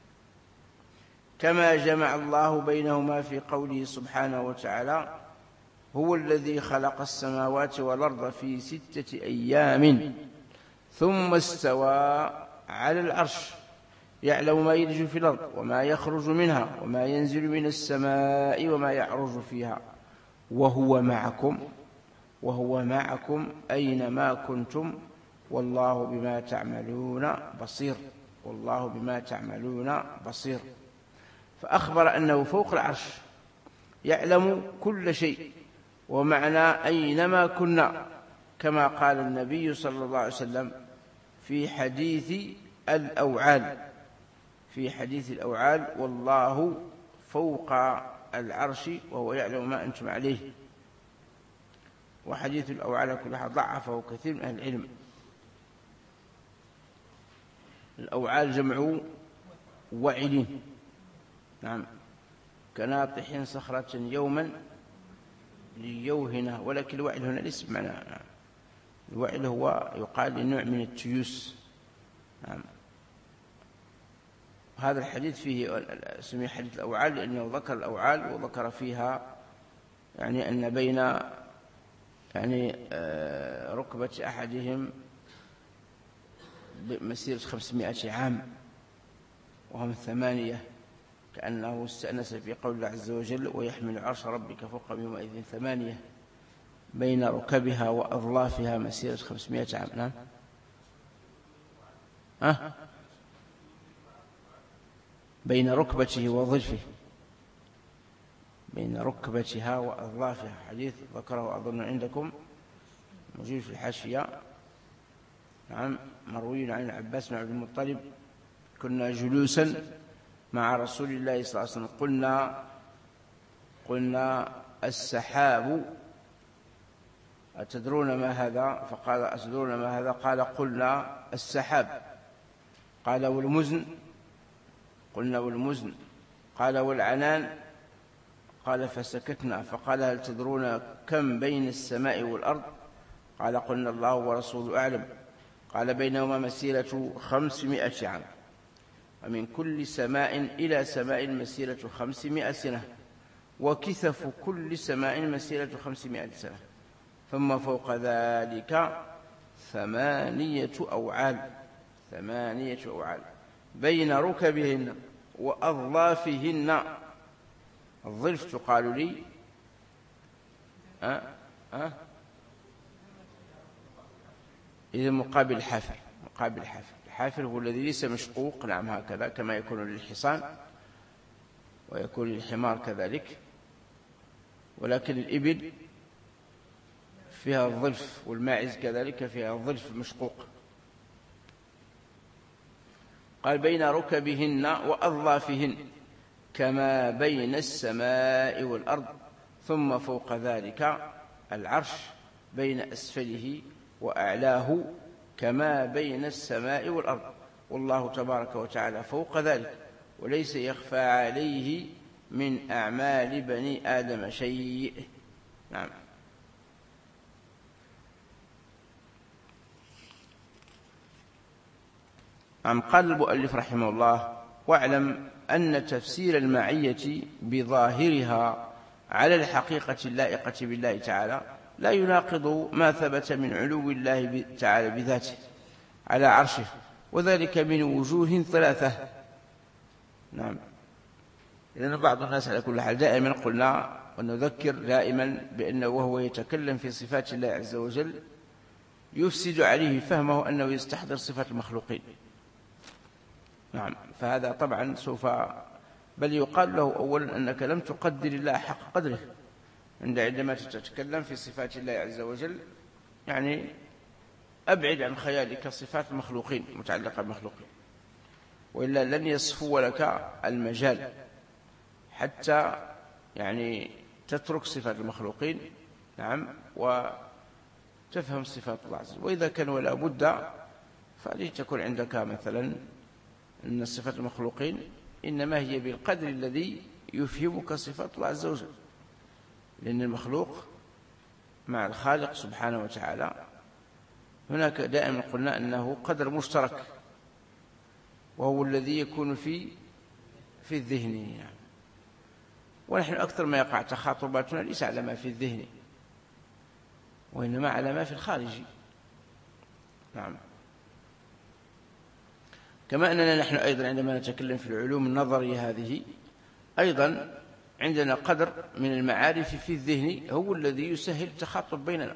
كما جمع الله بينهما في قوله سبحانه وتعالى هو الذي خلق السماوات والأرض في ستة أيام ثم استوى على العرش يعلم ما يلج في الأرض وما يخرج منها وما ينزل من السماء وما يعرج فيها وهو معكم وهو معكم أينما كنتم والله بما تعملون بصير والله بما تعملون بصير. فأخبر أنه فوق العرش يعلم كل شيء، ومعنى أينما كنا، كما قال النبي صلى الله عليه وسلم في حديث الأوعال في حديث الأوعال والله فوق العرش وهو يعلم ما أنتم عليه. وحديث الأوعال كلها ضعفه كثير من أهل العلم. الأوعال جمع وعل، نعم، كناطح صخرة يوما ليوهنه، ولكن الوعل هنا ليس بمعنى، الوعل هو يقال لنوع من التيوس. نعم. هذا الحديث فيه سمي حديث الأوعال لأنه ذكر الأوعال وذكر فيها يعني أن بين يعني ركبة أحدهم مسيرة خمسمائة عام وهم ثمانية، كأنه استأنس في قول الله عز وجل ويحمل عرش ربك فوقهم يومئذ ثمانية، بين ركبها وأظلافها مسيرة خمسمائة عام. نعم. ها؟ بين ركبته وظلفه، بين ركبتها وأظلافها، حديث ذكره أظن عندكم موجود في الحاشية. نعم، مروي عن العباس بن عبد المطلب كنا جلوسا مع رسول الله صلى الله عليه وسلم قلنا قلنا السحاب أتدرون ما هذا؟ فقال أتدرون ما هذا؟ قال قلنا السحاب. قال والمزن؟ قلنا والمزن. قال والعنان؟ قال فسكتنا. فقال هل تدرون كم بين السماء والأرض؟ قال قلنا الله ورسوله أعلم. قال بينهما مسيرة خمسمائة عام، ومن كل سماء إلى سماء مسيرة خمسمائة سنة، وكثف كل سماء مسيرة خمسمائة سنة، ثم فوق ذلك ثمانية أوعال ثمانية أوعال بين ركبهن وأظلافهن. الظلف تقال لي أه؟ أه؟ إذا مقابل الحافر مقابل الحافر الحافر هو الذي ليس مشقوق، نعم، هكذا كما يكون للحصان ويكون للحمار كذلك، ولكن الإبل فيها الظلف والماعز كذلك فيها الظلف مشقوق. قال بين ركبهن وأظلافهن كما بين السماء والأرض، ثم فوق ذلك العرش بين أسفله وأعلاه كما بين السماء والأرض، والله تبارك وتعالى فوق ذلك، وليس يخفى عليه من أعمال بني آدم شيء. نعم. نعم. قال المؤلف رحمه الله: واعلم أن تفسير المعية بظاهرها على الحقيقة اللائقة بالله تعالى لا يناقض ما ثبت من علو الله تعالى بذاته على عرشه، وذلك من وجوه ثلاثة. نعم. لأن بعض الناس على كل حال دائما قلنا ونذكر دائما بأنه وهو يتكلم في صفات الله عز وجل يفسد عليه فهمه أنه يستحضر صفات المخلوقين. نعم. فهذا طبعا سوف بل يقال له أولا أنك لم تقدر الله حق قدره عندما تتكلم في صفات الله عز وجل، يعني أبعد عن خيالك صفات المخلوقين متعلقة بالمخلوقين، وإلا لن يصفو لك المجال حتى يعني تترك صفات المخلوقين. نعم. وتفهم صفات الله عز وجل. وإذا كان ولا بد فلتكن عندك مثلا أن صفات المخلوقين إنما هي بالقدر الذي يفهمك صفات الله عز وجل، لأن المخلوق مع الخالق سبحانه وتعالى هناك دائما قلنا أنه قدر مشترك، وهو الذي يكون في في الذهن. يعني ونحن أكثر ما يقع تخاطباتنا ليس على ما في الذهن، وإنما على ما في الخارج. نعم. كما أننا نحن أيضا عندما نتكلم في العلوم النظرية هذه أيضا عندنا قدر من المعارف في الذهن هو الذي يسهل التخاطب بيننا.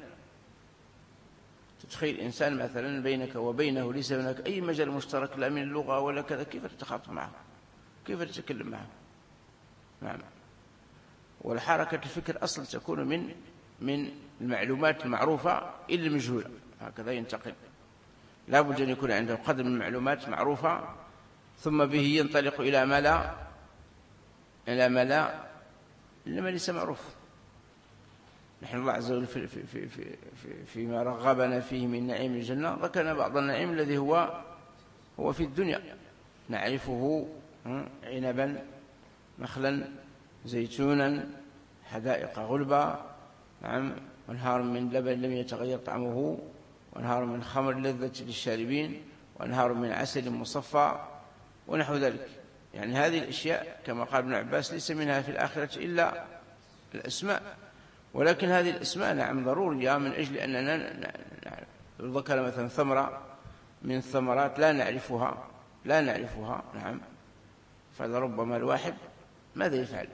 تتخيل إنسان مثلا بينك وبينه ليس هناك أي مجال مشترك لا من اللغة ولا كذا، كيف تتخاطب معه؟ كيف تتكلم معه؟ نعم. والحركة الفكر أصلا تكون من من المعلومات المعروفة إلى المجهولة، هكذا ينتقل. لا بد أن يكون عنده قدر من المعلومات معروفة ثم به ينطلق إلى ما لا إلى ما لا إنما ليس معروف. نحن الله عز وجل في في في في في فيما رغبنا فيه من نعيم الجنة ذكرنا بعض النعيم الذي هو هو في الدنيا نعرفه: عنبا، نخلا، زيتونا، حدائق غلبا. نعم. وانهار من لبن لم يتغير طعمه، وانهار من خمر لذة للشاربين، وانهار من عسل مصفى، ونحو ذلك. يعني هذه الأشياء كما قال ابن عباس ليس منها في الآخرة إلا الأسماء، ولكن هذه الأسماء نعم ضرورية من أجل أننا ذكر مثلا ثمرة من الثمرات لا نعرفها لا نعرفها نعم. فلربما الواحد ماذا يفعل؟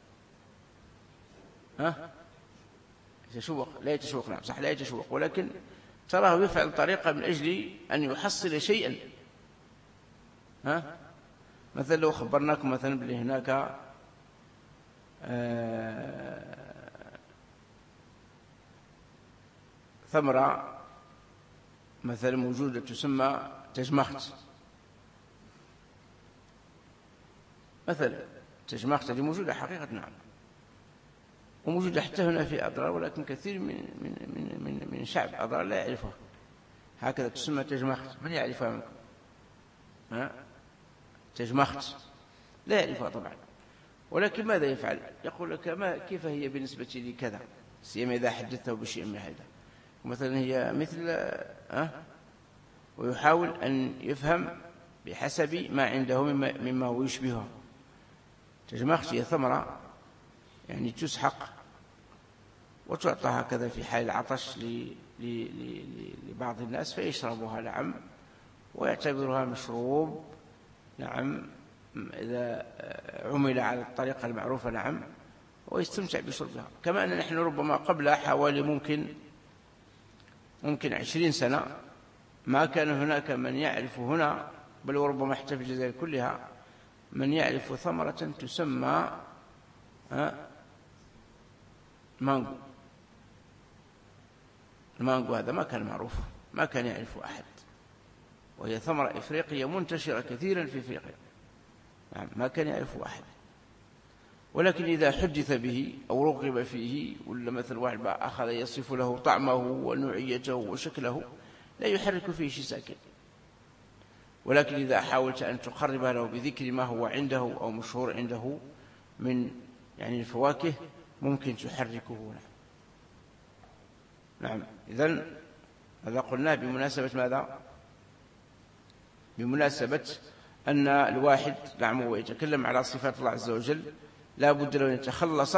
ها؟ يتشوق؟ لا يتشوق. نعم صح، لا يتشوق، ولكن تراه يفعل طريقة من أجل أن يحصل شيئا. ها؟ مثلا لو خبرناكم مثلا بلي هناك آه ثمرة مثلا موجودة تسمى تجمخت مثلا، تجمخت هذه موجودة حقيقة. نعم. وموجودة حتى هنا في أضرار، ولكن كثير من من من من, من شعب أضرار لا يعرفها. هكذا تسمى تجمخت. من يعرفها منكم؟ ها؟ تجمخت لا يعرفها طبعا، ولكن ماذا يفعل؟ يقول لك ما كيف هي بالنسبة لي كذا، سيما إذا حدثته بشيء من هذا. مثلا هي مثل أه؟ ويحاول أن يفهم بحسب ما عنده مما, مما هو يشبهه. تجمخت هي ثمرة يعني تسحق وتعطى هكذا في حال العطش لبعض الناس فيشربها. نعم. ويعتبرها مشروب. نعم. إذا عمل على الطريقة المعروفة. نعم. ويستمتع بشربها. كما أن نحن ربما قبل حوالي ممكن ممكن عشرين سنة ما كان هناك من يعرف هنا، بل وربما حتى في الجزائر كلها، من يعرف ثمرة تسمى مانجو. المانجو هذا ما كان معروف، ما كان يعرف أحد، وهي ثمرة إفريقية منتشرة كثيرا في إفريقيا. نعم. ما كان يعرف أحد. ولكن إذا حدث به أو رغب فيه، ولا مثل واحد أخذ يصف له طعمه ونوعيته وشكله، لا يحرك فيه شيء ساكن. ولكن إذا حاولت أن تقرب له بذكر ما هو عنده أو مشهور عنده من يعني الفواكه ممكن تحركه. نعم. إذن هذا قلنا بمناسبة ماذا؟ بمناسبة أن الواحد نعم ويتكلم على صفات الله عز وجل لا بد له أن يتخلص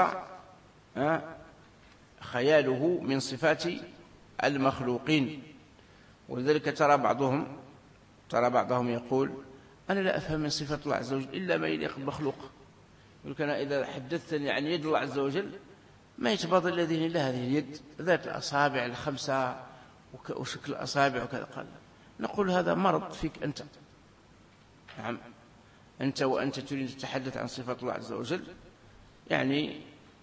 خياله من صفات المخلوقين. ولذلك ترى بعضهم ترى بعضهم يقول أنا لا أفهم من صفات الله عز وجل إلا ما يليق بالمخلوق. يقول أنا إذا حدثتني عن يد الله عز وجل ما يتبادر إلى ذهني إلا هذه اليد ذات الأصابع الخمسة وشكل الأصابع وكذا. قال نقول هذا مرض فيك أنت. نعم. أنت وأنت تريد تتحدث عن صفات الله عز وجل يعني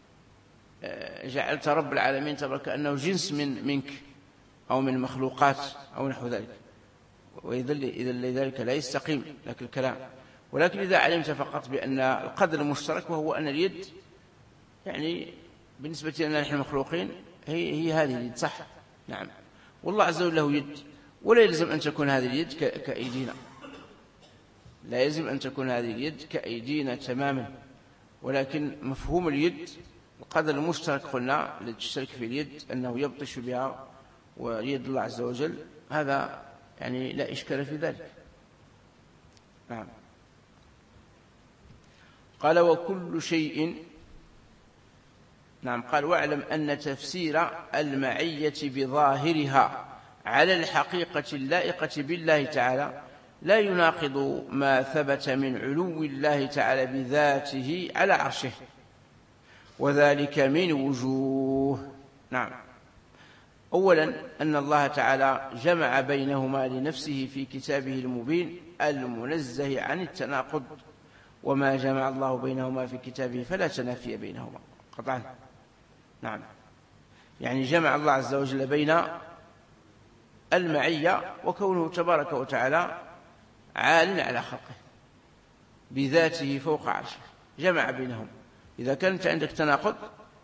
جعلت رب العالمين تبارك أنه جنس من منك أو من مخلوقات أو نحو ذلك، وإذا لذلك لا يستقيم لك الكلام. ولكن إذا علمت فقط بأن القدر المشترك وهو أن اليد يعني بالنسبة لنا نحن المخلوقين هي, هي هذه اليد صح. نعم. والله عز وجل له يد، ولا يلزم أن تكون هذه اليد كأيدينا، لا يلزم أن تكون هذه اليد كأيدينا تماما. ولكن مفهوم اليد القدر المشترك قلنا الذي تشترك في اليد أنه يبطش بها ويد الله عز وجل، هذا يعني لا إشكال في ذلك. نعم. قال وكل شيء. نعم. قال واعلم أن تفسير المعية بظاهرها على الحقيقة اللائقة بالله تعالى لا يناقض ما ثبت من علو الله تعالى بذاته على عرشه، وذلك من وجوه. نعم. أولا أن الله تعالى جمع بينهما لنفسه في كتابه المبين المنزه عن التناقض، وما جمع الله بينهما في كتابه فلا تنافي بينهما قطعا. نعم. يعني جمع الله عز وجل بين المعية وكونه تبارك وتعالى عال على خلقه بذاته فوق عرشه، جمع بينهم. إذا كانت عندك تناقض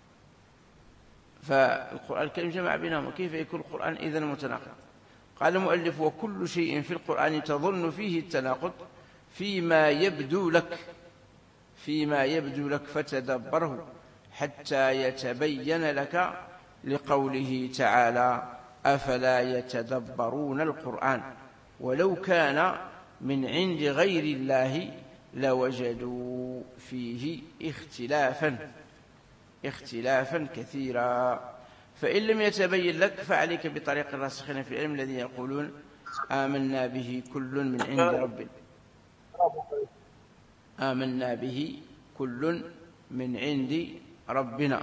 فالقرآن الكريم جمع بينهم، كيف يكون القرآن إذن متناقض؟ قال المؤلف وكل شيء في القرآن تظن فيه التناقض فيما يبدو لك فيما يبدو لك فتدبره حتى يتبين لك، لقوله تعالى أفلا يتدبرون القرآن ولو كان من عند غير الله لوجدوا فيه اختلافا اختلافا كثيرا. فإن لم يتبين لك فعليك بطريق الراسخين في العلم الذين يقولون آمنا به كل من عند ربنا آمنا به كل من عند ربنا.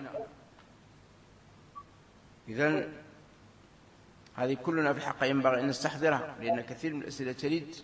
إذن هذه كلنا في الحق ينبغي أن نستحضرها، لأن كثير من الأسئلة تريد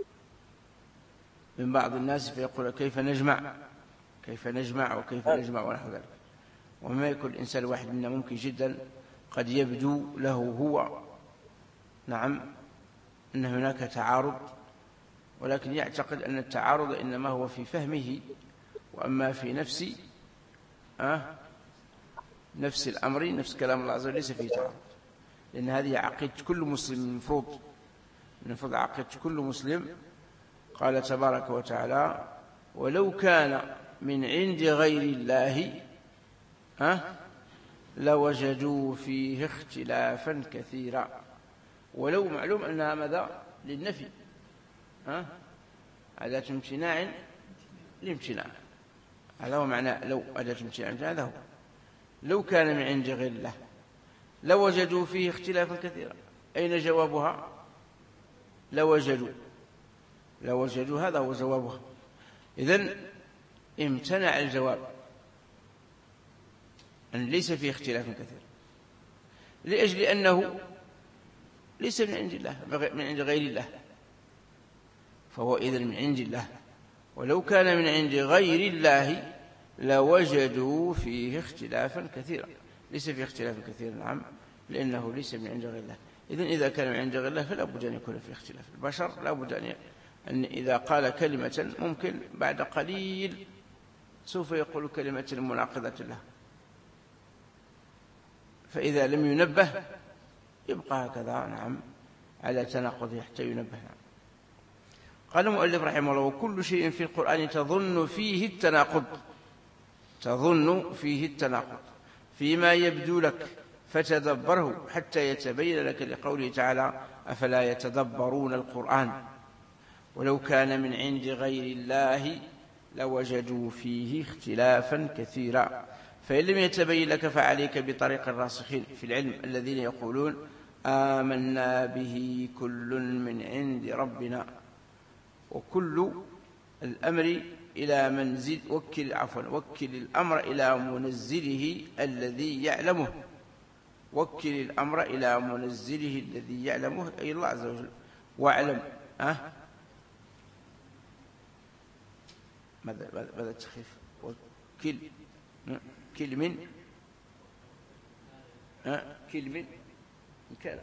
من بعض الناس فيقول كيف نجمع كيف نجمع وكيف نجمع ونحو ذلك. وما يكون الإنسان الواحد منا ممكن جدا قد يبدو له هو نعم أن هناك تعارض، ولكن يعتقد أن التعارض إنما هو في فهمه، وأما في نفس أه نفس الأمر نفس كلام الله عز وجل ليس فيه تعارض، لأن هذه عقيدة كل مسلم المفروض المفروض عقيدة كل مسلم. قال تبارك وتعالى ولو كان من عند غير الله ها لوجدوا فيه اختلافا كثيرا. ولو معلوم أنها ماذا للنفي، ها أداة امتناع لامتناع، هذا هو معنى لو أداة امتناع، هذا هو لو كان من عند غير الله لوجدوا فيه اختلافا كثيرا. أين جوابها؟ لوجدوا لوجدوا هذا هو جوابها. إذن امتنع الجواب أن ليس فيه اختلاف كثير، لأجل أنه ليس من عند الله من عند غير الله، فهو إذن من عند الله. ولو كان من عند غير الله لوجدوا فيه اختلافا كثيرا، ليس فيه اختلاف كثير نعم، لأنه ليس من عند غير الله. إذن إذا كان من عند غير الله فلا بد أن يكون فيه اختلاف. البشر لا بد أن إذا قال كلمة ممكن بعد قليل سوف يقول كلمة مناقضة له، فإذا لم ينبه يبقى هكذا نعم على تناقضه حتى ينبه. قال المؤلف رحمه الله: وكل شيء في القرآن تظن فيه التناقض تظن فيه التناقض فيما يبدو لك فتدبره حتى يتبين لك، لقوله تعالى: أفلا يتدبرون القرآن ولو كان من عند غير الله لوجدوا فيه اختلافا كثيرا. فإن لم يتبين لك فعليك بطريق الراسخين في العلم الذين يقولون آمنا به كل من عند ربنا. وكل الأمر إلى منزل وكل عفوا وكل الأمر إلى منزله الذي يعلمه وكل الأمر إلى منزله الذي يعلمه أي الله عز وجل. واعلم أه؟ ماذا ماذا التخفيف؟ وكل كل من أه؟ كل من كلا.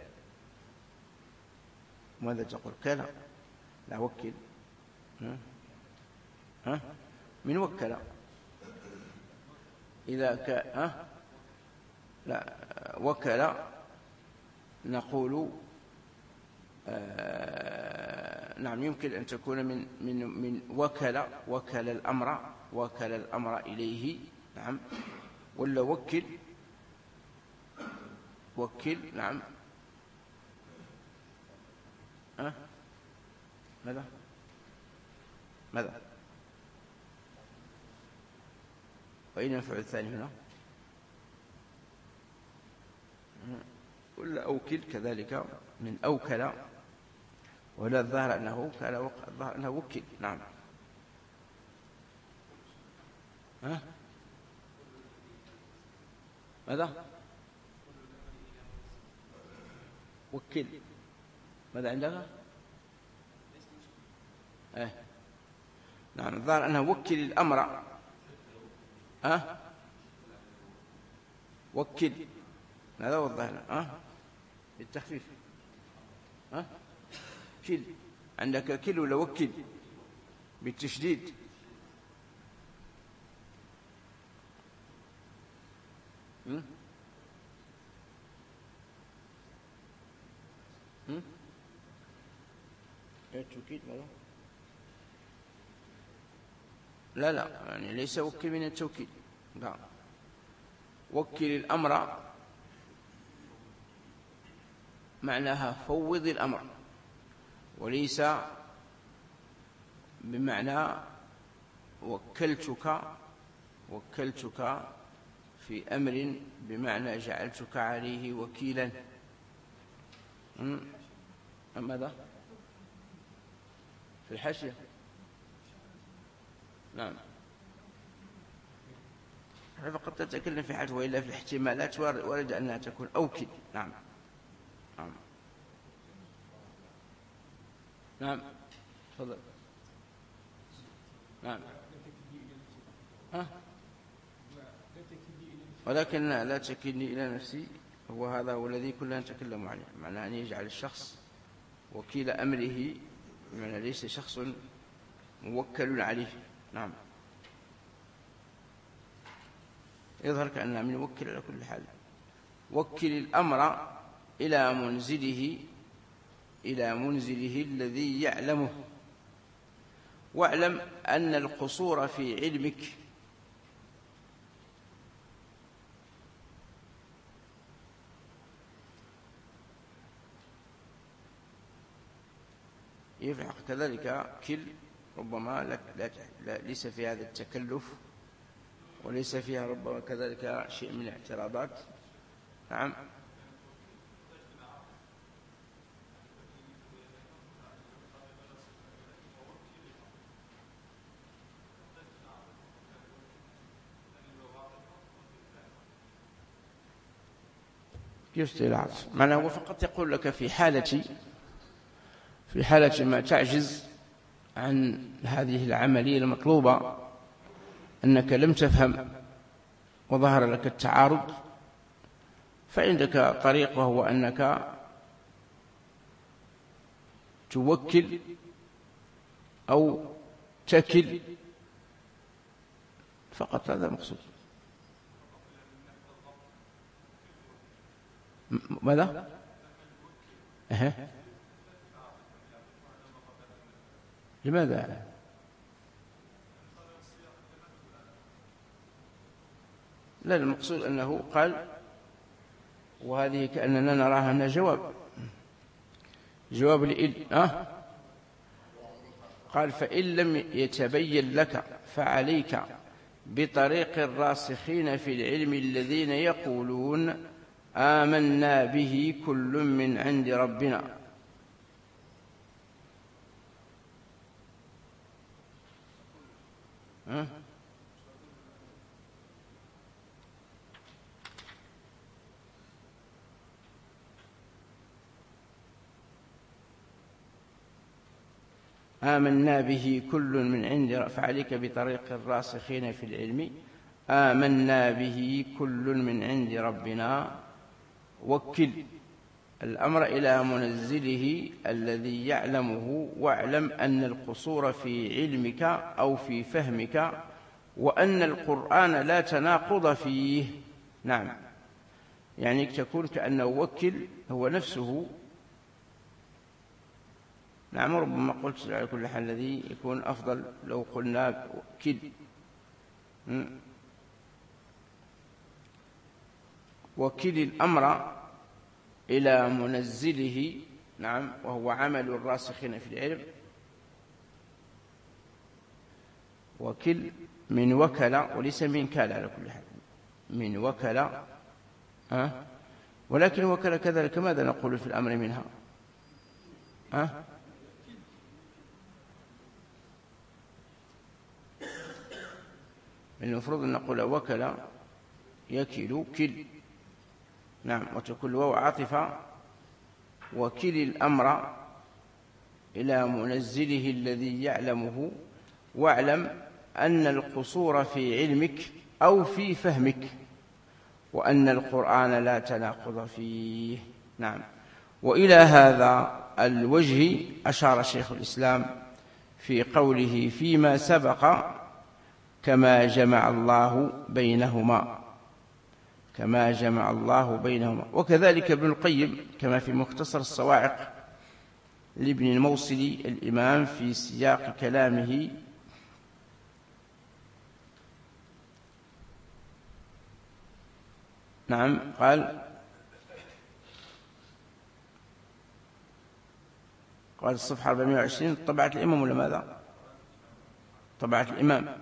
ماذا تقول؟ كلا لا وكل ها ها من وكل إذا ك ها لا وكل نقول آه نعم يمكن أن تكون من من من وكل وكل الأمر وكل الأمر إليه نعم، ولا وكل وكل نعم ها ماذا ماذا وأين ينفع الثاني هنا؟ ولا أوكل كذلك من أوكل، ولا الظاهر أنه كان الظاهر أنه وكل نعم. ها ماذا وكل ماذا عندك؟ اه نعم الظاهر أنه وكل الأمر ها وكل هذا هو الظاهر ها بالتخفيف ها كل عندك كل ولا وكل بالتشديد؟ هم هم التوكيد ماذا؟ لا لا يعني ليس وكل من التوكيد، لا وكل الأمر معناها فوض الأمر، وليس بمعنى وكلتك وكلتك في أمر بمعنى جعلتك عليه وكيلا. ماذا في الحاشية؟ نعم فقد تتكلم في حاجة، وإلا في الاحتمالات ورد أنها تكون أوكل. نعم نعم نعم تفضل. نعم ها ولكن لا تكلني إلى نفسي، هو هذا هو الذي كلنا نتكلم عليه، معنى أن يجعل الشخص وكيل أمره بمعنى ليس شخص موكل عليه. نعم يظهر كأننا من وكل على كل حال. وكل الأمر إلى منزله إلى منزله الذي يعلمه، واعلم أن القصور في علمك يفعل كذلك. كل ربما لا, لا, لا ليس في هذا التكلف، وليس فيها ربما كذلك شيء من الاعتراضات. نعم يفتي العطف معناه هو فقط يقول لك في حالة في حالة ما تعجز عن هذه العملية المطلوبة، أنك لم تفهم وظهر لك التعارض، فعندك طريق وهو أنك توكل أو تكل فقط، هذا المقصود. ماذا؟ أه. لماذا؟ لا، المقصود أنه قال، وهذه كأننا نراها أنها جواب جواب لإل أه؟ قال فإن لم يتبين لك فعليك بطريق الراسخين في العلم الذين يقولون آمنا به كل من عند ربنا. أه؟ آمنا به كل من عند، فعليك بطريق الراسخين في العلم آمنا به كل من عند ربنا. وكل الأمر إلى منزله الذي يعلمه، واعلم أن القصور في علمك أو في فهمك، وأن القرآن لا تناقض فيه. نعم، يعني تكون كأنه وكل هو نفسه. نعم، ربما قلت على كل حال الذي يكون أفضل لو قلنا وكل. وكل الأمر إلى منزله، نعم، وهو عمل الراسخين في العلم. وكل من وكل وليس من كال على كل حال، من وكل أه؟ ولكن وكل كذلك ماذا نقول في الأمر منها؟ أه؟ المفروض أن نقول وكل يكل كل. نعم، وتكون الواو عاطفة. وكل الأمر إلى منزله الذي يعلمه، واعلم أن القصور في علمك أو في فهمك، وأن القرآن لا تناقض فيه. نعم، وإلى هذا الوجه أشار شيخ الإسلام في قوله فيما سبق كما جمع الله بينهما، كما جمع الله بينهما. وكذلك ابن القيم كما في مختصر الصواعق لابن الموصلي الإمام في سياق كلامه نعم قال قال الصفحة أربعمائة وعشرين طبعة الإمام ولا ماذا؟ طبعة الإمام.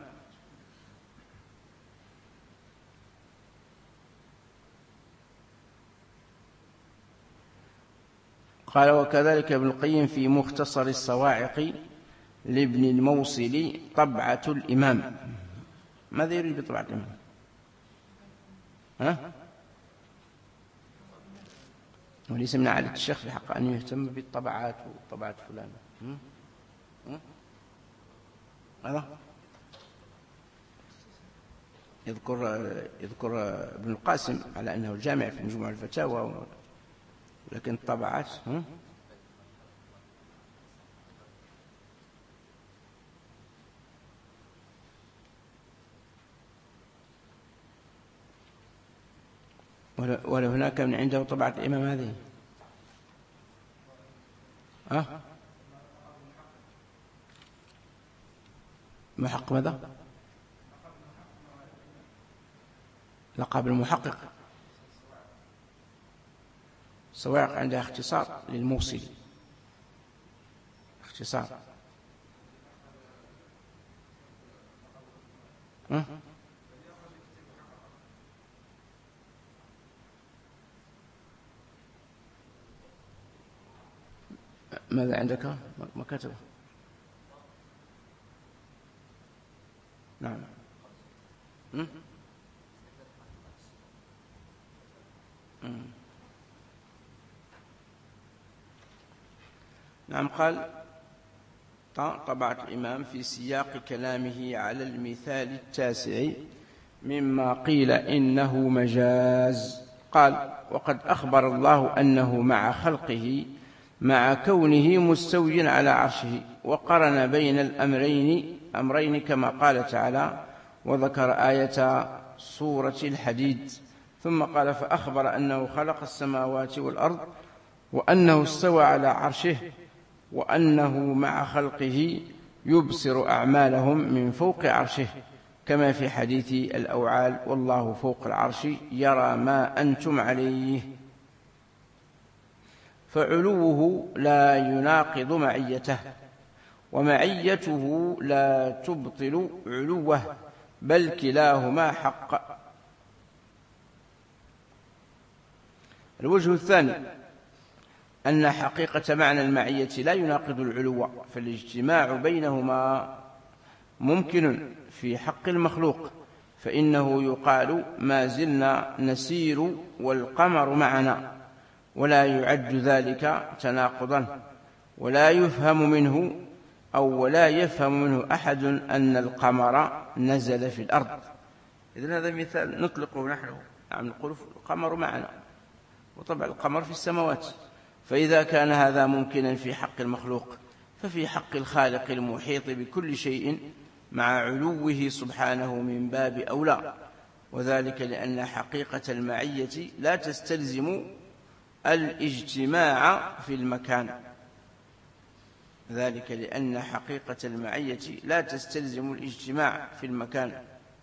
قال وكذلك ابن القيم في مختصر الصواعق لابن الموصلي طبعة الإمام. ماذا يريد بطبعة الإمام؟ ها؟ وليس من عادة الشيخ في الحق أن يهتم بالطبعات وطبعات فلان. هذا يذكر يذكر ابن القاسم على أنه الجامع في مجموع الفتاوى، لكن الطبعات ولا هناك من عنده طبعة الإمام هذه. ها؟ محقق ماذا؟ لقب المحقق. الصواعق عندها اختصار للموصلي، اختصار. ها؟ ماذا عندك؟ ما كتبه. نعم. م? م. نعم قال طبعة الإمام في سياق كلامه على المثال التاسع مما قيل إنه مجاز. قال وقد أخبر الله أنه مع خلقه مع كونه مستوي على عرشه، وقرن بين الأمرين أمرين كما قال تعالى وذكر آية سورة الحديد، ثم قال فأخبر أنه خلق السماوات والأرض وأنه استوى على عرشه وأنه مع خلقه يبصر أعمالهم من فوق عرشه، كما في حديث الأوعال والله فوق العرش يرى ما أنتم عليه. فعلوه لا يناقض معيته، ومعيته لا تبطل علوه، بل كلاهما حق. الوجه الثاني أن حقيقة معنى المعية لا يناقض العلو، فالاجتماع بينهما ممكن في حق المخلوق، فإنه يقال ما زلنا نسير والقمر معنا، ولا يعد ذلك تناقضا، ولا يفهم منه أو ولا يفهم منه أحد أن القمر نزل في الأرض. إذن هذا مثال نطلقه نحن، نعم نقول القمر معنا، وطبعا القمر في السماوات. فإذا كان هذا ممكنا في حق المخلوق، ففي حق الخالق المحيط بكل شيء مع علوه سبحانه من باب أولى، وذلك لأن حقيقة المعية لا تستلزم الاجتماع في المكان، ذلك لأن حقيقة المعية لا تستلزم الاجتماع في المكان.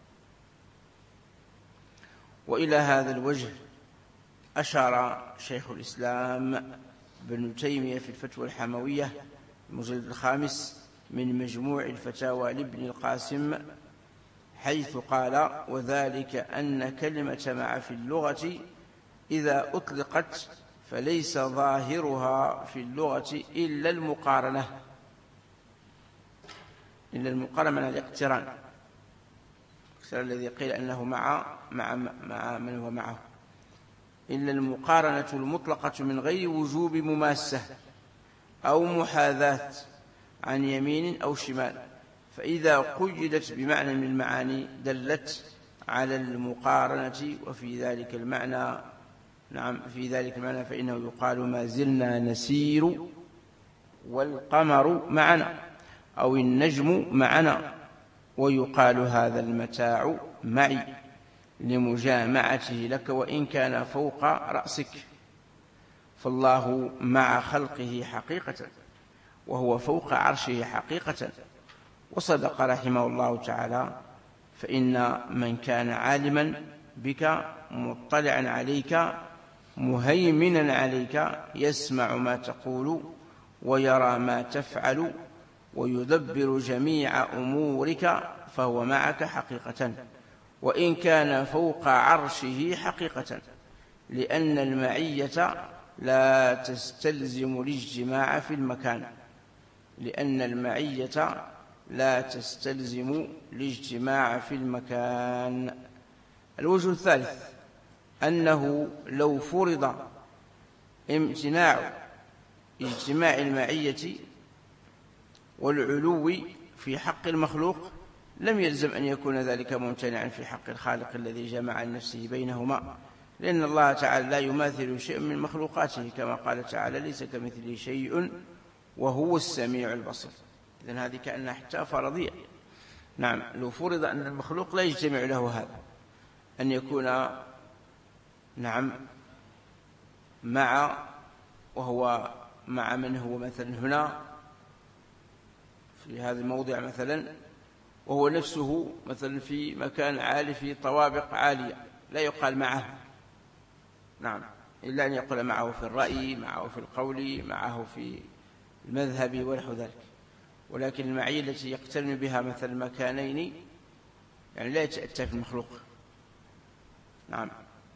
وإلى هذا الوجه أشار شيخ الإسلام ابن تيمية في الفتوى الحموية المجلد الخامس من مجموع الفتاوى لابن القاسم، حيث قال: وذلك أن كلمة مع في اللغة إذا أطلقت فليس ظاهرها في اللغة إلا المقارنة، إلا المقارنة من الاقتران، الذي قيل أنه مع مع مع من هو معه، إلا المقارنة المطلقة من غير وجوب مماسة أو محاذاة عن يمين أو شمال، فإذا قيدت بمعنى من المعاني دلت على المقارنة. وفي ذلك المعنى نعم في ذلك المعنى فإنه يقال ما زلنا نسير والقمر معنا، أو النجم معنا، ويقال هذا المتاع معي لمجامعته لك وإن كان فوق رأسك. فالله مع خلقه حقيقة، وهو فوق عرشه حقيقة. وصدق رحمه الله تعالى: فإن من كان عالما بك مطلعا عليك مهيمنا عليك يسمع ما تقول ويرى ما تفعل ويدبر جميع أمورك، فهو معك حقيقة، وإن كان فوق عرشه حقيقة، لأن المعية لا تستلزم الاجتماع في المكان، لأن المعية لا تستلزم الاجتماع في المكان. الوجه الثالث أنه لو فرض امتناع اجتماع المعية والعلو في حق المخلوق لم يلزم أن يكون ذلك ممتنعا في حق الخالق الذي جمع نفسه بينهما، لأن الله تعالى لا يماثل شيء من مخلوقاته، كما قال تعالى: ليس كمثله شيء وهو السميع البصير. إذن هذه كأنها حتى فرضية. نعم، لو فرض أن المخلوق لا يجتمع له هذا، أن يكون نعم مع وهو مع من هو مثلا هنا في هذا الموضع مثلا، وهو نفسه مثلا في مكان عالي في طوابق عالية، لا يقال معه نعم، إلا أن يقول معه في الرأي، معه في القول، معه في المذهب ونحو ذلك. ولكن المعية التي يقترن بها مثل مكانين يعني لا يتأتى في المخلوق. نعم.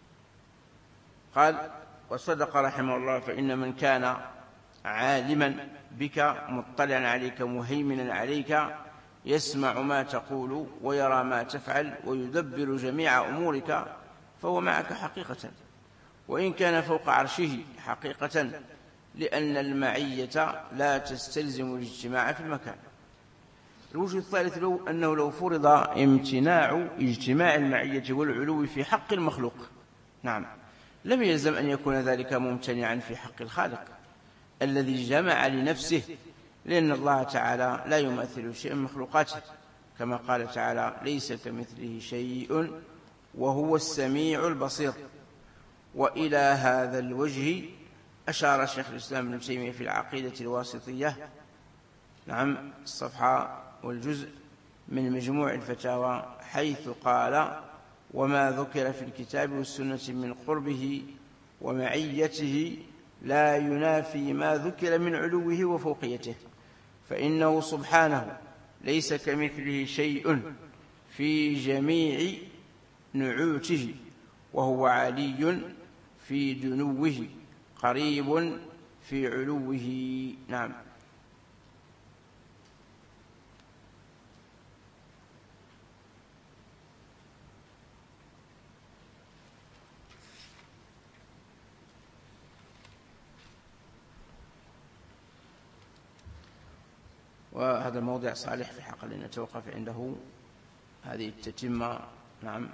قال: وصدق رحمه الله: فإن من كان عالما بك مطلعا عليك مهيمنا عليك يسمع ما تقول ويرى ما تفعل ويدبر جميع أمورك، فهو معك حقيقة، وإن كان فوق عرشه حقيقة، لأن المعية لا تستلزم الاجتماع في المكان. الوجه الثالث لو أنه لو فرض امتناع اجتماع المعية والعلو في حق المخلوق، نعم، لم يلزم أن يكون ذلك ممتنعا في حق الخالق الذي جمع لنفسه، لأن الله تعالى لا يماثل شيء من مخلوقاته، كما قال تعالى ليس كمثله شيء وهو السميع البصير. وإلى هذا الوجه أشار شيخ الإسلام ابن تيمية في العقيدة الواسطية، نعم، الصفحة والجزء من مجموع الفتاوى، حيث قال وما ذكر في الكتاب والسنة من قربه ومعيته لا ينافي ما ذكر من علوه وفوقيته، فإنه سبحانه ليس كمثله شيء في جميع نعوته، وهو علي في دنوه قريب في علوه. نعم. وهذا الموضع صالح في حق أن نتوقف عنده، هذه التتمة. نعم.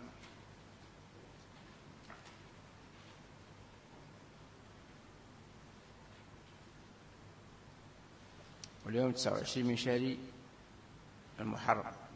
واليوم تسعة وعشرين من شهر المحرم.